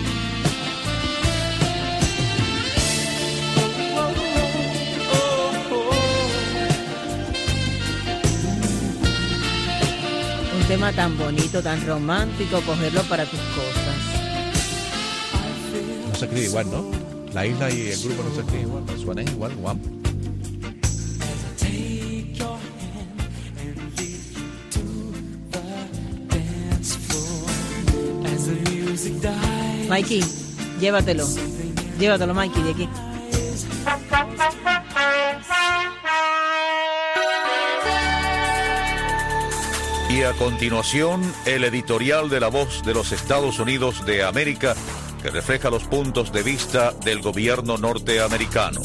Un tema tan bonito, tan romántico, cogerlo para tus cosas. No se escribe igual, ¿no? La isla y el grupo no se escribe igual, pero suenan igual, Guam. Mikey, llévatelo. Llévatelo, Mikey, de aquí. Y a continuación, el editorial de La Voz de los Estados Unidos de América, que refleja los puntos de vista del gobierno norteamericano.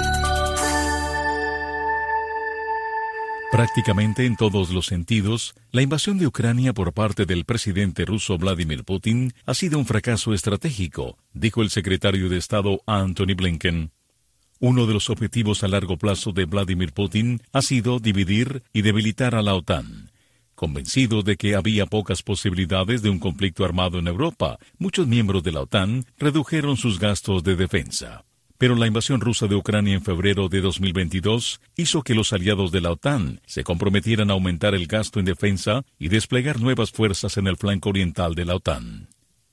Prácticamente en todos los sentidos, la invasión de Ucrania por parte del presidente ruso Vladimir Putin ha sido un fracaso estratégico, dijo el secretario de Estado Antony Blinken. Uno de los objetivos a largo plazo de Vladimir Putin ha sido dividir y debilitar a la OTAN. Convencido de que había pocas posibilidades de un conflicto armado en Europa, muchos miembros de la OTAN redujeron sus gastos de defensa. Pero la invasión rusa de Ucrania en febrero de dos mil veintidós hizo que los aliados de la OTAN se comprometieran a aumentar el gasto en defensa y desplegar nuevas fuerzas en el flanco oriental de la OTAN.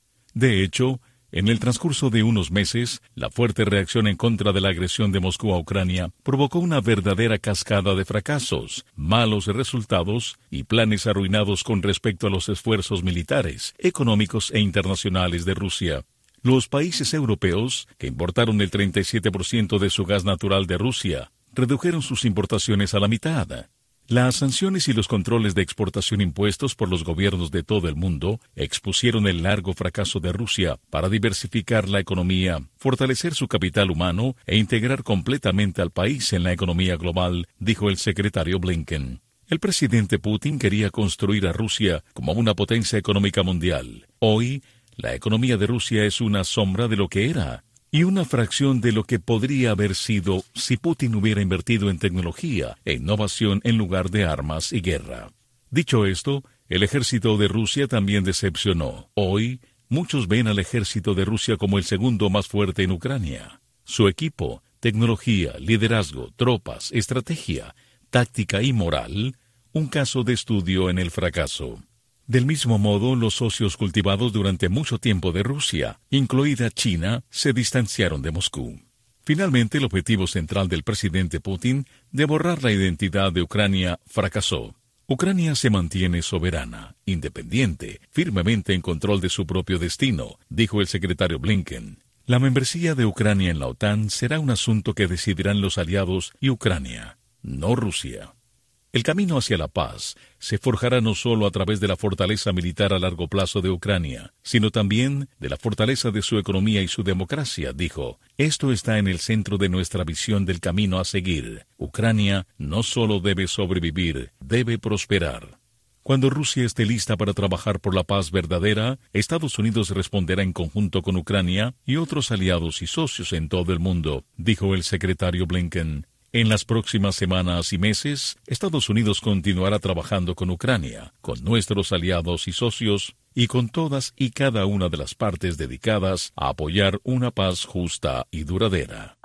De hecho, en el transcurso de unos meses, la fuerte reacción en contra de la agresión de Moscú a Ucrania provocó una verdadera cascada de fracasos, malos resultados y planes arruinados con respecto a los esfuerzos militares, económicos e internacionales de Rusia. Los países europeos, que importaron el treinta y siete por ciento de su gas natural de Rusia, redujeron sus importaciones a la mitad. Las sanciones y los controles de exportación impuestos por los gobiernos de todo el mundo expusieron el largo fracaso de Rusia para diversificar la economía, fortalecer su capital humano e integrar completamente al país en la economía global, dijo el secretario Blinken. El presidente Putin quería construir a Rusia como una potencia económica mundial. Hoy, la economía de Rusia es una sombra de lo que era y una fracción de lo que podría haber sido si Putin hubiera invertido en tecnología e innovación en lugar de armas y guerra. Dicho esto, el ejército de Rusia también decepcionó. Hoy, muchos ven al ejército de Rusia como el segundo más fuerte en Ucrania. Su equipo, tecnología, liderazgo, tropas, estrategia, táctica y moral, un caso de estudio en el fracaso. Del mismo modo, los socios cultivados durante mucho tiempo de Rusia, incluida China, se distanciaron de Moscú. Finalmente, el objetivo central del presidente Putin de borrar la identidad de Ucrania fracasó. Ucrania se mantiene soberana, independiente, firmemente en control de su propio destino, dijo el secretario Blinken. La membresía de Ucrania en la OTAN será un asunto que decidirán los aliados y Ucrania, no Rusia. El camino hacia la paz se forjará no solo a través de la fortaleza militar a largo plazo de Ucrania, sino también de la fortaleza de su economía y su democracia, dijo. Esto está en el centro de nuestra visión del camino a seguir. Ucrania no solo debe sobrevivir, debe prosperar. Cuando Rusia esté lista para trabajar por la paz verdadera, Estados Unidos responderá en conjunto con Ucrania y otros aliados y socios en todo el mundo, dijo el secretario Blinken. En las próximas semanas y meses, Estados Unidos continuará trabajando con Ucrania, con nuestros aliados y socios, y con todas y cada una de las partes dedicadas a apoyar una paz justa y duradera.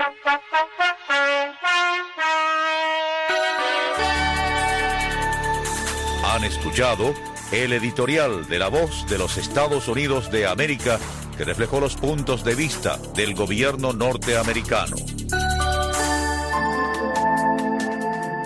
Han escuchado el editorial de La Voz de los Estados Unidos de América, que reflejó los puntos de vista del gobierno norteamericano.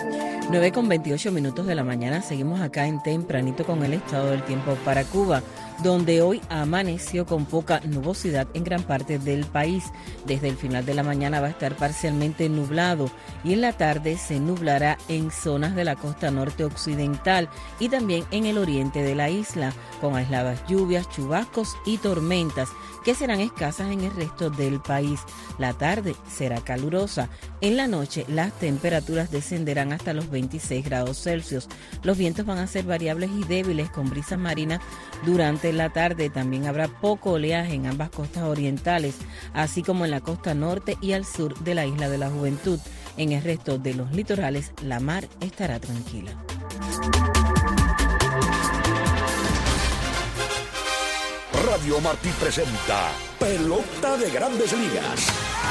nueve con veintiocho minutos de la mañana, seguimos acá en Tempranito con el estado del tiempo para Cuba. donde hoy amaneció con poca nubosidad en gran parte del país. Desde el final de la mañana va a estar parcialmente nublado y en la tarde se nublará en zonas de la costa norte occidental y también en el oriente de la isla, con aisladas lluvias, chubascos y tormentas que serán escasas en el resto del país. La tarde será calurosa. En la noche las temperaturas descenderán hasta los veintiséis grados Celsius. Los vientos van a ser variables y débiles con brisas marinas durante la tarde. También habrá poco oleaje en ambas costas orientales, así como en la costa norte y al sur de la Isla de la Juventud. En el resto de los litorales la mar estará tranquila. Radio Martí presenta Pelota de Grandes Ligas.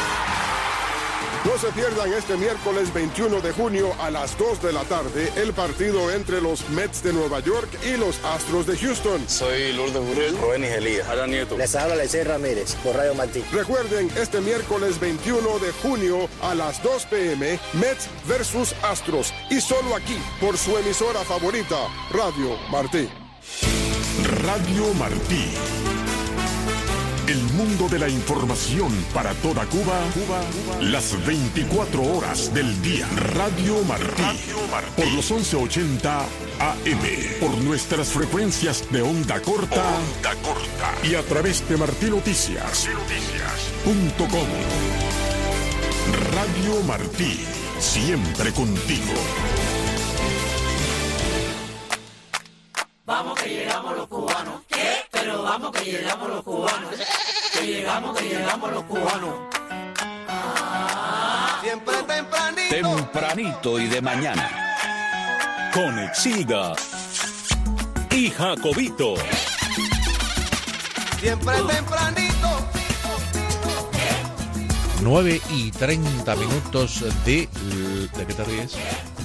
No se pierdan este miércoles veintiuno de junio a las dos de la tarde el partido entre los Mets de Nueva York y los Astros de Houston. Soy Lourdes Burel, Robenis Elías, Alan Nieto. Les habla Lecey Ramírez por Radio Martí. Recuerden, este miércoles veintiuno de junio a las dos pe eme, Mets versus Astros. Y solo aquí, por su emisora favorita, Radio Martí. Radio Martí. El mundo de la información para toda Cuba, Cuba, Cuba, las veinticuatro horas del día. Radio Martí, Radio Martí. Por los once ochenta A eme, por nuestras frecuencias de onda corta, onda corta. Y a través de Martí Noticias, Noticias punto com. Radio Martí, siempre contigo. Vamos que llegamos los cubanos. ¿Qué? Pero vamos que llegamos los cubanos. Que llegamos, que llegamos los cubanos. Ah. Siempre tempranito. Tempranito y de mañana. Con Exilda y Jacobito. Siempre tempranito. nueve y treinta minutos de... ¿De qué te ríes?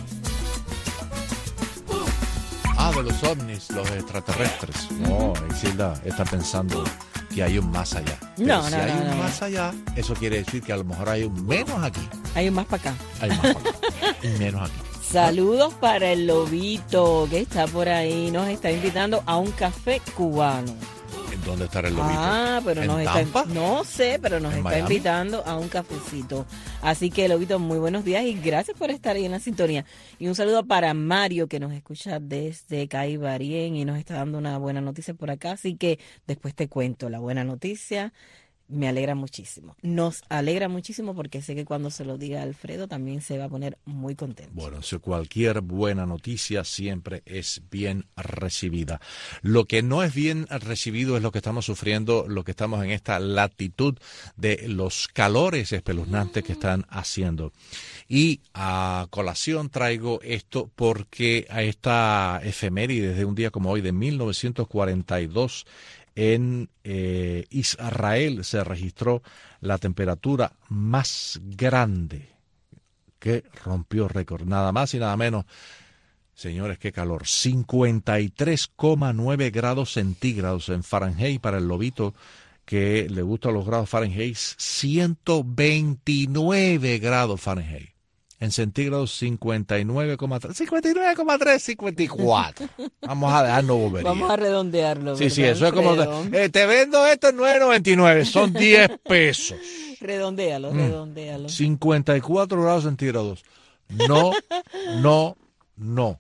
Ah, de los ovnis, los extraterrestres. No, Exilda está pensando que hay un más allá. Pero no, si no, hay no, un no. más allá, eso quiere decir que a lo mejor hay un menos aquí. Hay un más para acá. Hay más para acá y menos aquí. Saludos para el Lobito, que está por ahí. Nos está invitando a un café cubano. ¿En dónde estará el Lobito? Ah, pero ¿En nos Tampa? está, no sé, pero nos ¿En está Miami? invitando a un cafecito. Así que, Lobito, muy buenos días y gracias por estar ahí en la sintonía. Y un saludo para Mario, que nos escucha desde Caibarien y nos está dando una buena noticia por acá. Así que después te cuento la buena noticia. Me alegra muchísimo. Nos alegra muchísimo porque sé que cuando se lo diga a Alfredo también se va a poner muy contento. Bueno, si cualquier buena noticia siempre es bien recibida. Lo que no es bien recibido es lo que estamos sufriendo, lo que estamos en esta latitud de los calores espeluznantes que están haciendo. Y a colación traigo esto porque a esta efeméride de un día como hoy de mil novecientos cuarenta y dos en eh, Israel se registró la temperatura más grande que rompió récord. Nada más y nada menos, señores, qué calor. cincuenta y tres coma nueve grados centígrados en Fahrenheit para el Lobito, que le gustan los grados Fahrenheit, ciento veintinueve grados Fahrenheit. En centígrados, cincuenta y nueve coma tres, cincuenta y nueve coma tres, cincuenta y cuatro. Vamos a dejarnos bobería. Vamos a redondearlo. Sí, ¿verdad, sí, eso es como, Alfredo? eh, te vendo esto en nueve noventa y nueve, son diez pesos. Redondéalo, Mm. redondéalo. cincuenta y cuatro grados centígrados. No, no, no.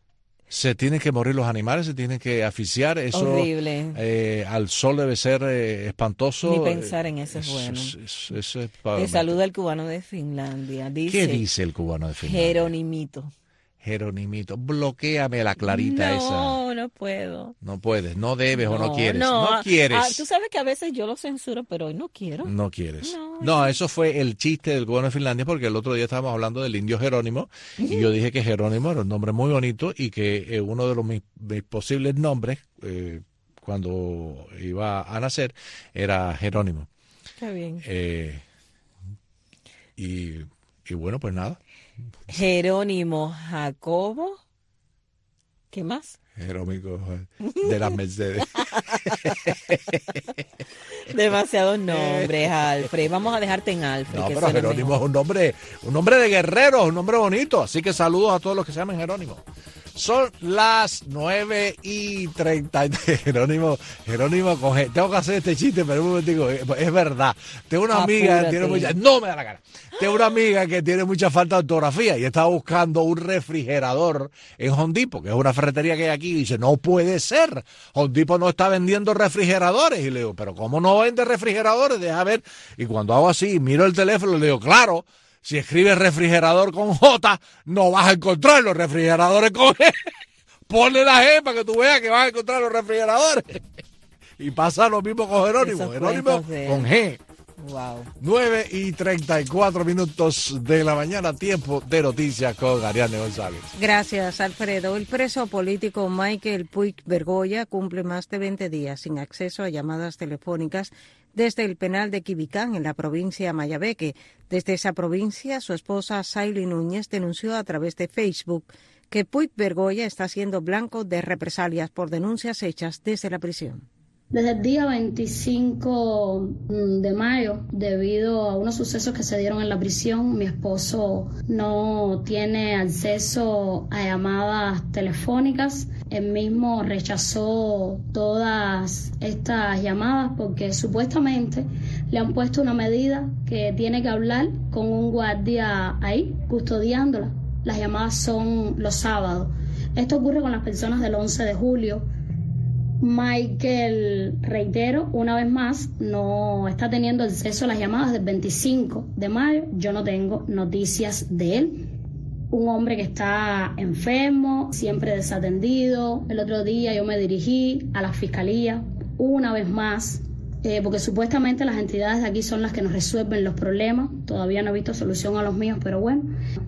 Se tienen que morir los animales, se tienen que asfixiar. Eso, Horrible. eh, al sol debe ser eh, espantoso. Ni pensar en eso es bueno. Eso es- eso es para- Te saluda el cubano de Finlandia. Dice, ¿Qué dice el cubano de Finlandia? Jeronimito. Jeronimito, bloquéame la clarita esa. No, no puedo. No puedes, no debes o no quieres. No, ah, quieres. ah, tú sabes que a veces yo lo censuro, pero hoy no quiero. No quieres. No, eso fue el chiste del cubano de Finlandia, porque el otro día estábamos hablando del indio Jerónimo, y yo dije que Jerónimo era un nombre muy bonito y que eh, uno de los mis, mis posibles nombres, eh, cuando iba a nacer, era Jerónimo. Está bien. Eh, y, y bueno, pues nada. Jerónimo Jacobo. ¿Qué más? Jerónimo de las Mercedes. Demasiados nombres, Alfred. Vamos a dejarte en Alfred. No, que pero suena Jerónimo mejor. es un nombre, un nombre de guerrero, un nombre bonito. Así que saludos a todos los que se llaman Jerónimo. Son las nueve y treinta y tres. Jerónimo, Jerónimo, coge. Tengo que hacer este chiste, pero un momentico, es verdad. Tengo una amiga que tiene mucha. No me da la cara. Tengo una amiga que tiene mucha falta de ortografía y estaba buscando un refrigerador en Home Depot, que es una ferretería que hay aquí, y dice, no puede ser. Home Depot no está vendiendo refrigeradores. Y le digo, pero ¿cómo no vende refrigeradores? Deja ver. Y cuando hago así, miro el teléfono y le digo, claro, si escribes refrigerador con J, no vas a encontrar los refrigeradores con G. Ponle la G para que tú veas que vas a encontrar los refrigeradores. Y pasa lo mismo con Jerónimo. Jerónimo con G. Wow. nueve y treinta y cuatro minutos de la mañana, tiempo de noticias con Ariane González. Gracias, Alfredo. El preso político Michael Puig Bergoya cumple más de veinte días sin acceso a llamadas telefónicas desde el penal de Quibicán, en la provincia de Mayabeque. Desde esa provincia, su esposa Saily Núñez denunció a través de Facebook que Puig Bergoya está siendo blanco de represalias por denuncias hechas desde la prisión. Desde el día veinticinco de mayo, debido a unos sucesos que se dieron en la prisión, mi esposo no tiene acceso a llamadas telefónicas. Él mismo rechazó todas estas llamadas porque supuestamente le han puesto una medida que tiene que hablar con un guardia ahí, custodiándola. Las llamadas son los sábados. Esto ocurre con las personas del once de julio. Michael, reitero, una vez más, no está teniendo acceso a las llamadas del veinticinco de mayo. Yo no tengo noticias de él. Un hombre que está enfermo, siempre desatendido. El otro día yo me dirigí a la fiscalía, una vez más, eh, porque supuestamente las entidades de aquí son las que nos resuelven los problemas. Todavía no he visto solución a los míos, pero bueno.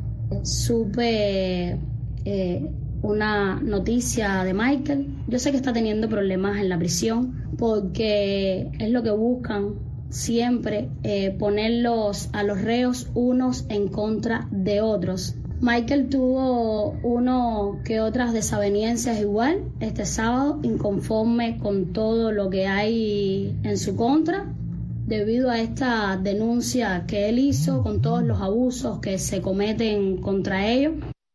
Supe eh, una noticia de Michael. Yo sé que está teniendo problemas en la prisión porque es lo que buscan siempre, eh, ponerlos a los reos unos en contra de otros. Michael tuvo uno que otras desavenencias igual este sábado, inconforme con todo lo que hay en su contra, debido a esta denuncia que él hizo con todos los abusos que se cometen contra ellos.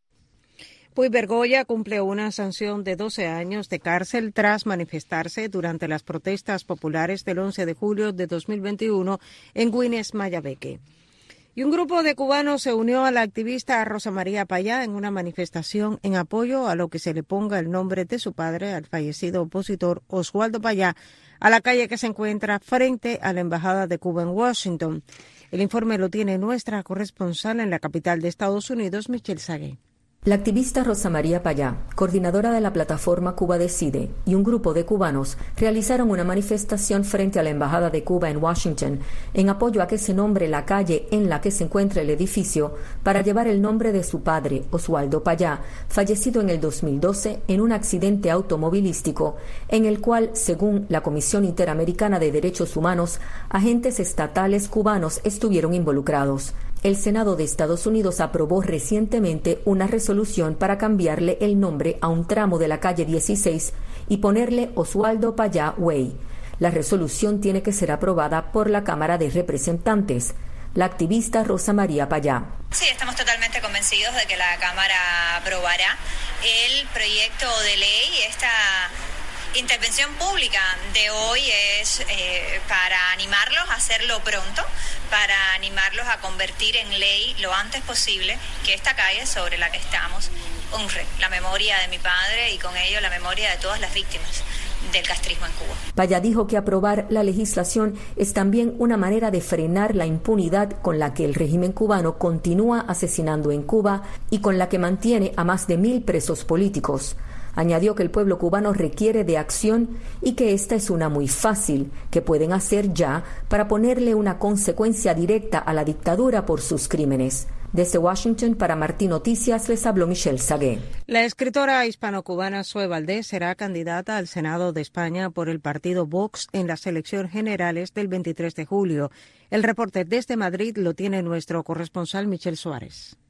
Puig Bergoya cumple una sanción de doce años de cárcel tras manifestarse durante las protestas populares del once de julio de dos mil veintiuno en Güines, Mayabeque. Y un grupo de cubanos se unió a la activista Rosa María Payá en una manifestación en apoyo a lo que se le ponga el nombre de su padre, al fallecido opositor Oswaldo Payá, a la calle que se encuentra frente a la Embajada de Cuba en Washington. El informe lo tiene nuestra corresponsal en la capital de Estados Unidos, Michelle Sagué. La activista Rosa María Payá, coordinadora de la plataforma Cuba Decide, y un grupo de cubanos realizaron una manifestación frente a la Embajada de Cuba en Washington en apoyo a que se nombre la calle en la que se encuentra el edificio para llevar el nombre de su padre, Oswaldo Payá, fallecido en el dos mil doce en un accidente automovilístico en el cual, según la Comisión Interamericana de Derechos Humanos, agentes estatales cubanos estuvieron involucrados. El Senado de Estados Unidos aprobó recientemente una resolución para cambiarle el nombre a un tramo de la calle dieciséis y ponerle Oswaldo Payá Way. La resolución tiene que ser aprobada por la Cámara de Representantes. La activista Rosa María Payá. Sí, estamos totalmente convencidos de que la Cámara aprobará el proyecto de ley. Esta intervención pública de hoy es eh, para animarlos a hacerlo pronto, para animarlos a convertir en ley lo antes posible que esta calle sobre la que estamos honre la memoria de mi padre y con ello la memoria de todas las víctimas del castrismo en Cuba. Payá dijo que aprobar la legislación es también una manera de frenar la impunidad con la que el régimen cubano continúa asesinando en Cuba y con la que mantiene a más de mil presos políticos. Añadió que el pueblo cubano requiere de acción y que esta es una muy fácil, que pueden hacer ya para ponerle una consecuencia directa a la dictadura por sus crímenes. Desde Washington, para Martín Noticias, les habló Michelle Sagué. La escritora hispano-cubana Zoe Valdés será candidata al Senado de España por el partido Vox en las elecciones generales del veintitrés de julio. El reporte desde Madrid lo tiene nuestro corresponsal Michel Suárez.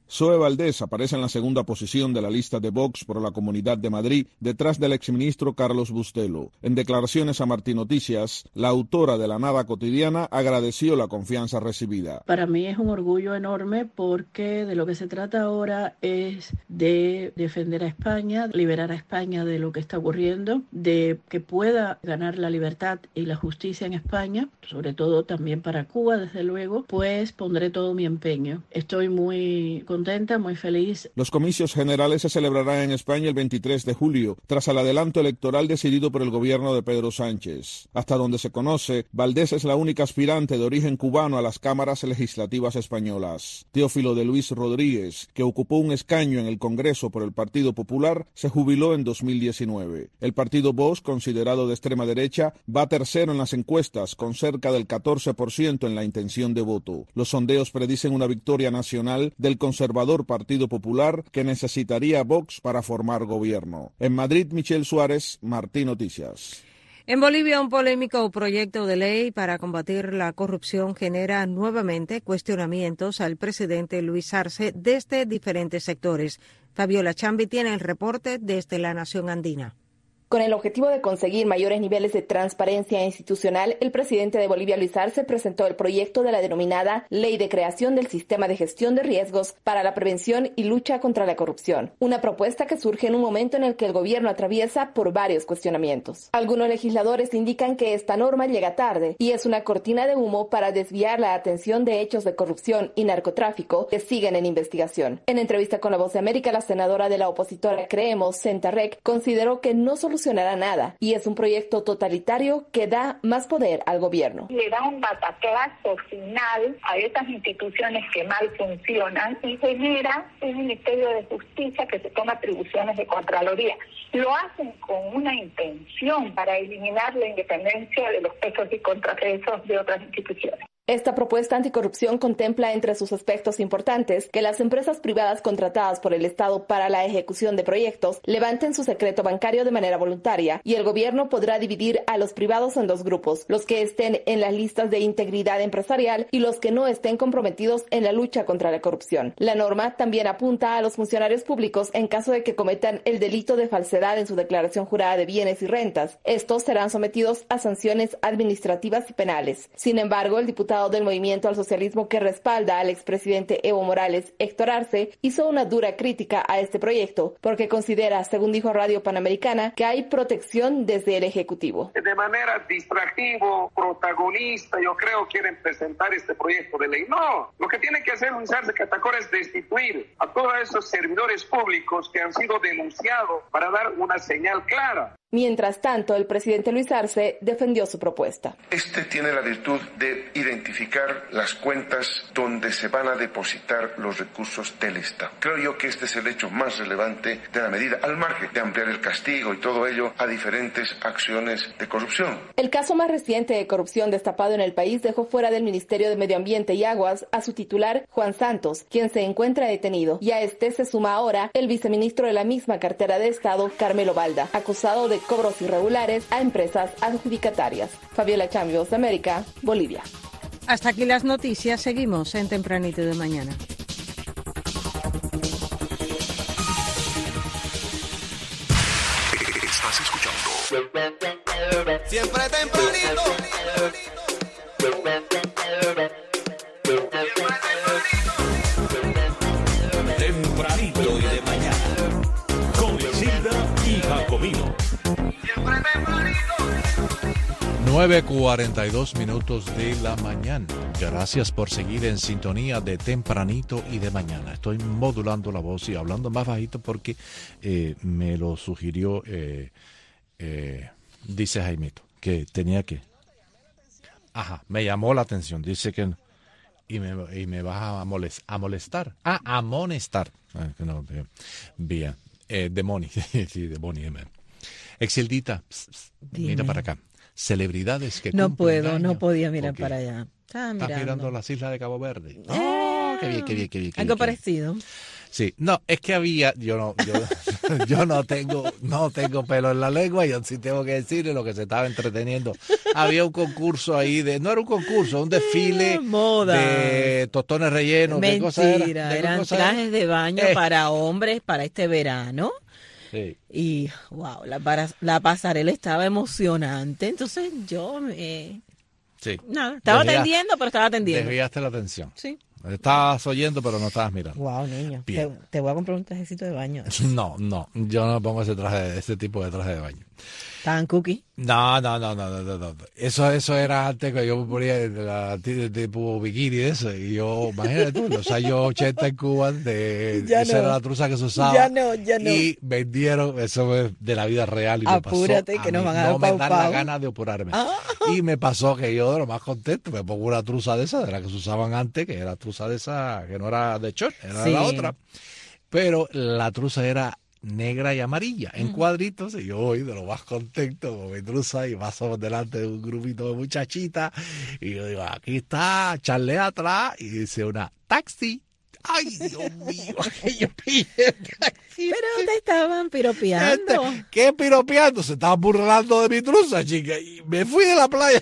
Zoe Valdés aparece en la segunda posición de la lista de Vox por la Comunidad de Madrid, detrás del exministro Carlos Bustelo. En declaraciones a Martín Noticias, la autora de La Nada Cotidiana agradeció la confianza recibida. Para mí es un orgullo enorme porque de lo que se trata ahora es de defender a España, liberar a España de lo que está ocurriendo, de que pueda ganar la libertad y la justicia en España, sobre todo también para Cuba, desde luego, pues pondré todo mi empeño. Estoy muy contenta, muy feliz. Los comicios generales se celebrarán en España el veintitrés de julio, tras el adelanto electoral decidido por el gobierno de Pedro Sánchez. Hasta donde se conoce, Valdés es la única aspirante de origen cubano a las cámaras legislativas españolas. Teófilo de Luis Rodríguez, que ocupó un escaño en el Congreso por el Partido Popular, se jubiló en dos mil diecinueve. El partido Vox, considerado de extrema derecha, va tercero en las encuestas, con cerca del catorce por ciento en la intención de voto. Los sondeos predicen una victoria nacional del conservador Partido Popular, que necesitaría Vox para formar gobierno. En Madrid, Michelle Suárez, Martín Noticias. En Bolivia, un polémico proyecto de ley para combatir la corrupción genera nuevamente cuestionamientos al presidente Luis Arce desde diferentes sectores. Fabiola Chambi tiene el reporte desde la Nación Andina. Con el objetivo de conseguir mayores niveles de transparencia institucional, el presidente de Bolivia, Luis Arce, presentó el proyecto de la denominada Ley de Creación del Sistema de Gestión de Riesgos para la Prevención y Lucha contra la Corrupción, una propuesta que surge en un momento en el que el gobierno atraviesa por varios cuestionamientos. Algunos legisladores indican que esta norma llega tarde y es una cortina de humo para desviar la atención de hechos de corrupción y narcotráfico que siguen en investigación. En entrevista con La Voz de América, la senadora de la opositora Creemos, Senta Rec, consideró que no solucionará nada y es un proyecto totalitario que da más poder al gobierno. Le da un batacazo final a esas instituciones que mal funcionan y genera un Ministerio de Justicia que se toma atribuciones de Contraloría. Lo hacen con una intención para eliminar la independencia de los pesos y contrapesos de otras instituciones. Esta propuesta anticorrupción contempla entre sus aspectos importantes que las empresas privadas contratadas por el Estado para la ejecución de proyectos levanten su secreto bancario de manera voluntaria y el gobierno podrá dividir a los privados en dos grupos, los que estén en las listas de integridad empresarial y los que no estén comprometidos en la lucha contra la corrupción. La norma también apunta a los funcionarios públicos en caso de que cometan el delito de falsedad en su declaración jurada de bienes y rentas. Estos serán sometidos a sanciones administrativas y penales. Sin embargo, el diputado del Movimiento al Socialismo que respalda al expresidente Evo Morales, Héctor Arce, hizo una dura crítica a este proyecto porque considera, según dijo Radio Panamericana, que hay protección desde el Ejecutivo. De manera distractivo, protagonista, yo creo quieren presentar este proyecto de ley. No, lo que tiene que hacer Luis Arce Catacora es destituir a todos esos servidores públicos que han sido denunciados para dar una señal clara. Mientras tanto, el presidente Luis Arce defendió su propuesta. Este tiene la virtud de identificar las cuentas donde se van a depositar los recursos del Estado. Creo yo que este es el hecho más relevante de la medida, al margen de ampliar el castigo y todo ello a diferentes acciones de corrupción. El caso más reciente de corrupción destapado en el país dejó fuera del Ministerio de Medio Ambiente y Aguas a su titular, Juan Santos, quien se encuentra detenido, y a este se suma ahora el viceministro de la misma cartera de Estado, Carmelo Balda, acusado de cobros irregulares a empresas adjudicatarias. Fabiola Chambi, Voz de América, Bolivia. Hasta aquí las noticias. Seguimos en Tempranito de Mañana. Estás escuchando Siempre tempranito. Tempranito y de mañana. Con Isilda y Jacobino. nueve cuarenta y dos minutos de la mañana. Gracias por seguir en sintonía de Tempranito y de Mañana. Estoy modulando la voz y hablando más bajito porque eh, me lo sugirió, eh, eh, dice Jaimito, que tenía que... Ajá, me llamó la atención, dice que... Y me, y me vas a, molest, a molestar. Ah, a amonestar. Ah, no, bien, eh, de Moni, sí, de Moni. Exildita, pss, pss, mira para acá. Celebridades que no puedo, años, no podía mirar para allá. Estaba Estás mirando. mirando las islas de Cabo Verde. Oh, qué bien, qué bien, qué bien. Qué algo bien, parecido. Sí, no, es que había, yo no, yo, yo no tengo, no tengo pelo en la lengua, yo sí tengo que decirle lo que se estaba entreteniendo. Había un concurso ahí de, no era un concurso, un desfile Moda. de tostones rellenos. Mentira, ¿qué cosa era? ¿De eran cosa trajes era? de baño Eh. para hombres para este verano. Sí. Y wow, la, para, la pasarela estaba emocionante. Entonces yo me... Sí. Nada, estaba Desviaste- atendiendo, pero estaba atendiendo. Desviaste la atención. Sí. Estabas oyendo, pero no estabas mirando. Wow, niño. Te, Bien. te voy a comprar un trajecito de baño. No, no, yo no pongo ese traje, ese tipo de traje de baño. ¿Estaban cookie? No, no, no, no, no, no, no. Eso, eso era antes que yo me ponía la t- tipo bikini de eso. Y yo, imagínate tú, en los años ochenta en Cuba, de, Ya esa no. era la truza que se usaba. Ya no, ya no. Y vendieron, eso es de la vida real. Y Apúrate, me pasó que a nos mí. van a dar No me pau, dan la pau. gana de apurarme. Ah. Y me pasó que yo, de lo más contento, me pongo una truza de esa, de la que se usaban antes, que era truza de esa, que no era de short, era Sí. la otra. Pero la truza era negra y amarilla, en cuadritos, y yo voy de lo más contento con mi truza y paso delante de un grupito de muchachitas, y yo digo, aquí está, charlé atrás, y dice una, taxi. Ay, Dios mío, que yo pillé taxi. Pero te estaban piropeando. Este, ¿Qué piropeando? Se estaba burlando de mi truza, chica, y me fui de la playa.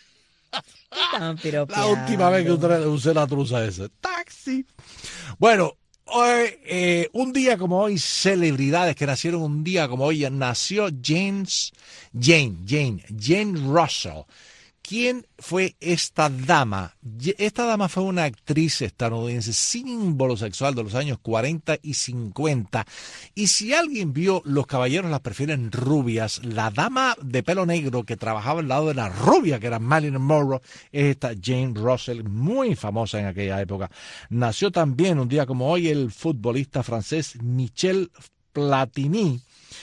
Te estaban piropeando. La última vez que usé, usé la truza esa. Taxi. Bueno, hoy, eh, un día como hoy, celebridades que nacieron un día como hoy, nació James, Jane, Jane, Jane Russell. ¿Quién fue esta dama? Esta dama fue una actriz estadounidense, símbolo sexual de los años cuarenta y cincuenta. Y si alguien vio Los caballeros las prefieren rubias, la dama de pelo negro que trabajaba al lado de la rubia, que era Marilyn Monroe, es esta Jane Russell, muy famosa en aquella época. Nació también un día como hoy el futbolista francés Michel Platini.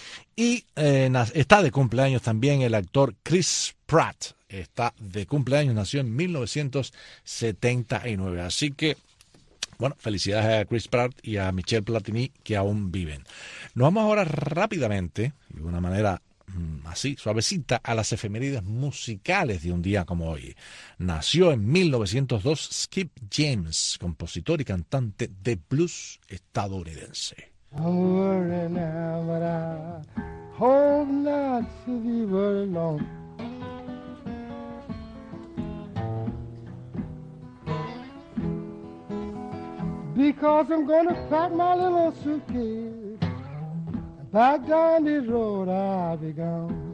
Y eh, está de cumpleaños también el actor Chris Pratt. Está de cumpleaños, nació en mil novecientos setenta y nueve. Así que, bueno, felicidades a Chris Pratt y a Michel Platini que aún viven. Nos vamos ahora rápidamente, de una manera mm, así, suavecita, a las efemérides musicales de un día como hoy. Nació en mil novecientos dos Skip James, compositor y cantante de blues estadounidense. I'm worried now, but I hope not to be very long. Because I'm gonna pack my little suitcase and back down this road I'll be gone.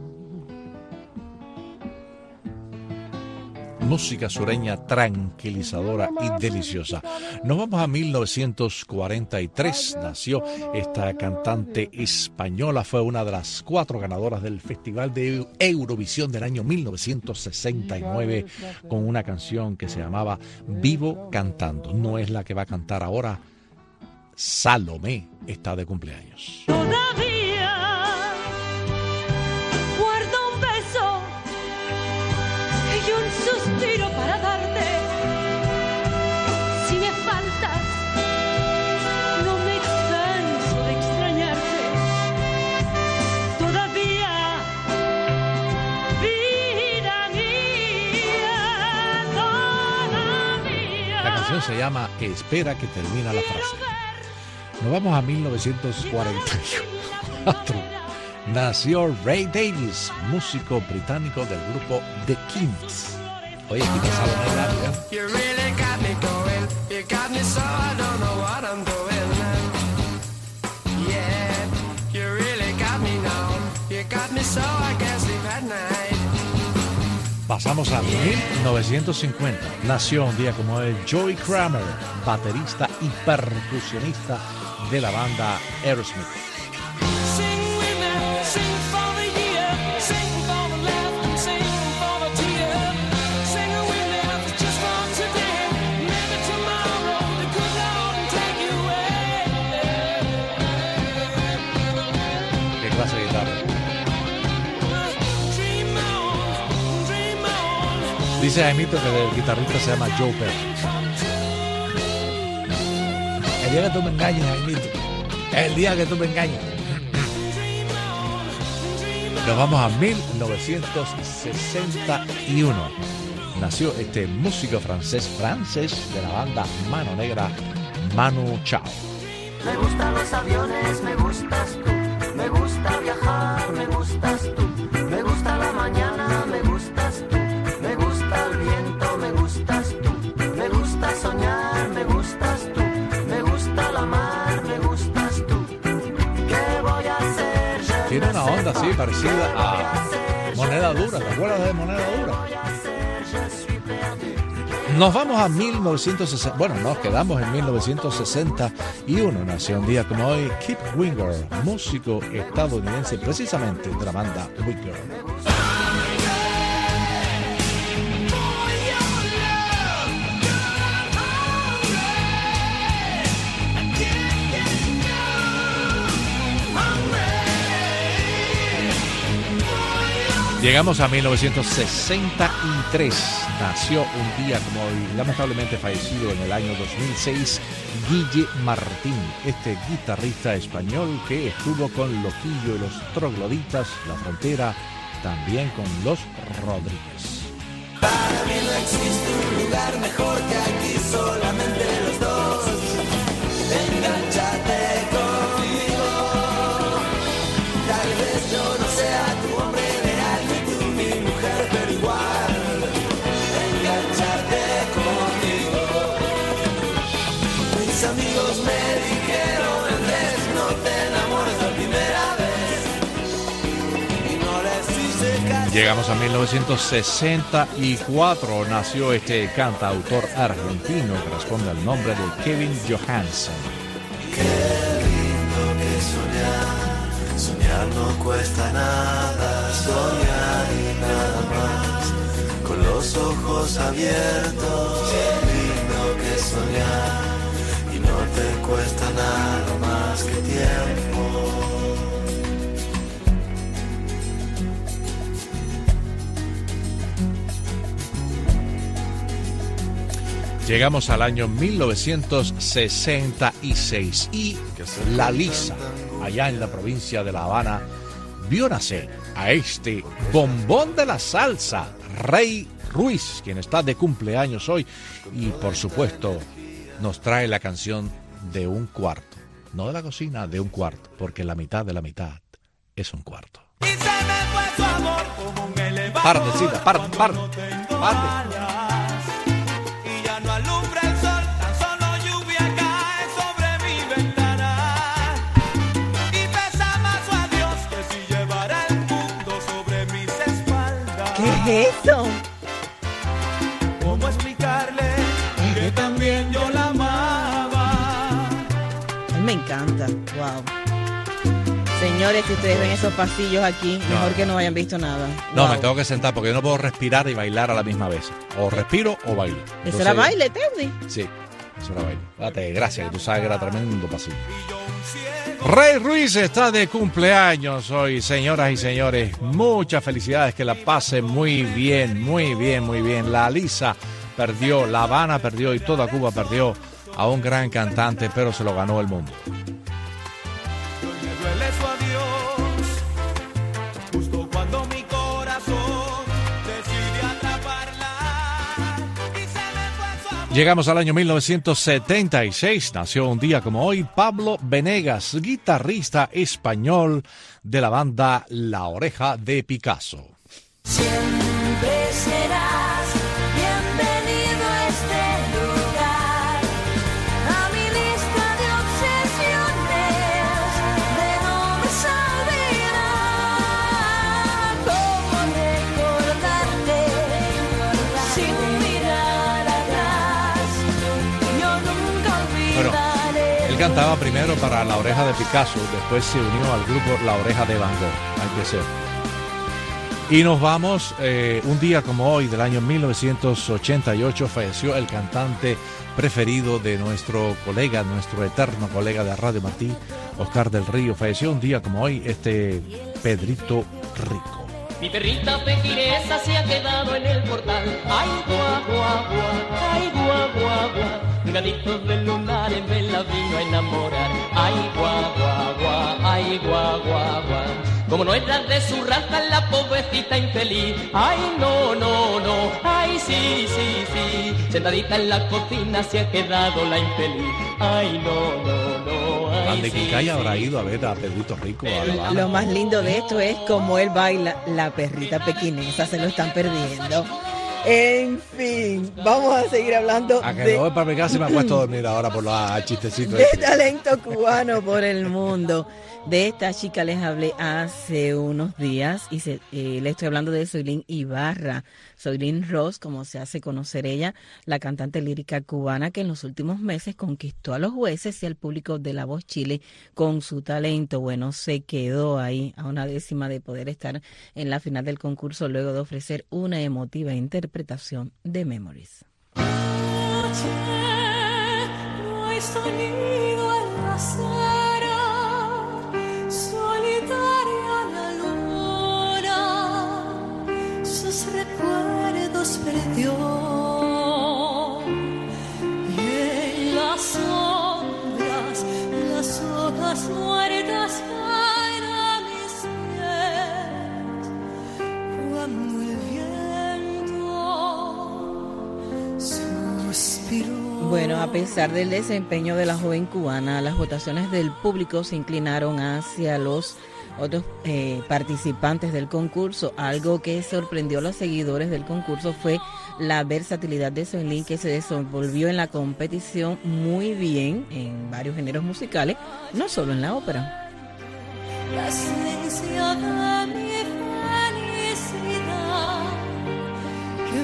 Música sureña tranquilizadora y deliciosa. Nos vamos a mil novecientos cuarenta y tres. Nació esta cantante española. Fue una de las cuatro ganadoras del Festival de Eurovisión del año mil novecientos sesenta y nueve con una canción que se llamaba Vivo Cantando. No es la que va a cantar ahora. Salomé está de cumpleaños. Todavía guardo un beso y un suspiro para darte. Si me faltas, no me canso de extrañarte. Todavía, vida mía, todavía. La canción se llama Espera que termina la frase. Nos vamos a mil novecientos cuarenta y cuatro. Nació Ray Davies, músico británico del grupo The Kings. Oye, aquí te sale una idea. You really got me going. You got me so I don't know what I'm doing. Yeah, you really got me now. You got me so I can't sleep at night. Pasamos a mil novecientos cincuenta. Nació un día como el Joey Kramer, baterista y percusionista de la banda Aerosmith. Sing with me, sing for the year, sing for the laugh and sing for the tear. Sing with me just for today, maybe tomorrow the good Lord will take you away. ¿Qué clase de guitarra? Dream on, dream on. Dice Jaimito que el guitarrista se llama Joe Perry. El día que tú me engañes, Jaimito. El día que tú me engañes. Nos vamos a mil novecientos sesenta y uno. Nació este músico francés, francés de la banda Mano Negra, Manu Chao. Me gustan los aviones, me gustas tú. Me gusta viajar, me gustas tú. Me gusta la mañana, me gustas tú. Me gusta el viento, me gustas tú. Me gusta soñar, me gustas tú. Me gusta la mar, me gustas tú. ¿Qué voy a hacer? Tiene una onda así parecida a Moneda Dura. ¿Te acuerdas de Moneda Dura? Nos vamos a mil novecientos sesenta. Bueno, nos quedamos en mil novecientos sesenta y uno. Nació un día como hoy Kip Winger, músico estadounidense, precisamente de la banda Winger. Llegamos a mil novecientos sesenta y tres. Nació un día como hoy, lamentablemente fallecido en el año dos mil seis, Guille Martín, este guitarrista español que estuvo con Loquillo y los Trogloditas, La Frontera, también con Los Rodríguez. Para mí no existe un lugar mejor que aquí, solamente los dos. Engánchate conmigo. Tal vez yo no sea tu hombre ideal, ni tú mi mujer, pero igual. Engánchate conmigo. Mis amigos me dijeron, Andrés, no te enamores la primera vez. Y no les hice caso. Llegamos a mil novecientos sesenta y cuatro. Nació este cantautor argentino que responde al nombre de Kevin Johansen. Qué lindo que soñar, soñar no cuesta nada, soñar y nada más, con los ojos abiertos. Qué lindo que soñar, y no te cuesta nada más que tiempo. Llegamos al año mil novecientos sesenta y seis y La Lisa, allá en la provincia de La Habana, vio nacer a este bombón de la salsa, Rey Ruiz, quien está de cumpleaños hoy y por supuesto nos trae la canción de un cuarto, no de la cocina, de un cuarto, porque la mitad de la mitad es un cuarto. Parte, cita, parte, parte, parte. ¿Qué es eso? ¿Cómo explicarle que también yo la amaba? A mí me encanta, wow. Señores, que ustedes ven esos pasillos aquí, No. mejor que no hayan visto nada. No, Wow. me tengo que sentar porque yo no puedo respirar y bailar a la misma vez. O respiro o bailo. ¿Eso Entonces, era baile, Teddy? Sí, eso era baile. Date, gracias, que tú sabes que era tremendo pasillo. Rey Ruiz está de cumpleaños hoy, señoras y señores. Muchas felicidades, que la pasen muy bien, muy bien, muy bien. La Lisa perdió, La Habana perdió y toda Cuba perdió a un gran cantante, pero se lo ganó el mundo. Me duele su adiós, justo cuando mi corazón decide atraparla y se me fue su amor. Llegamos al año mil novecientos setenta y seis. Nació un día como hoy Pablo Venegas, guitarrista español de la banda La Oreja de Picasso. Siempre serás bienvenido a este lugar, a mi lista de obsesiones, de nombres a olvidar. ¿Cómo recordarte sin mirar atrás? Yo nunca Bueno, olvidaré. él cantaba primero para La Oreja de Picasso, después se unió al grupo La Oreja de Van Gogh, hay que ser. Y nos vamos, eh, un día como hoy del año mil novecientos ochenta y ocho falleció el cantante preferido de nuestro colega, nuestro eterno colega de Radio Martí, Oscar del Río. Falleció un día como hoy este Pedrito Rico. Mi perrita pequinesa se ha quedado en el portal. Ay, guau, guau, guau, ay, guau, guau, guau. Gatitos de lunares me la vino a enamorar. Ay, guau, guau, guau, ay, guau, guau, guau. Como no era de su raza la pobrecita infeliz. Ay, no, no, no, ay, sí, sí, sí. Sentadita en la cocina se ha quedado la infeliz. Ay, no, no, no, Juan de Quincaya habrá ido a ver a Pedrito Rico a La Habana. Lo más lindo de esto es como él baila la perrita pequinesa, se lo están perdiendo. En fin, vamos a seguir hablando A que de, no voy para mi casa y me acuesto a dormir ahora por los chistecitos. de talento cubano por el mundo. De esta chica les hablé hace unos días y se, eh, le estoy hablando de Zoilín Ibarra. Zoilín Ross, como se hace conocer ella, la cantante lírica cubana que en los últimos meses conquistó a los jueces y al público de La Voz Chile con su talento. Bueno, se quedó ahí a una décima de poder estar en la final del concurso luego de ofrecer una emotiva interpretación de Memories. No hay sonido en la acera, solitaria la luna, sus recuerdos perdió. Y en las sombras, las hojas muertas caen a mis pies, cuando el viento suspiró. Bueno, a pesar del desempeño de la joven cubana, las votaciones del público se inclinaron hacia los otros eh, participantes del concurso. Algo que sorprendió a los seguidores del concurso fue la versatilidad de Zoilín, que se desenvolvió en la competición muy bien en varios géneros musicales, no solo en la ópera. La esencia de mi felicidad que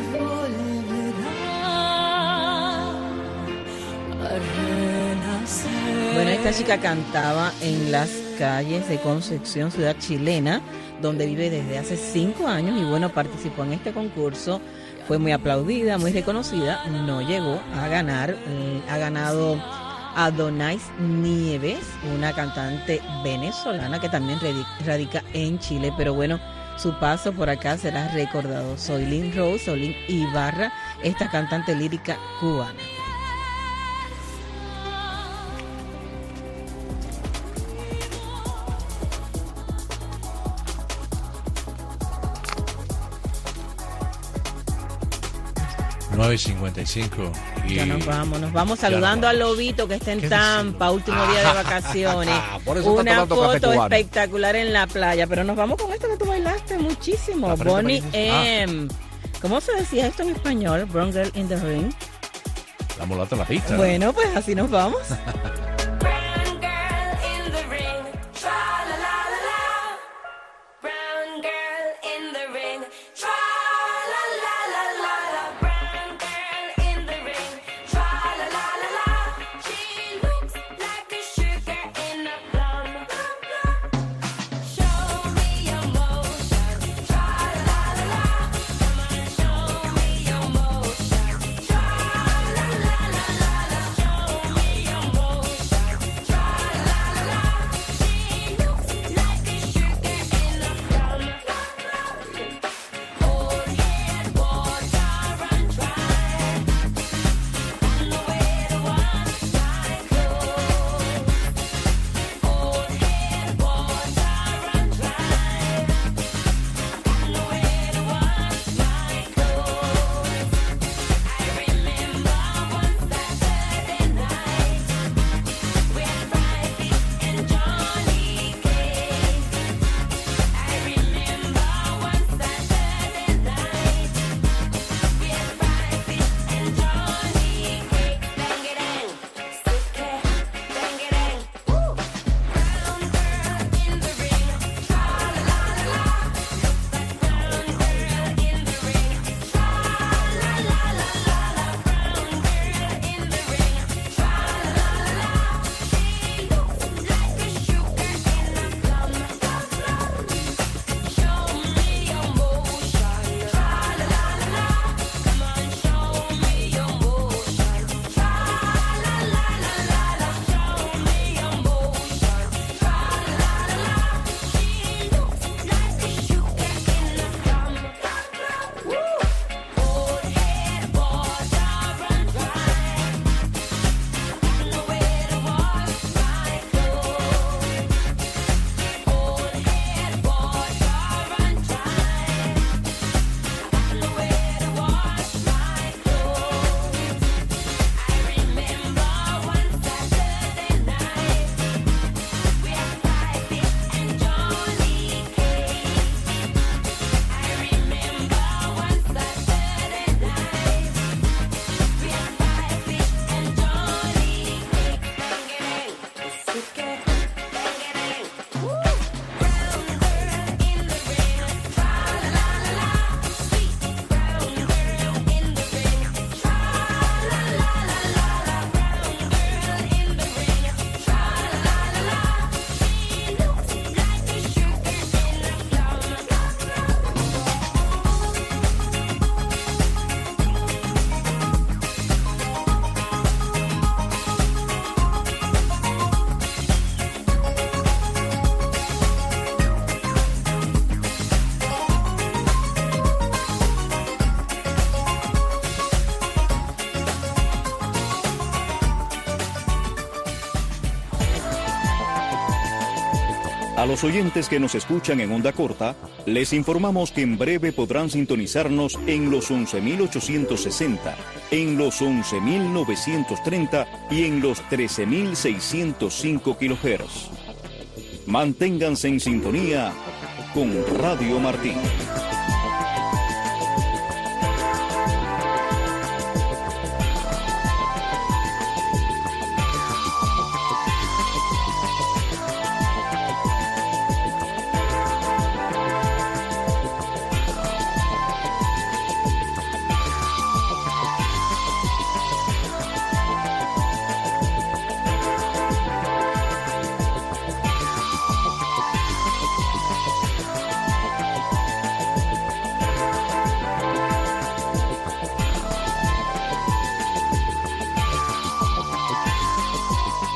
volverá a renacer. Bueno, esta chica cantaba en las calles de Concepción, ciudad chilena, donde vive desde hace cinco años y bueno, participó en este concurso, fue muy aplaudida, muy reconocida, no llegó a ganar, eh, ha ganado Adonais Nieves, una cantante venezolana que también radica en Chile, pero bueno, su paso por acá será recordado. Zoilín Ross, Zoilín Ibarra, esta cantante lírica cubana. nueve cincuenta y cinco. Y ya nos vamos, nos vamos saludando al Lobito que está en Tampa, último día de vacaciones. Por eso Una está tomando foto café cubano. espectacular en la playa, pero nos vamos con esto que tú bailaste muchísimo. La frente Bonnie amarilla. M. ¿Cómo se decía esto en español? Brown Girl in the Ring. La mulata en la pista. Bueno, pues así nos vamos. A los oyentes que nos escuchan en onda corta, les informamos que en breve podrán sintonizarnos en los once mil ochocientos sesenta, en los once mil novecientos treinta y en los trece mil seiscientos cinco kilohertz. Manténganse en sintonía con Radio Martí.